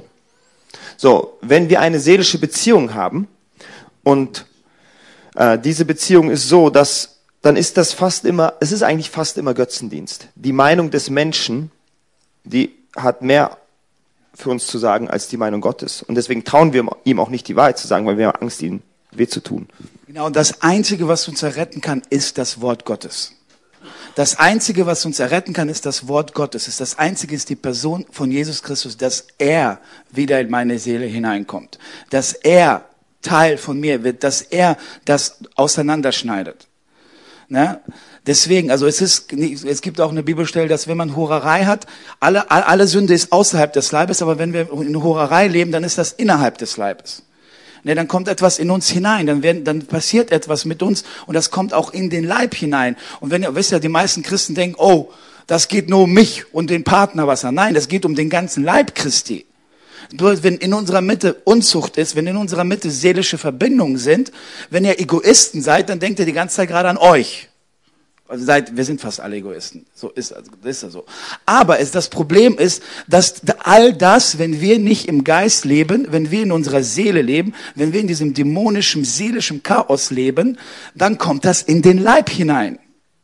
So, wenn wir eine seelische Beziehung haben und äh, diese Beziehung ist so, dass dann ist das fast immer, es ist eigentlich fast immer Götzendienst. Die Meinung des Menschen, die hat mehr für uns zu sagen als die Meinung Gottes. Und deswegen trauen wir ihm auch nicht die Wahrheit zu sagen, weil wir haben Angst, ihm weh zu tun. Genau, und das Einzige, was uns erretten kann, ist das Wort Gottes. Das Einzige, was uns erretten kann, ist das Wort Gottes. Das Einzige ist die Person von Jesus Christus, dass er wieder in meine Seele hineinkommt. Dass er Teil von mir wird, dass er das auseinanderschneidet. Ne? Deswegen, also es ist, es gibt auch eine Bibelstelle, dass wenn man Hurerei hat, alle, alle Sünde ist außerhalb des Leibes, aber wenn wir in Hurerei leben, dann ist das innerhalb des Leibes. Ne, dann kommt etwas in uns hinein, dann, werden, dann passiert etwas mit uns und das kommt auch in den Leib hinein. Und wenn ihr wisst ja, die meisten Christen denken, oh, das geht nur um mich und den Partner was an. Nein, das geht um den ganzen Leib Christi. Wenn in unserer Mitte Unzucht ist, wenn in unserer Mitte seelische Verbindungen sind, wenn ihr Egoisten seid, dann denkt ihr die ganze Zeit gerade an euch. Also seid, wir sind fast alle Egoisten. So ist, also, ist das so. Aber es, das Problem ist, dass all das, wenn wir nicht im Geist leben, wenn wir in unserer Seele leben, wenn wir in diesem dämonischen, seelischen Chaos leben, dann kommt das in den Leib hinein.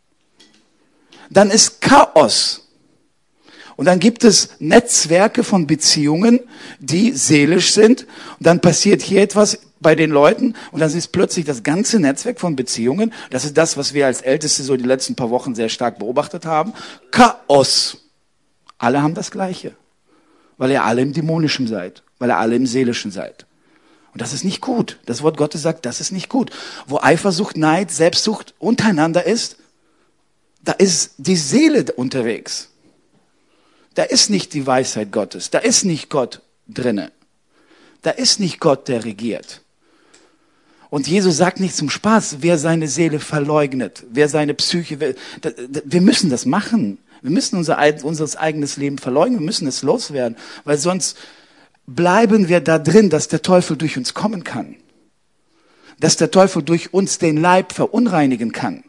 Dann ist Chaos. Und dann gibt es Netzwerke von Beziehungen, die seelisch sind. Und dann passiert hier etwas bei den Leuten und dann ist plötzlich das ganze Netzwerk von Beziehungen, das ist das, was wir als Älteste so die letzten paar Wochen sehr stark beobachtet haben, Chaos. Alle haben das Gleiche, weil ihr alle im Dämonischen seid, weil ihr alle im Seelischen seid. Und das ist nicht gut. Das Wort Gottes sagt, das ist nicht gut. Wo Eifersucht, Neid, Selbstsucht untereinander ist, da ist die Seele unterwegs. Da ist nicht die Weisheit Gottes, da ist nicht Gott drinne. Da ist nicht Gott, der regiert. Und Jesus sagt nicht zum Spaß, wer seine Seele verleugnet, wer seine Psyche will. Wir müssen das machen. Wir müssen unser, unser eigenes Leben verleugnen, wir müssen es loswerden, weil sonst bleiben wir da drin, dass der Teufel durch uns kommen kann. Dass der Teufel durch uns den Leib verunreinigen kann.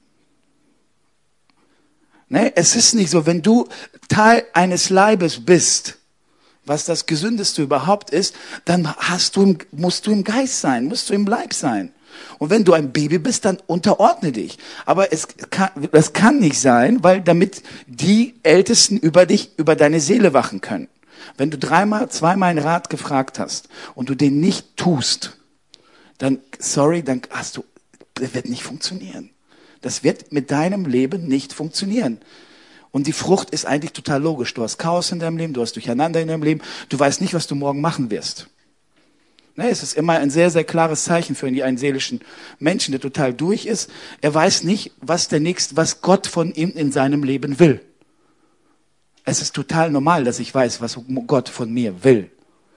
Ne? Es ist nicht so, wenn du Teil eines Leibes bist, was das Gesündeste überhaupt ist, dann hast du, musst du im Geist sein, musst du im Leib sein. Und wenn du ein Baby bist, dann unterordne dich. Aber es kann, das kann nicht sein, weil damit die Ältesten über dich, über deine Seele wachen können. Wenn du dreimal, zweimal einen Rat gefragt hast und du den nicht tust, dann, sorry, dann hast du, das wird nicht funktionieren. Das wird mit deinem Leben nicht funktionieren. Und die Frucht ist eigentlich total logisch. Du hast Chaos in deinem Leben, du hast Durcheinander in deinem Leben, du weißt nicht, was du morgen machen wirst. Ne, es ist immer ein sehr, sehr klares Zeichen für einen seelischen Menschen, der total durch ist. Er weiß nicht, was der nächste, was Gott von ihm in seinem Leben will. Es ist total normal, dass ich weiß, was Gott von mir will.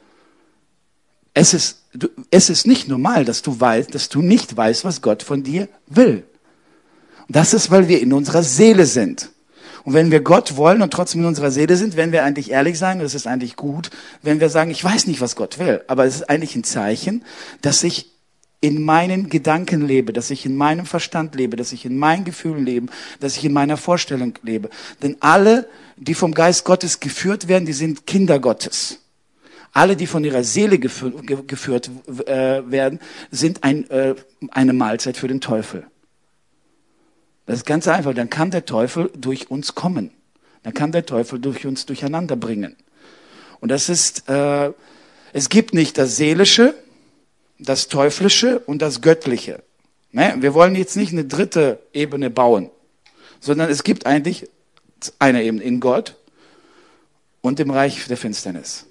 Es ist, du, es ist nicht normal, dass du weißt, dass du nicht weißt, was Gott von dir will. Und das ist, weil wir in unserer Seele sind. Und wenn wir Gott wollen und trotzdem in unserer Seele sind, wenn wir eigentlich ehrlich sein, das ist eigentlich gut, wenn wir sagen, ich weiß nicht, was Gott will, aber es ist eigentlich ein Zeichen, dass ich in meinen Gedanken lebe, dass ich in meinem Verstand lebe, dass ich in meinen Gefühlen lebe, dass ich in meiner Vorstellung lebe. Denn alle, die vom Geist Gottes geführt werden, die sind Kinder Gottes. Alle, die von ihrer Seele geführt, geführt äh, werden, sind ein, äh, eine Mahlzeit für den Teufel. Das ist ganz einfach. Dann kann der Teufel durch uns kommen. Dann kann der Teufel durch uns durcheinander bringen. Und das ist, äh, es gibt nicht das Seelische, das Teuflische und das Göttliche. Ne? Wir wollen jetzt nicht eine dritte Ebene bauen, sondern es gibt eigentlich eine Ebene in Gott und im Reich der Finsternis.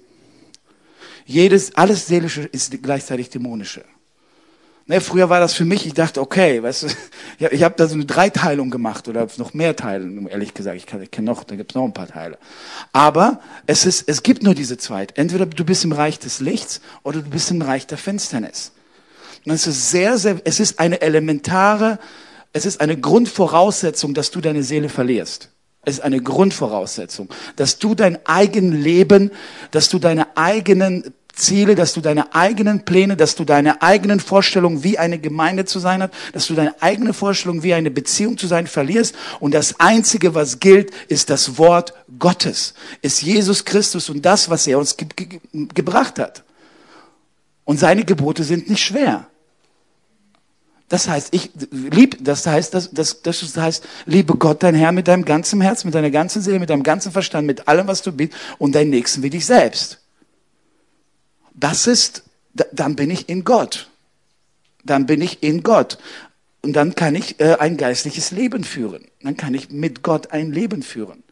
Jedes, alles Seelische ist gleichzeitig Dämonische. Ne, früher war das für mich, ich dachte, okay, weißt du, ich, ich habe da so eine Dreiteilung gemacht oder noch mehr Teile, ehrlich gesagt, ich, kann, ich kenne noch, da gibt es noch ein paar Teile. Aber es ist, es gibt nur diese zwei. Entweder du bist im Reich des Lichts oder du bist im Reich der Finsternis. Und es ist sehr, sehr, es ist eine elementare, es ist eine Grundvoraussetzung, dass du deine Seele verlierst. Es ist eine Grundvoraussetzung, dass du dein eigenes Leben, dass du deine eigenen Ziele, dass du deine eigenen Pläne, dass du deine eigenen Vorstellungen, wie eine Gemeinde zu sein hat, dass du deine eigene Vorstellung, wie eine Beziehung zu sein, verlierst. Und das Einzige, was gilt, ist das Wort Gottes, ist Jesus Christus und das, was er uns ge- ge- gebracht hat. Und seine Gebote sind nicht schwer. Das heißt, ich lieb, das heißt, das, das, das heißt, liebe Gott, dein Herr mit deinem ganzen Herz, mit deiner ganzen Seele, mit deinem ganzen Verstand, mit allem, was du bist und deinen Nächsten wie dich selbst. Das ist, dann bin ich in Gott. Dann bin ich in Gott. Und dann kann ich äh, ein geistliches Leben führen. Dann kann ich mit Gott ein Leben führen.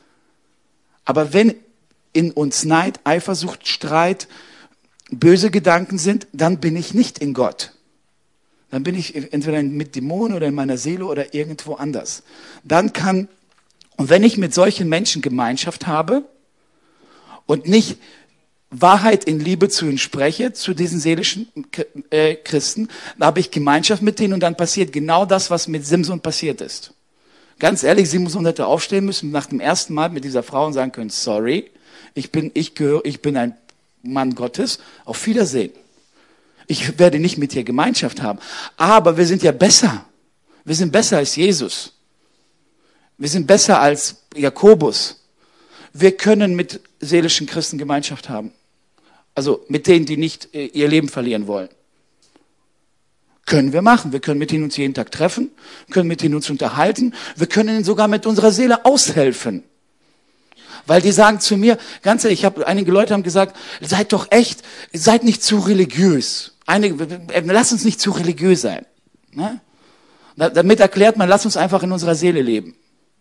Aber wenn in uns Neid, Eifersucht, Streit, böse Gedanken sind, dann bin ich nicht in Gott. Dann bin ich entweder mit Dämonen oder in meiner Seele oder irgendwo anders. Dann kann, und wenn ich mit solchen Menschen Gemeinschaft habe und nicht Wahrheit in Liebe zu ihnen spreche, zu diesen seelischen äh, Christen, dann habe ich Gemeinschaft mit denen und dann passiert genau das, was mit Simson passiert ist. Ganz ehrlich, Simson hätte aufstehen müssen nach dem ersten Mal mit dieser Frau und sagen können, sorry, ich bin, ich gehöre, ich bin ein Mann Gottes, auf Wiedersehen. Ich werde nicht mit dir Gemeinschaft haben. Aber wir sind ja besser. Wir sind besser als Jesus. Wir sind besser als Jakobus. Wir können mit seelischen Christen Gemeinschaft haben. Also mit denen, die nicht ihr Leben verlieren wollen. Können wir machen. Wir können mit ihnen uns jeden Tag treffen, können mit ihnen uns unterhalten. Wir können ihnen sogar mit unserer Seele aushelfen. Weil die sagen zu mir, ganz ehrlich, ich habe, einige Leute haben gesagt, seid doch echt, seid nicht zu religiös. Einige, lass uns nicht zu religiös sein. Ne? Damit erklärt man, lass uns einfach in unserer Seele leben.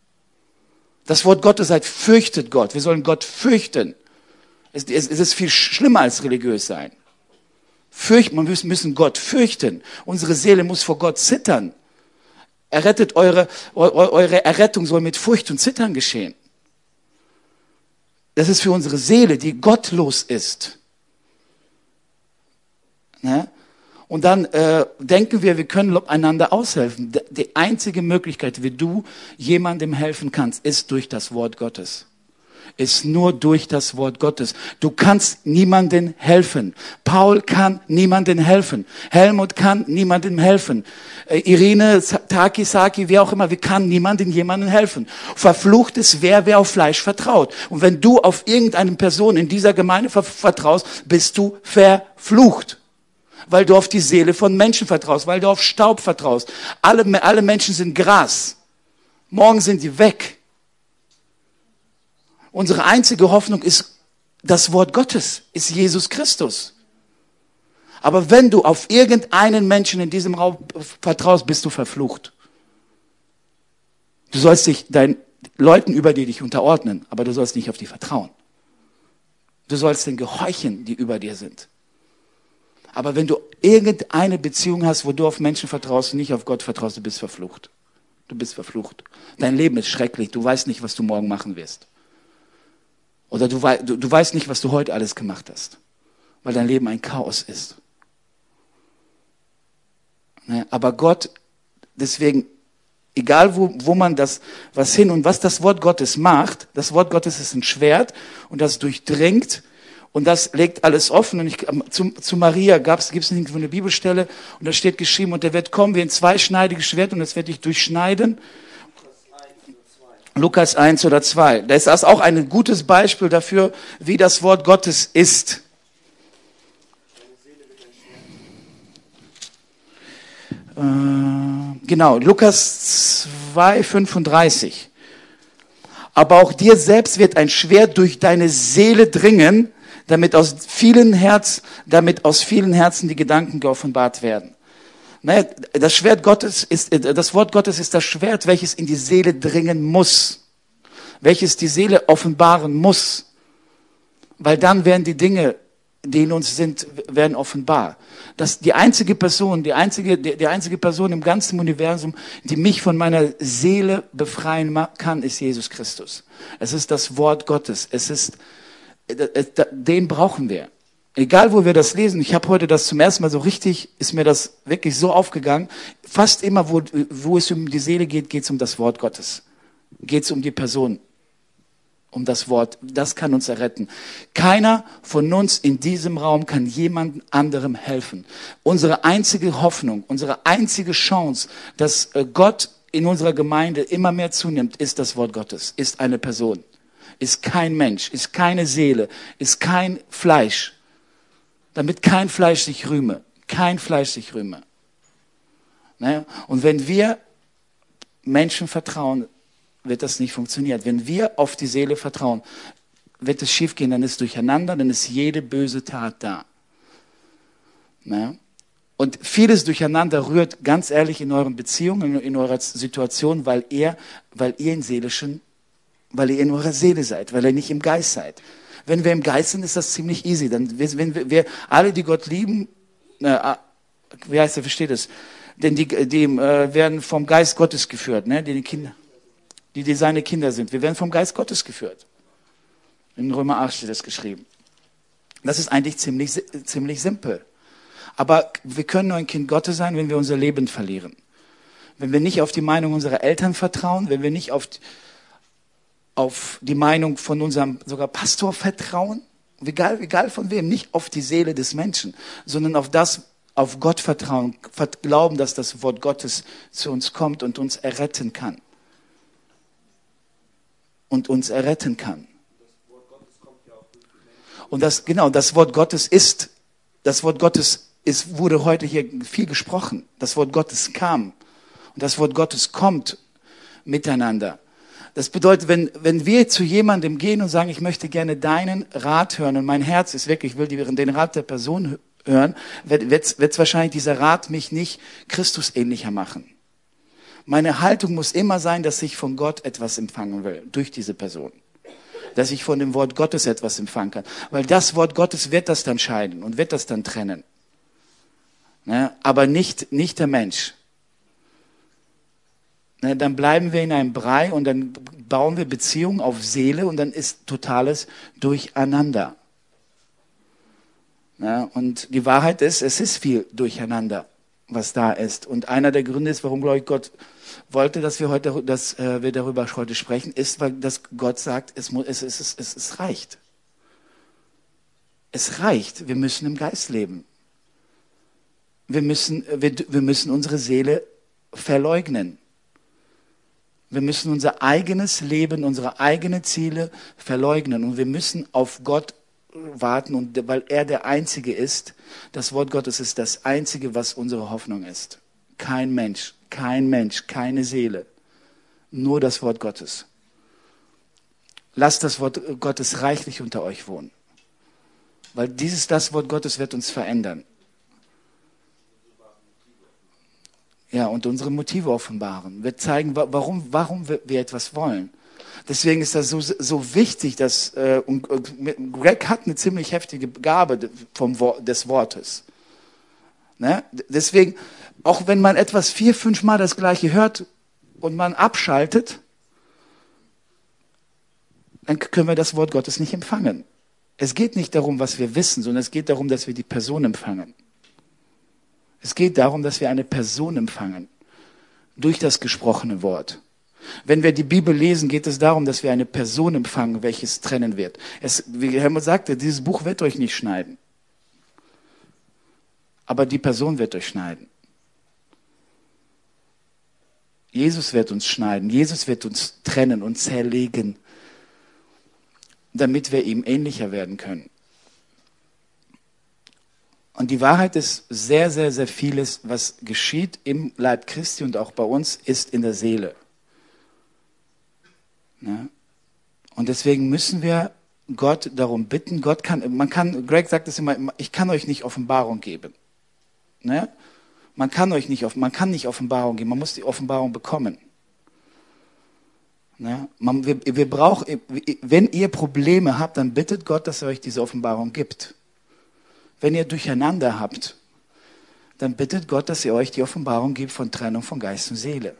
Das Wort Gottes sagt, fürchtet Gott. Wir sollen Gott fürchten. Es, es, es ist viel schlimmer als religiös sein. Fürcht, wir müssen Gott fürchten. Unsere Seele muss vor Gott zittern. Errettet eure, eure Errettung soll mit Furcht und Zittern geschehen. Das ist für unsere Seele, die gottlos ist. Ne? Und dann äh, denken wir, wir können einander aushelfen. Die einzige Möglichkeit, wie du jemandem helfen kannst, ist durch das Wort Gottes. Ist nur durch das Wort Gottes. Du kannst niemandem helfen. Paul kann niemandem helfen. Helmut kann niemandem helfen. Äh, Irene, Taki, Saki, wer auch immer, wir kann niemandem jemandem helfen. Verflucht ist wer, wer auf Fleisch vertraut. Und wenn du auf irgendeine Person in dieser Gemeinde vertraust, bist du verflucht. Weil du auf die Seele von Menschen vertraust, weil du auf Staub vertraust. Alle, alle Menschen sind Gras. Morgen sind die weg. Unsere einzige Hoffnung ist das Wort Gottes, ist Jesus Christus. Aber wenn du auf irgendeinen Menschen in diesem Raum vertraust, bist du verflucht. Du sollst dich deinen Leuten über die dich unterordnen, aber du sollst nicht auf die vertrauen. Du sollst den gehorchen, die über dir sind. Aber wenn du irgendeine Beziehung hast, wo du auf Menschen vertraust und nicht auf Gott vertraust, du bist verflucht. Du bist verflucht. Dein Leben ist schrecklich. Du weißt nicht, was du morgen machen wirst. Oder du, du, du weißt nicht, was du heute alles gemacht hast. Weil dein Leben ein Chaos ist. Ne? Aber Gott, deswegen, egal wo, wo man das, was hin und was das Wort Gottes macht, das Wort Gottes ist ein Schwert und das durchdringt Und das legt alles offen. Und ich, zu, zu Maria gibt es irgendwo eine Bibelstelle und da steht geschrieben, und er wird kommen wie ein zweischneidiges Schwert und es wird dich durchschneiden. Lukas eins oder zwei. Da ist das auch ein gutes Beispiel dafür, wie das Wort Gottes ist. Äh, genau, Lukas zwei, fünfunddreißig. Aber auch dir selbst wird ein Schwert durch deine Seele dringen, damit aus vielen Herz, damit aus vielen Herzen die Gedanken geoffenbart werden. Naja, das Schwert Gottes ist, das Wort Gottes ist das Schwert, welches in die Seele dringen muss, welches die Seele offenbaren muss, weil dann werden die Dinge, die in uns sind, werden offenbar. Das die einzige Person, die einzige, die, die einzige Person im ganzen Universum, die mich von meiner Seele befreien kann, ist Jesus Christus. Es ist das Wort Gottes. Es ist, den brauchen wir. Egal, wo wir das lesen. Ich habe heute das zum ersten Mal so richtig, ist mir das wirklich so aufgegangen. Fast immer, wo, wo es um die Seele geht, geht es um das Wort Gottes. Geht es um die Person. Um das Wort. Das kann uns erretten. Keiner von uns in diesem Raum kann jemand anderem helfen. Unsere einzige Hoffnung, unsere einzige Chance, dass Gott in unserer Gemeinde immer mehr zunimmt, ist das Wort Gottes, ist eine Person. Ist kein Mensch, ist keine Seele, ist kein Fleisch. Damit kein Fleisch sich rühme. Kein Fleisch sich rühme. Ne? Und wenn wir Menschen vertrauen, wird das nicht funktionieren. Wenn wir auf die Seele vertrauen, wird es schief gehen, dann ist durcheinander, dann ist jede böse Tat da. Ne? Und vieles durcheinander rührt, ganz ehrlich, in euren Beziehungen, in eurer Situation, weil ihr, weil ihr in seelischen weil ihr in eurer Seele seid, weil ihr nicht im Geist seid. Wenn wir im Geist sind, ist das ziemlich easy. Dann, wenn wir, wir alle, die Gott lieben, äh, wie heißt der, versteht es? Denn die, die äh, werden vom Geist Gottes geführt, ne? Die, die Kinder, die, die seine Kinder sind. Wir werden vom Geist Gottes geführt. In Römer acht steht das geschrieben. Das ist eigentlich ziemlich, ziemlich simpel. Aber wir können nur ein Kind Gottes sein, wenn wir unser Leben verlieren. Wenn wir nicht auf die Meinung unserer Eltern vertrauen, wenn wir nicht auf auf die Meinung von unserem sogar Pastor vertrauen, egal, egal von wem, nicht auf die Seele des Menschen, sondern auf das, auf Gott vertrauen, glauben, dass das Wort Gottes zu uns kommt und uns erretten kann. Und uns erretten kann. Und das, genau, das Wort Gottes ist, das Wort Gottes ist, wurde heute hier viel gesprochen. Das Wort Gottes kam. Und das Wort Gottes kommt miteinander. Das bedeutet, wenn, wenn wir zu jemandem gehen und sagen, ich möchte gerne deinen Rat hören und mein Herz ist wirklich, ich will den Rat der Person hören, wird, wird, wird wahrscheinlich dieser Rat mich nicht Christusähnlicher machen. Meine Haltung muss immer sein, dass ich von Gott etwas empfangen will, durch diese Person. Dass ich von dem Wort Gottes etwas empfangen kann. Weil das Wort Gottes wird das dann scheiden und wird das dann trennen. Ne? Aber nicht, nicht der Mensch. Dann bleiben wir in einem Brei und dann bauen wir Beziehungen auf Seele und dann ist totales Durcheinander. Ja, und die Wahrheit ist, es ist viel Durcheinander, was da ist. Und einer der Gründe ist, warum, glaube ich, Gott wollte, dass wir heute, dass äh, wir darüber heute sprechen, ist, weil dass Gott sagt, es, muss, es, es, es, es, es reicht. Es reicht. Wir müssen im Geist leben. Wir müssen, wir, wir müssen unsere Seele verleugnen. Wir müssen unser eigenes Leben, unsere eigenen Ziele verleugnen. Und wir müssen auf Gott warten, und weil er der Einzige ist, das Wort Gottes ist das Einzige, was unsere Hoffnung ist. Kein Mensch, kein Mensch, keine Seele. Nur das Wort Gottes. Lasst das Wort Gottes reichlich unter euch wohnen. Weil dieses, das Wort Gottes wird uns verändern. Ja, und unsere Motive offenbaren. Wir zeigen, warum, warum wir etwas wollen. Deswegen ist das so, so wichtig, dass, äh, und Greg hat eine ziemlich heftige Gabe vom, des Wortes. Ne? Deswegen, auch wenn man etwas vier, fünf Mal das Gleiche hört und man abschaltet, dann können wir das Wort Gottes nicht empfangen. Es geht nicht darum, was wir wissen, sondern es geht darum, dass wir die Person empfangen. Es geht darum, dass wir eine Person empfangen durch das gesprochene Wort. Wenn wir die Bibel lesen, geht es darum, dass wir eine Person empfangen, welches trennen wird. Es, wie Helmut sagte, dieses Buch wird euch nicht schneiden. Aber die Person wird euch schneiden. Jesus wird uns schneiden. Jesus wird uns trennen und zerlegen, damit wir ihm ähnlicher werden können. Und die Wahrheit ist, sehr, sehr, sehr vieles, was geschieht im Leib Christi und auch bei uns, ist in der Seele. Ja? Und deswegen müssen wir Gott darum bitten. Gott kann, man kann, Greg sagt es immer, ich kann euch nicht Offenbarung geben. Ne? Man kann euch nicht, man kann nicht Offenbarung geben, man muss die Offenbarung bekommen. Ne? Man, wir, wir brauchen, wenn ihr Probleme habt, dann bittet Gott, dass er euch diese Offenbarung gibt. Wenn ihr Durcheinander habt, dann bittet Gott, dass er euch die Offenbarung gibt von Trennung von Geist und Seele.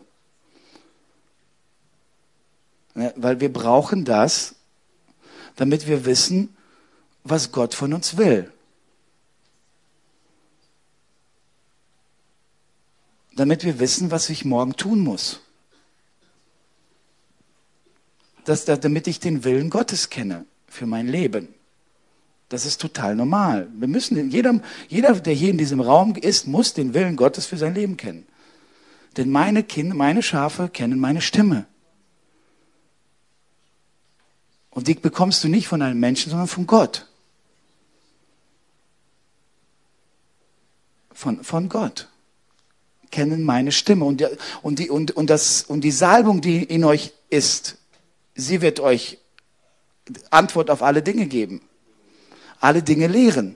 Ne? Weil wir brauchen das, damit wir wissen, was Gott von uns will. Damit wir wissen, was ich morgen tun muss. Das, damit ich den Willen Gottes kenne für mein Leben. Das ist total normal. Wir müssen, jeder, jeder, der hier in diesem Raum ist, muss den Willen Gottes für sein Leben kennen. Denn meine Kinder, meine Schafe kennen meine Stimme. Und die bekommst du nicht von einem Menschen, sondern von Gott. Von, von Gott. Kennen meine Stimme. Und, und, die, und, und, das, und die Salbung, die in euch ist, sie wird euch Antwort auf alle Dinge geben. Alle Dinge lehren.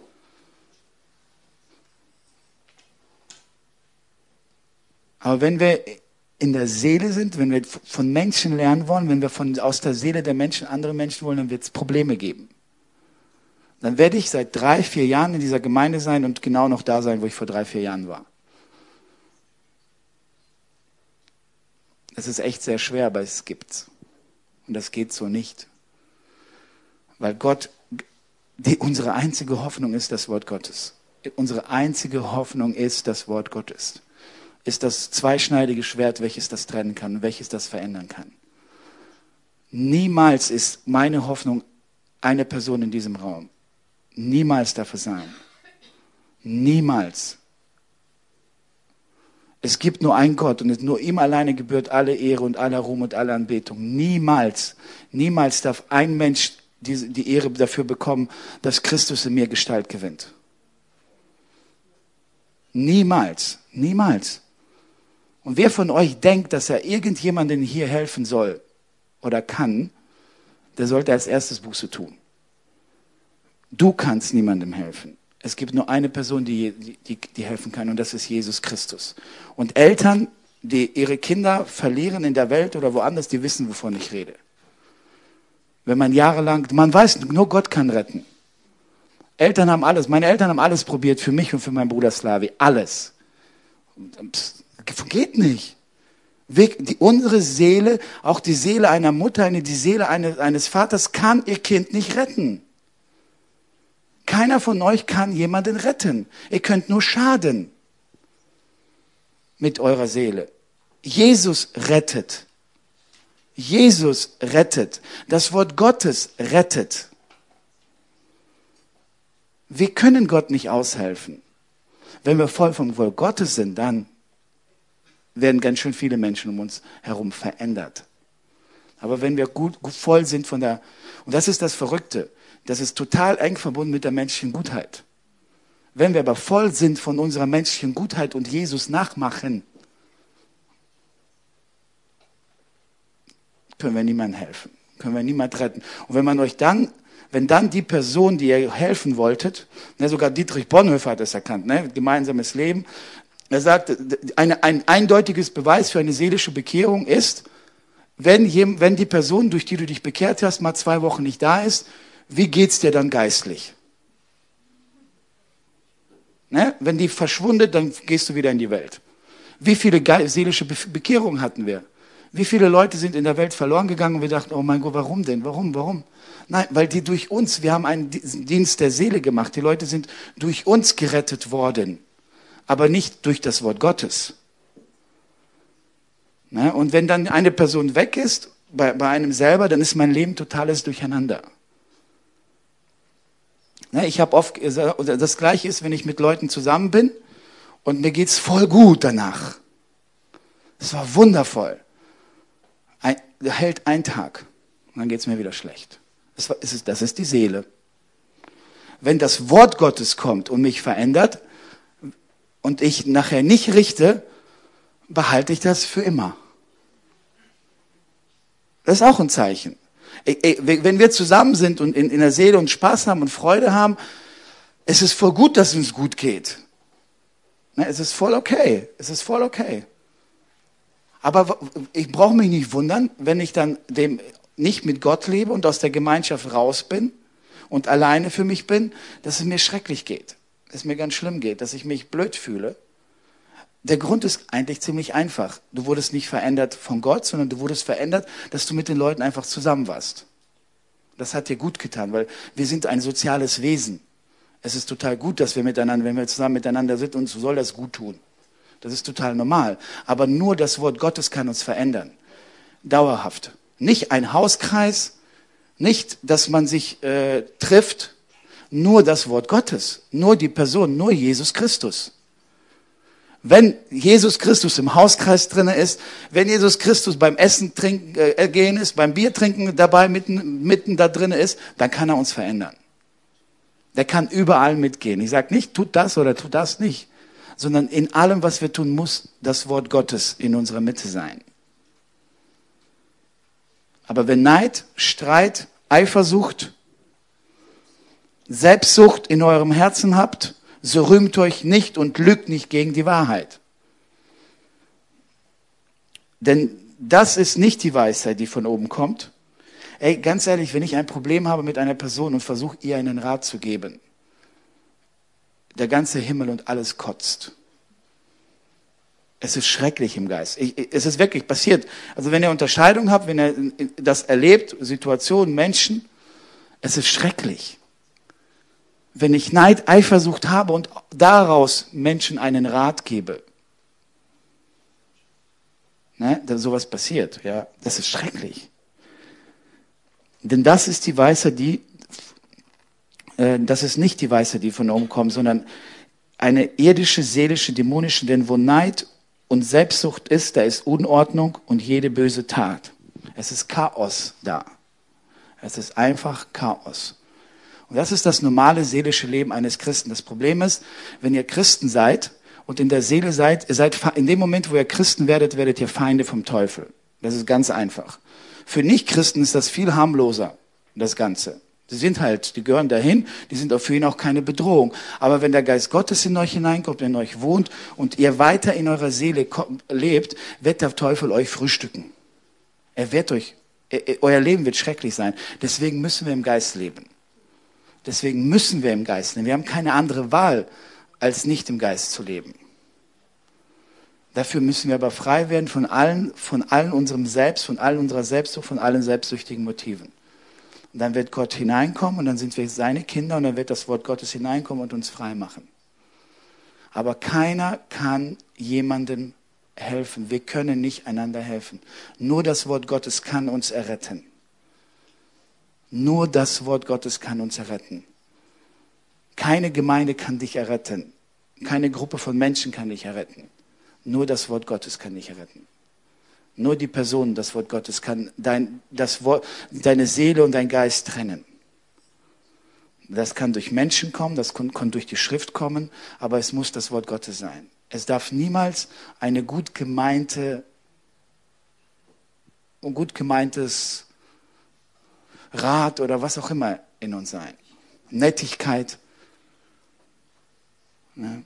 Aber wenn wir in der Seele sind, wenn wir von Menschen lernen wollen, wenn wir von, aus der Seele der Menschen andere Menschen wollen, dann wird es Probleme geben. Dann werde ich seit drei, vier Jahren in dieser Gemeinde sein und genau noch da sein, wo ich vor drei, vier Jahren war. Das ist echt sehr schwer, aber es gibt's. Und das geht so nicht. Weil Gott, die, unsere einzige Hoffnung ist das Wort Gottes. Unsere einzige Hoffnung ist das Wort Gottes. Ist das zweischneidige Schwert, welches das trennen kann und welches das verändern kann. Niemals ist meine Hoffnung eine Person in diesem Raum. Niemals darf es sein. Niemals. Es gibt nur einen Gott und nur ihm alleine gebührt alle Ehre und aller Ruhm und alle Anbetung. Niemals, niemals darf ein Mensch die, die Ehre dafür bekommen, dass Christus in mir Gestalt gewinnt. Niemals, niemals. Und wer von euch denkt, dass er irgendjemandem hier helfen soll oder kann, der sollte als erstes Buße tun. Du kannst niemandem helfen. Es gibt nur eine Person, die, die, die helfen kann, und das ist Jesus Christus. Und Eltern, die ihre Kinder verlieren in der Welt oder woanders, die wissen, wovon ich rede. Wenn man jahrelang, man weiß, nur Gott kann retten. Eltern haben alles, meine Eltern haben alles probiert für mich und für meinen Bruder Slavi. Alles. Psst, geht nicht. Wir, die, unsere Seele, auch die Seele einer Mutter, eine, die Seele eines, eines Vaters kann ihr Kind nicht retten. Keiner von euch kann jemanden retten. Ihr könnt nur schaden mit eurer Seele. Jesus rettet. Jesus rettet. Das Wort Gottes rettet. Wir können Gott nicht aushelfen. Wenn wir voll vom Wort Gottes sind, dann werden ganz schön viele Menschen um uns herum verändert. Aber wenn wir gut, gut voll sind von der, und das ist das Verrückte, das ist total eng verbunden mit der menschlichen Gutheit. Wenn wir aber voll sind von unserer menschlichen Gutheit und Jesus nachmachen, können wir niemandem helfen, können wir niemand retten. Und wenn man euch dann, wenn dann die Person, die ihr helfen wolltet, ne, sogar Dietrich Bonhoeffer hat das erkannt, ne, gemeinsames Leben, er sagt, eine, ein eindeutiges Beweis für eine seelische Bekehrung ist, wenn, jem, wenn die Person, durch die du dich bekehrt hast, mal zwei Wochen nicht da ist, wie geht's dir dann geistlich? Ne? Wenn die verschwundet, dann gehst du wieder in die Welt. Wie viele Ge- seelische Be- Bekehrungen hatten wir? Wie viele Leute sind in der Welt verloren gegangen und wir dachten, oh mein Gott, warum denn? Warum, warum? Nein, weil die durch uns, wir haben einen Dienst der Seele gemacht. Die Leute sind durch uns gerettet worden, aber nicht durch das Wort Gottes. Ne? Und wenn dann eine Person weg ist, bei, bei einem selber, dann ist mein Leben totales Durcheinander. Ne? Ich habe oft, das Gleiche ist, wenn ich mit Leuten zusammen bin und mir geht's voll gut danach. Es war wundervoll. Ein, hält ein Tag und dann geht's mir wieder schlecht. Das, war, ist, das ist die Seele. Wenn das Wort Gottes kommt und mich verändert und ich nachher nicht richte, behalte ich das für immer. Das ist auch ein Zeichen. Wenn wir zusammen sind und in, in der Seele und Spaß haben und Freude haben, es ist voll gut, dass es uns gut geht. Es ist voll okay. Es ist voll okay. Aber ich brauche mich nicht wundern, wenn ich dann dem nicht mit Gott lebe und aus der Gemeinschaft raus bin und alleine für mich bin, dass es mir schrecklich geht, dass es mir ganz schlimm geht, dass ich mich blöd fühle. Der Grund ist eigentlich ziemlich einfach. Du wurdest nicht verändert von Gott, sondern du wurdest verändert, dass du mit den Leuten einfach zusammen warst. Das hat dir gut getan, weil wir sind ein soziales Wesen. Es ist total gut, dass wir miteinander, wenn wir zusammen miteinander sind, uns soll das gut tun. Das ist total normal. Aber nur das Wort Gottes kann uns verändern. Dauerhaft. Nicht ein Hauskreis, nicht, dass man sich äh, trifft, nur das Wort Gottes, nur die Person, nur Jesus Christus. Wenn Jesus Christus im Hauskreis drinne ist, wenn Jesus Christus beim Essen trinken, äh, gehen ist, beim Bier trinken dabei mitten, mitten da drinne ist, dann kann er uns verändern. Der kann überall mitgehen. Ich sage nicht, tut das oder tut das nicht, sondern in allem, was wir tun, muss das Wort Gottes in unserer Mitte sein. Aber wenn Neid, Streit, Eifersucht, Selbstsucht in eurem Herzen habt, so rühmt euch nicht und lügt nicht gegen die Wahrheit. Denn das ist nicht die Weisheit, die von oben kommt. Ey, ganz ehrlich, wenn ich ein Problem habe mit einer Person und versuche, ihr einen Rat zu geben, der ganze Himmel und alles kotzt. Es ist schrecklich im Geist. Ich, es ist wirklich passiert. Also wenn ihr Unterscheidung habt, wenn ihr das erlebt, Situationen, Menschen, es ist schrecklich. Wenn ich Neid, Eifersucht habe und daraus Menschen einen Rat gebe. Ne, da sowas passiert, ja, das ist schrecklich. Denn das ist die Weisheit, die, äh, das ist nicht die Weisheit, die von oben kommt, sondern eine irdische, seelische, dämonische, denn wo Neid und Selbstsucht ist, da ist Unordnung und jede böse Tat. Es ist Chaos da. Es ist einfach Chaos. Und das ist das normale seelische Leben eines Christen. Das Problem ist, wenn ihr Christen seid und in der Seele seid, ihr seid in dem Moment, wo ihr Christen werdet, werdet ihr Feinde vom Teufel. Das ist ganz einfach. Für Nichtchristen ist das viel harmloser, das Ganze. Sie sind halt, die gehören dahin, die sind auch für ihn auch keine Bedrohung. Aber wenn der Geist Gottes in euch hineinkommt, in euch wohnt und ihr weiter in eurer Seele lebt, wird der Teufel euch frühstücken. Er wird euch, euer Leben wird schrecklich sein. Deswegen müssen wir im Geist leben. Deswegen müssen wir im Geist leben. Wir haben keine andere Wahl, als nicht im Geist zu leben. Dafür müssen wir aber frei werden von allen, von allen unserem Selbst, von all unserer Selbstsucht, von allen selbstsüchtigen Motiven. Und dann wird Gott hineinkommen und dann sind wir seine Kinder und dann wird das Wort Gottes hineinkommen und uns frei machen. Aber keiner kann jemandem helfen. Wir können nicht einander helfen. Nur das Wort Gottes kann uns erretten. Nur das Wort Gottes kann uns erretten. Keine Gemeinde kann dich erretten. Keine Gruppe von Menschen kann dich erretten. Nur das Wort Gottes kann dich erretten. Nur die Person, das Wort Gottes, kann dein, das Wort, deine Seele und dein Geist trennen. Das kann durch Menschen kommen, das kann, kann durch die Schrift kommen, aber es muss das Wort Gottes sein. Es darf niemals eine gut gemeinte, gut gemeintes Rat oder was auch immer in uns sein. Nettigkeit. Ja.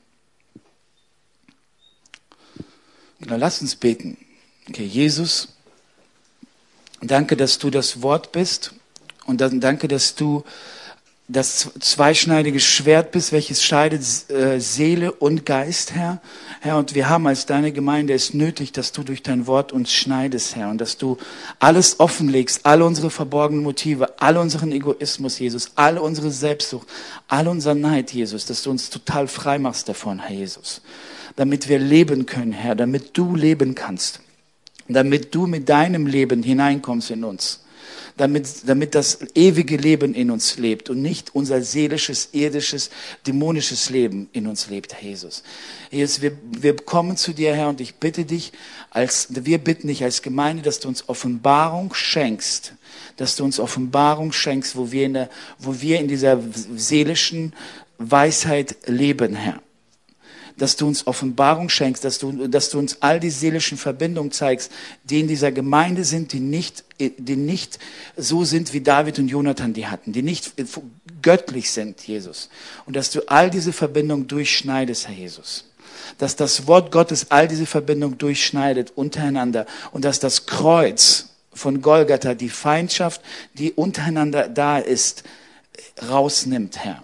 Na, lass uns beten. Okay, Jesus, danke, dass du das Wort bist und dann danke, dass du das zweischneidige Schwert bist, welches scheidet äh, Seele und Geist, Herr. Herr, und wir haben als deine Gemeinde es nötig, dass du durch dein Wort uns schneidest, Herr, und dass du alles offenlegst, alle unsere verborgenen Motive, all unseren Egoismus, Jesus, all unsere Selbstsucht, all unser Neid, Jesus, dass du uns total frei machst davon, Herr Jesus, damit wir leben können, Herr, damit du leben kannst. damit du mit deinem Leben hineinkommst in uns. Damit, damit das ewige Leben in uns lebt und nicht unser seelisches, irdisches, dämonisches Leben in uns lebt, Herr Jesus. Jesus, wir, wir kommen zu dir, Herr, und ich bitte dich, als, wir bitten dich als Gemeinde, dass du uns Offenbarung schenkst, dass du uns Offenbarung schenkst, wo wir in der, wo wir in dieser seelischen Weisheit leben, Herr. Dass du uns Offenbarung schenkst, dass du, dass du uns all die seelischen Verbindungen zeigst, die in dieser Gemeinde sind, die nicht, die nicht so sind, wie David und Jonathan die hatten, die nicht göttlich sind, Jesus. Und dass du all diese Verbindungen durchschneidest, Herr Jesus. Dass das Wort Gottes all diese Verbindungen durchschneidet untereinander und dass das Kreuz von Golgatha die Feindschaft, die untereinander da ist, rausnimmt, Herr.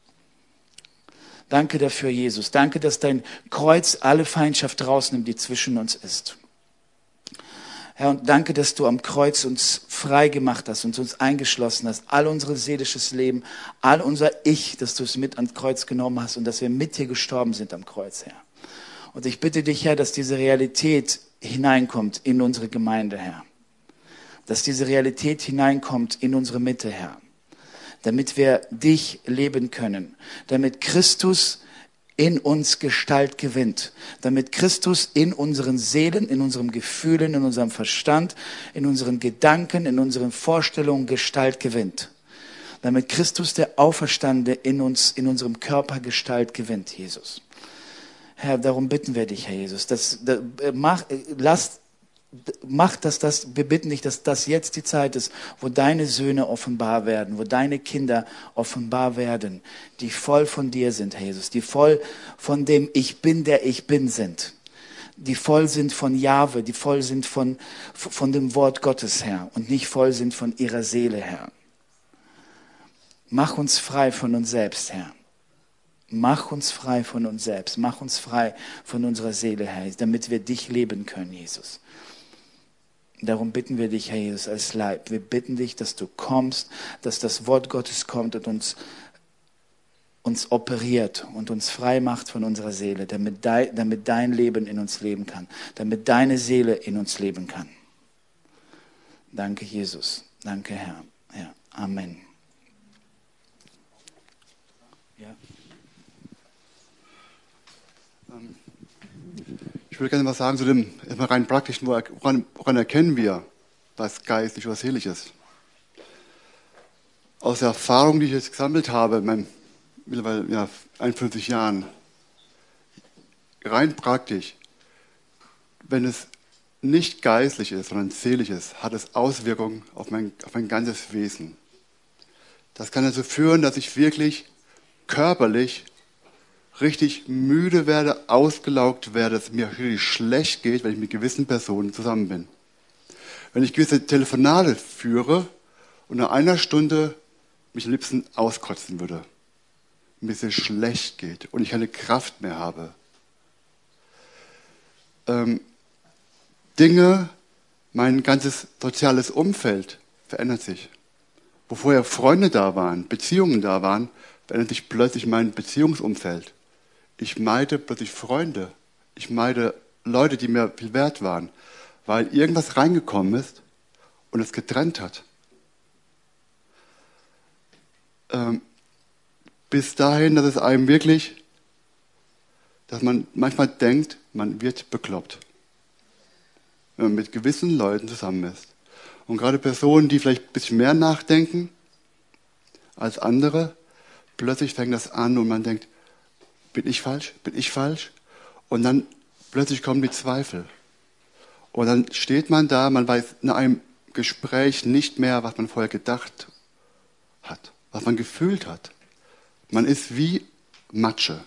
Danke dafür, Jesus. Danke, dass dein Kreuz alle Feindschaft rausnimmt, die zwischen uns ist. Herr, und danke, dass du am Kreuz uns frei gemacht hast und uns eingeschlossen hast. All unser seelisches Leben, all unser Ich, dass du es mit ans Kreuz genommen hast und dass wir mit dir gestorben sind am Kreuz, Herr. Und ich bitte dich, Herr, dass diese Realität hineinkommt in unsere Gemeinde, Herr. Dass diese Realität hineinkommt in unsere Mitte, Herr. Damit wir dich leben können, damit Christus in uns Gestalt gewinnt, damit Christus in unseren Seelen, in unseren Gefühlen, in unserem Verstand, in unseren Gedanken, in unseren Vorstellungen Gestalt gewinnt, damit Christus der Auferstandene in uns, in unserem Körper Gestalt gewinnt, Jesus. Herr, darum bitten wir dich, Herr Jesus, dass, dass, mach, lass Mach, dass das, wir bitten dich, dass das jetzt die Zeit ist, wo deine Söhne offenbar werden, wo deine Kinder offenbar werden, die voll von dir sind, Herr Jesus, die voll von dem Ich Bin, der ich bin sind, die voll sind von Jahwe, die voll sind von, von dem Wort Gottes, Herr, und nicht voll sind von ihrer Seele, Herr. Mach uns frei von uns selbst, Herr. Mach uns frei von uns selbst, mach uns frei von unserer Seele, Herr, damit wir dich leben können, Jesus. Darum bitten wir dich, Herr Jesus, als Leib. Wir bitten dich, dass du kommst, dass das Wort Gottes kommt und uns, uns operiert und uns frei macht von unserer Seele, damit, dein, damit dein Leben in uns leben kann, damit deine Seele in uns leben kann. Danke, Jesus. Danke, Herr. Ja, Amen. Ja. Ähm. Ich würde gerne was sagen zu dem erstmal rein praktischen, woran, woran erkennen wir, was geistlich oder seelisch ist. Aus der Erfahrung, die ich jetzt gesammelt habe, in meinen mittlerweile ja, einundfünfzig Jahren, rein praktisch, wenn es nicht geistlich ist, sondern seelisch ist, hat es Auswirkungen auf mein, auf mein ganzes Wesen. Das kann dazu führen, dass ich wirklich körperlich richtig müde werde, ausgelaugt werde, dass es mir richtig schlecht geht, wenn ich mit gewissen Personen zusammen bin. Wenn ich gewisse Telefonate führe und nach einer Stunde mich am liebsten auskotzen würde, mir sehr schlecht geht und ich keine Kraft mehr habe. Ähm, Dinge, mein ganzes soziales Umfeld verändert sich. Wo vorher Freunde da waren, Beziehungen da waren, verändert sich plötzlich mein Beziehungsumfeld. Ich meide plötzlich Freunde. Ich meide Leute, die mir viel wert waren, weil irgendwas reingekommen ist und es getrennt hat. Ähm, bis dahin, dass es einem wirklich, dass man manchmal denkt, man wird bekloppt, wenn man mit gewissen Leuten zusammen ist. Und gerade Personen, die vielleicht ein bisschen mehr nachdenken als andere, plötzlich fängt das an und man denkt, bin ich falsch? Bin ich falsch? Und dann plötzlich kommen die Zweifel. Und dann steht man da, man weiß in einem Gespräch nicht mehr, was man vorher gedacht hat, was man gefühlt hat. Man ist wie Matsche.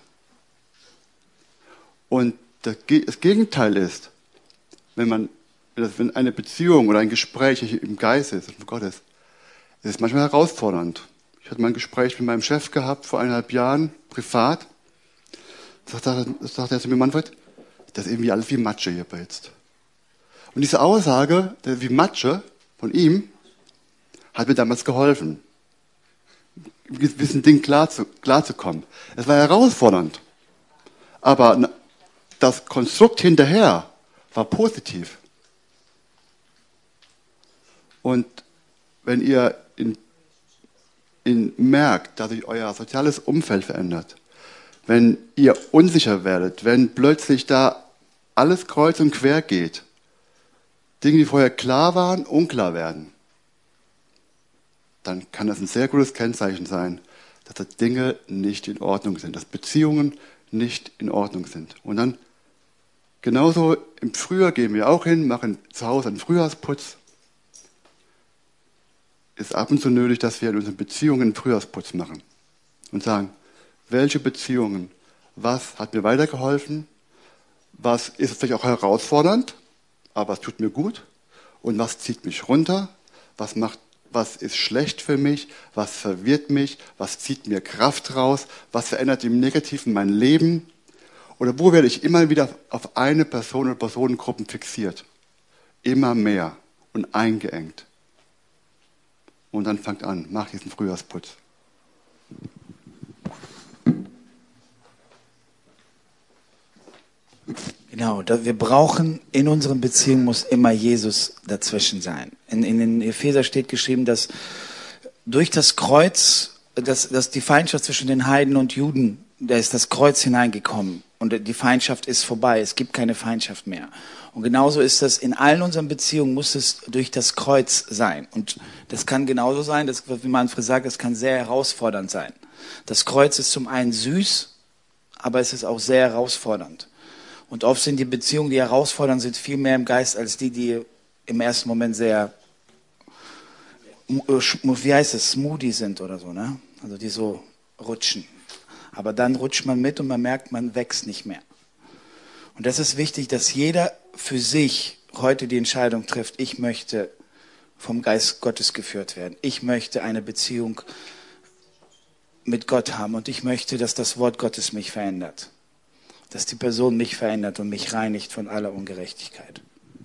Und das Gegenteil ist, wenn man, wenn eine Beziehung oder ein Gespräch im Geist ist, von Gott ist, ist es manchmal herausfordernd. Ich hatte mal ein Gespräch mit meinem Chef gehabt vor eineinhalb Jahren, privat. Da sagte er zu mir, Manfred, das ist irgendwie alles wie Matsche hier jetzt. Und diese Aussage, der wie Matsche von ihm, hat mir damals geholfen, mit gewissen Dingen klar zu, klar zu kommen. Es war herausfordernd. Aber das Konstrukt hinterher war positiv. Und wenn ihr in, in merkt, dass sich euer soziales Umfeld verändert, wenn ihr unsicher werdet, wenn plötzlich da alles kreuz und quer geht, Dinge, die vorher klar waren, unklar werden, dann kann das ein sehr gutes Kennzeichen sein, dass da Dinge nicht in Ordnung sind, dass Beziehungen nicht in Ordnung sind. Und dann, genauso im Frühjahr gehen wir auch hin, machen zu Hause einen Frühjahrsputz. Ist ab und zu nötig, dass wir in unseren Beziehungen einen Frühjahrsputz machen und sagen, welche Beziehungen, was hat mir weitergeholfen, was ist vielleicht auch herausfordernd, aber es tut mir gut, und was zieht mich runter, was macht, was ist schlecht für mich, was verwirrt mich, was zieht mir Kraft raus, was verändert im Negativen mein Leben, oder wo werde ich immer wieder auf eine Person oder Personengruppen fixiert, immer mehr und eingeengt. Und dann fangt an, mach diesen Frühjahrsputz. Genau, da wir brauchen, in unseren Beziehungen muss immer Jesus dazwischen sein. In, in den Epheser steht geschrieben, dass durch das Kreuz, dass, dass die Feindschaft zwischen den Heiden und Juden, da ist das Kreuz hineingekommen und die Feindschaft ist vorbei, es gibt keine Feindschaft mehr. Und genauso ist das, in allen unseren Beziehungen muss es durch das Kreuz sein. Und das kann genauso sein, das, wie Manfred sagt, das kann sehr herausfordernd sein. Das Kreuz ist zum einen süß, aber es ist auch sehr herausfordernd. Und oft sind die Beziehungen, die herausfordernd sind, viel mehr im Geist als die, die im ersten Moment sehr, wie heißt es, smoothie sind oder so, ne? Also die so rutschen. Aber dann rutscht man mit und man merkt, man wächst nicht mehr. Und das ist wichtig, dass jeder für sich heute die Entscheidung trifft, ich möchte vom Geist Gottes geführt werden. Ich möchte eine Beziehung mit Gott haben und ich möchte, dass das Wort Gottes mich verändert. Dass die Person mich verändert und mich reinigt von aller Ungerechtigkeit.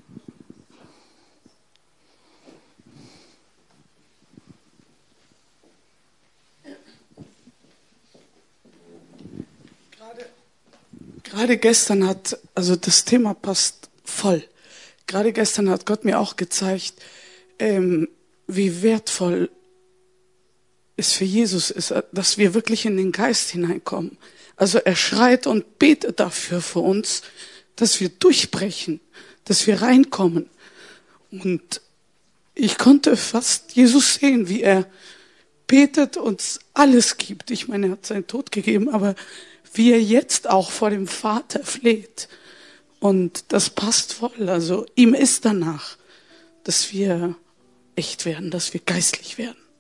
Gerade, gerade gestern hat, also das Thema passt voll. Gerade gestern hat Gott mir auch gezeigt, ähm, wie wertvoll es für Jesus ist, dass wir wirklich in den Geist hineinkommen. Also er schreit und betet dafür für uns, dass wir durchbrechen, dass wir reinkommen. Und ich konnte fast Jesus sehen, wie er betet, uns alles gibt. Ich meine, er hat seinen Tod gegeben, aber wie er jetzt auch vor dem Vater fleht. Und das passt voll. Also ihm ist danach, dass wir echt werden, dass wir geistlich werden.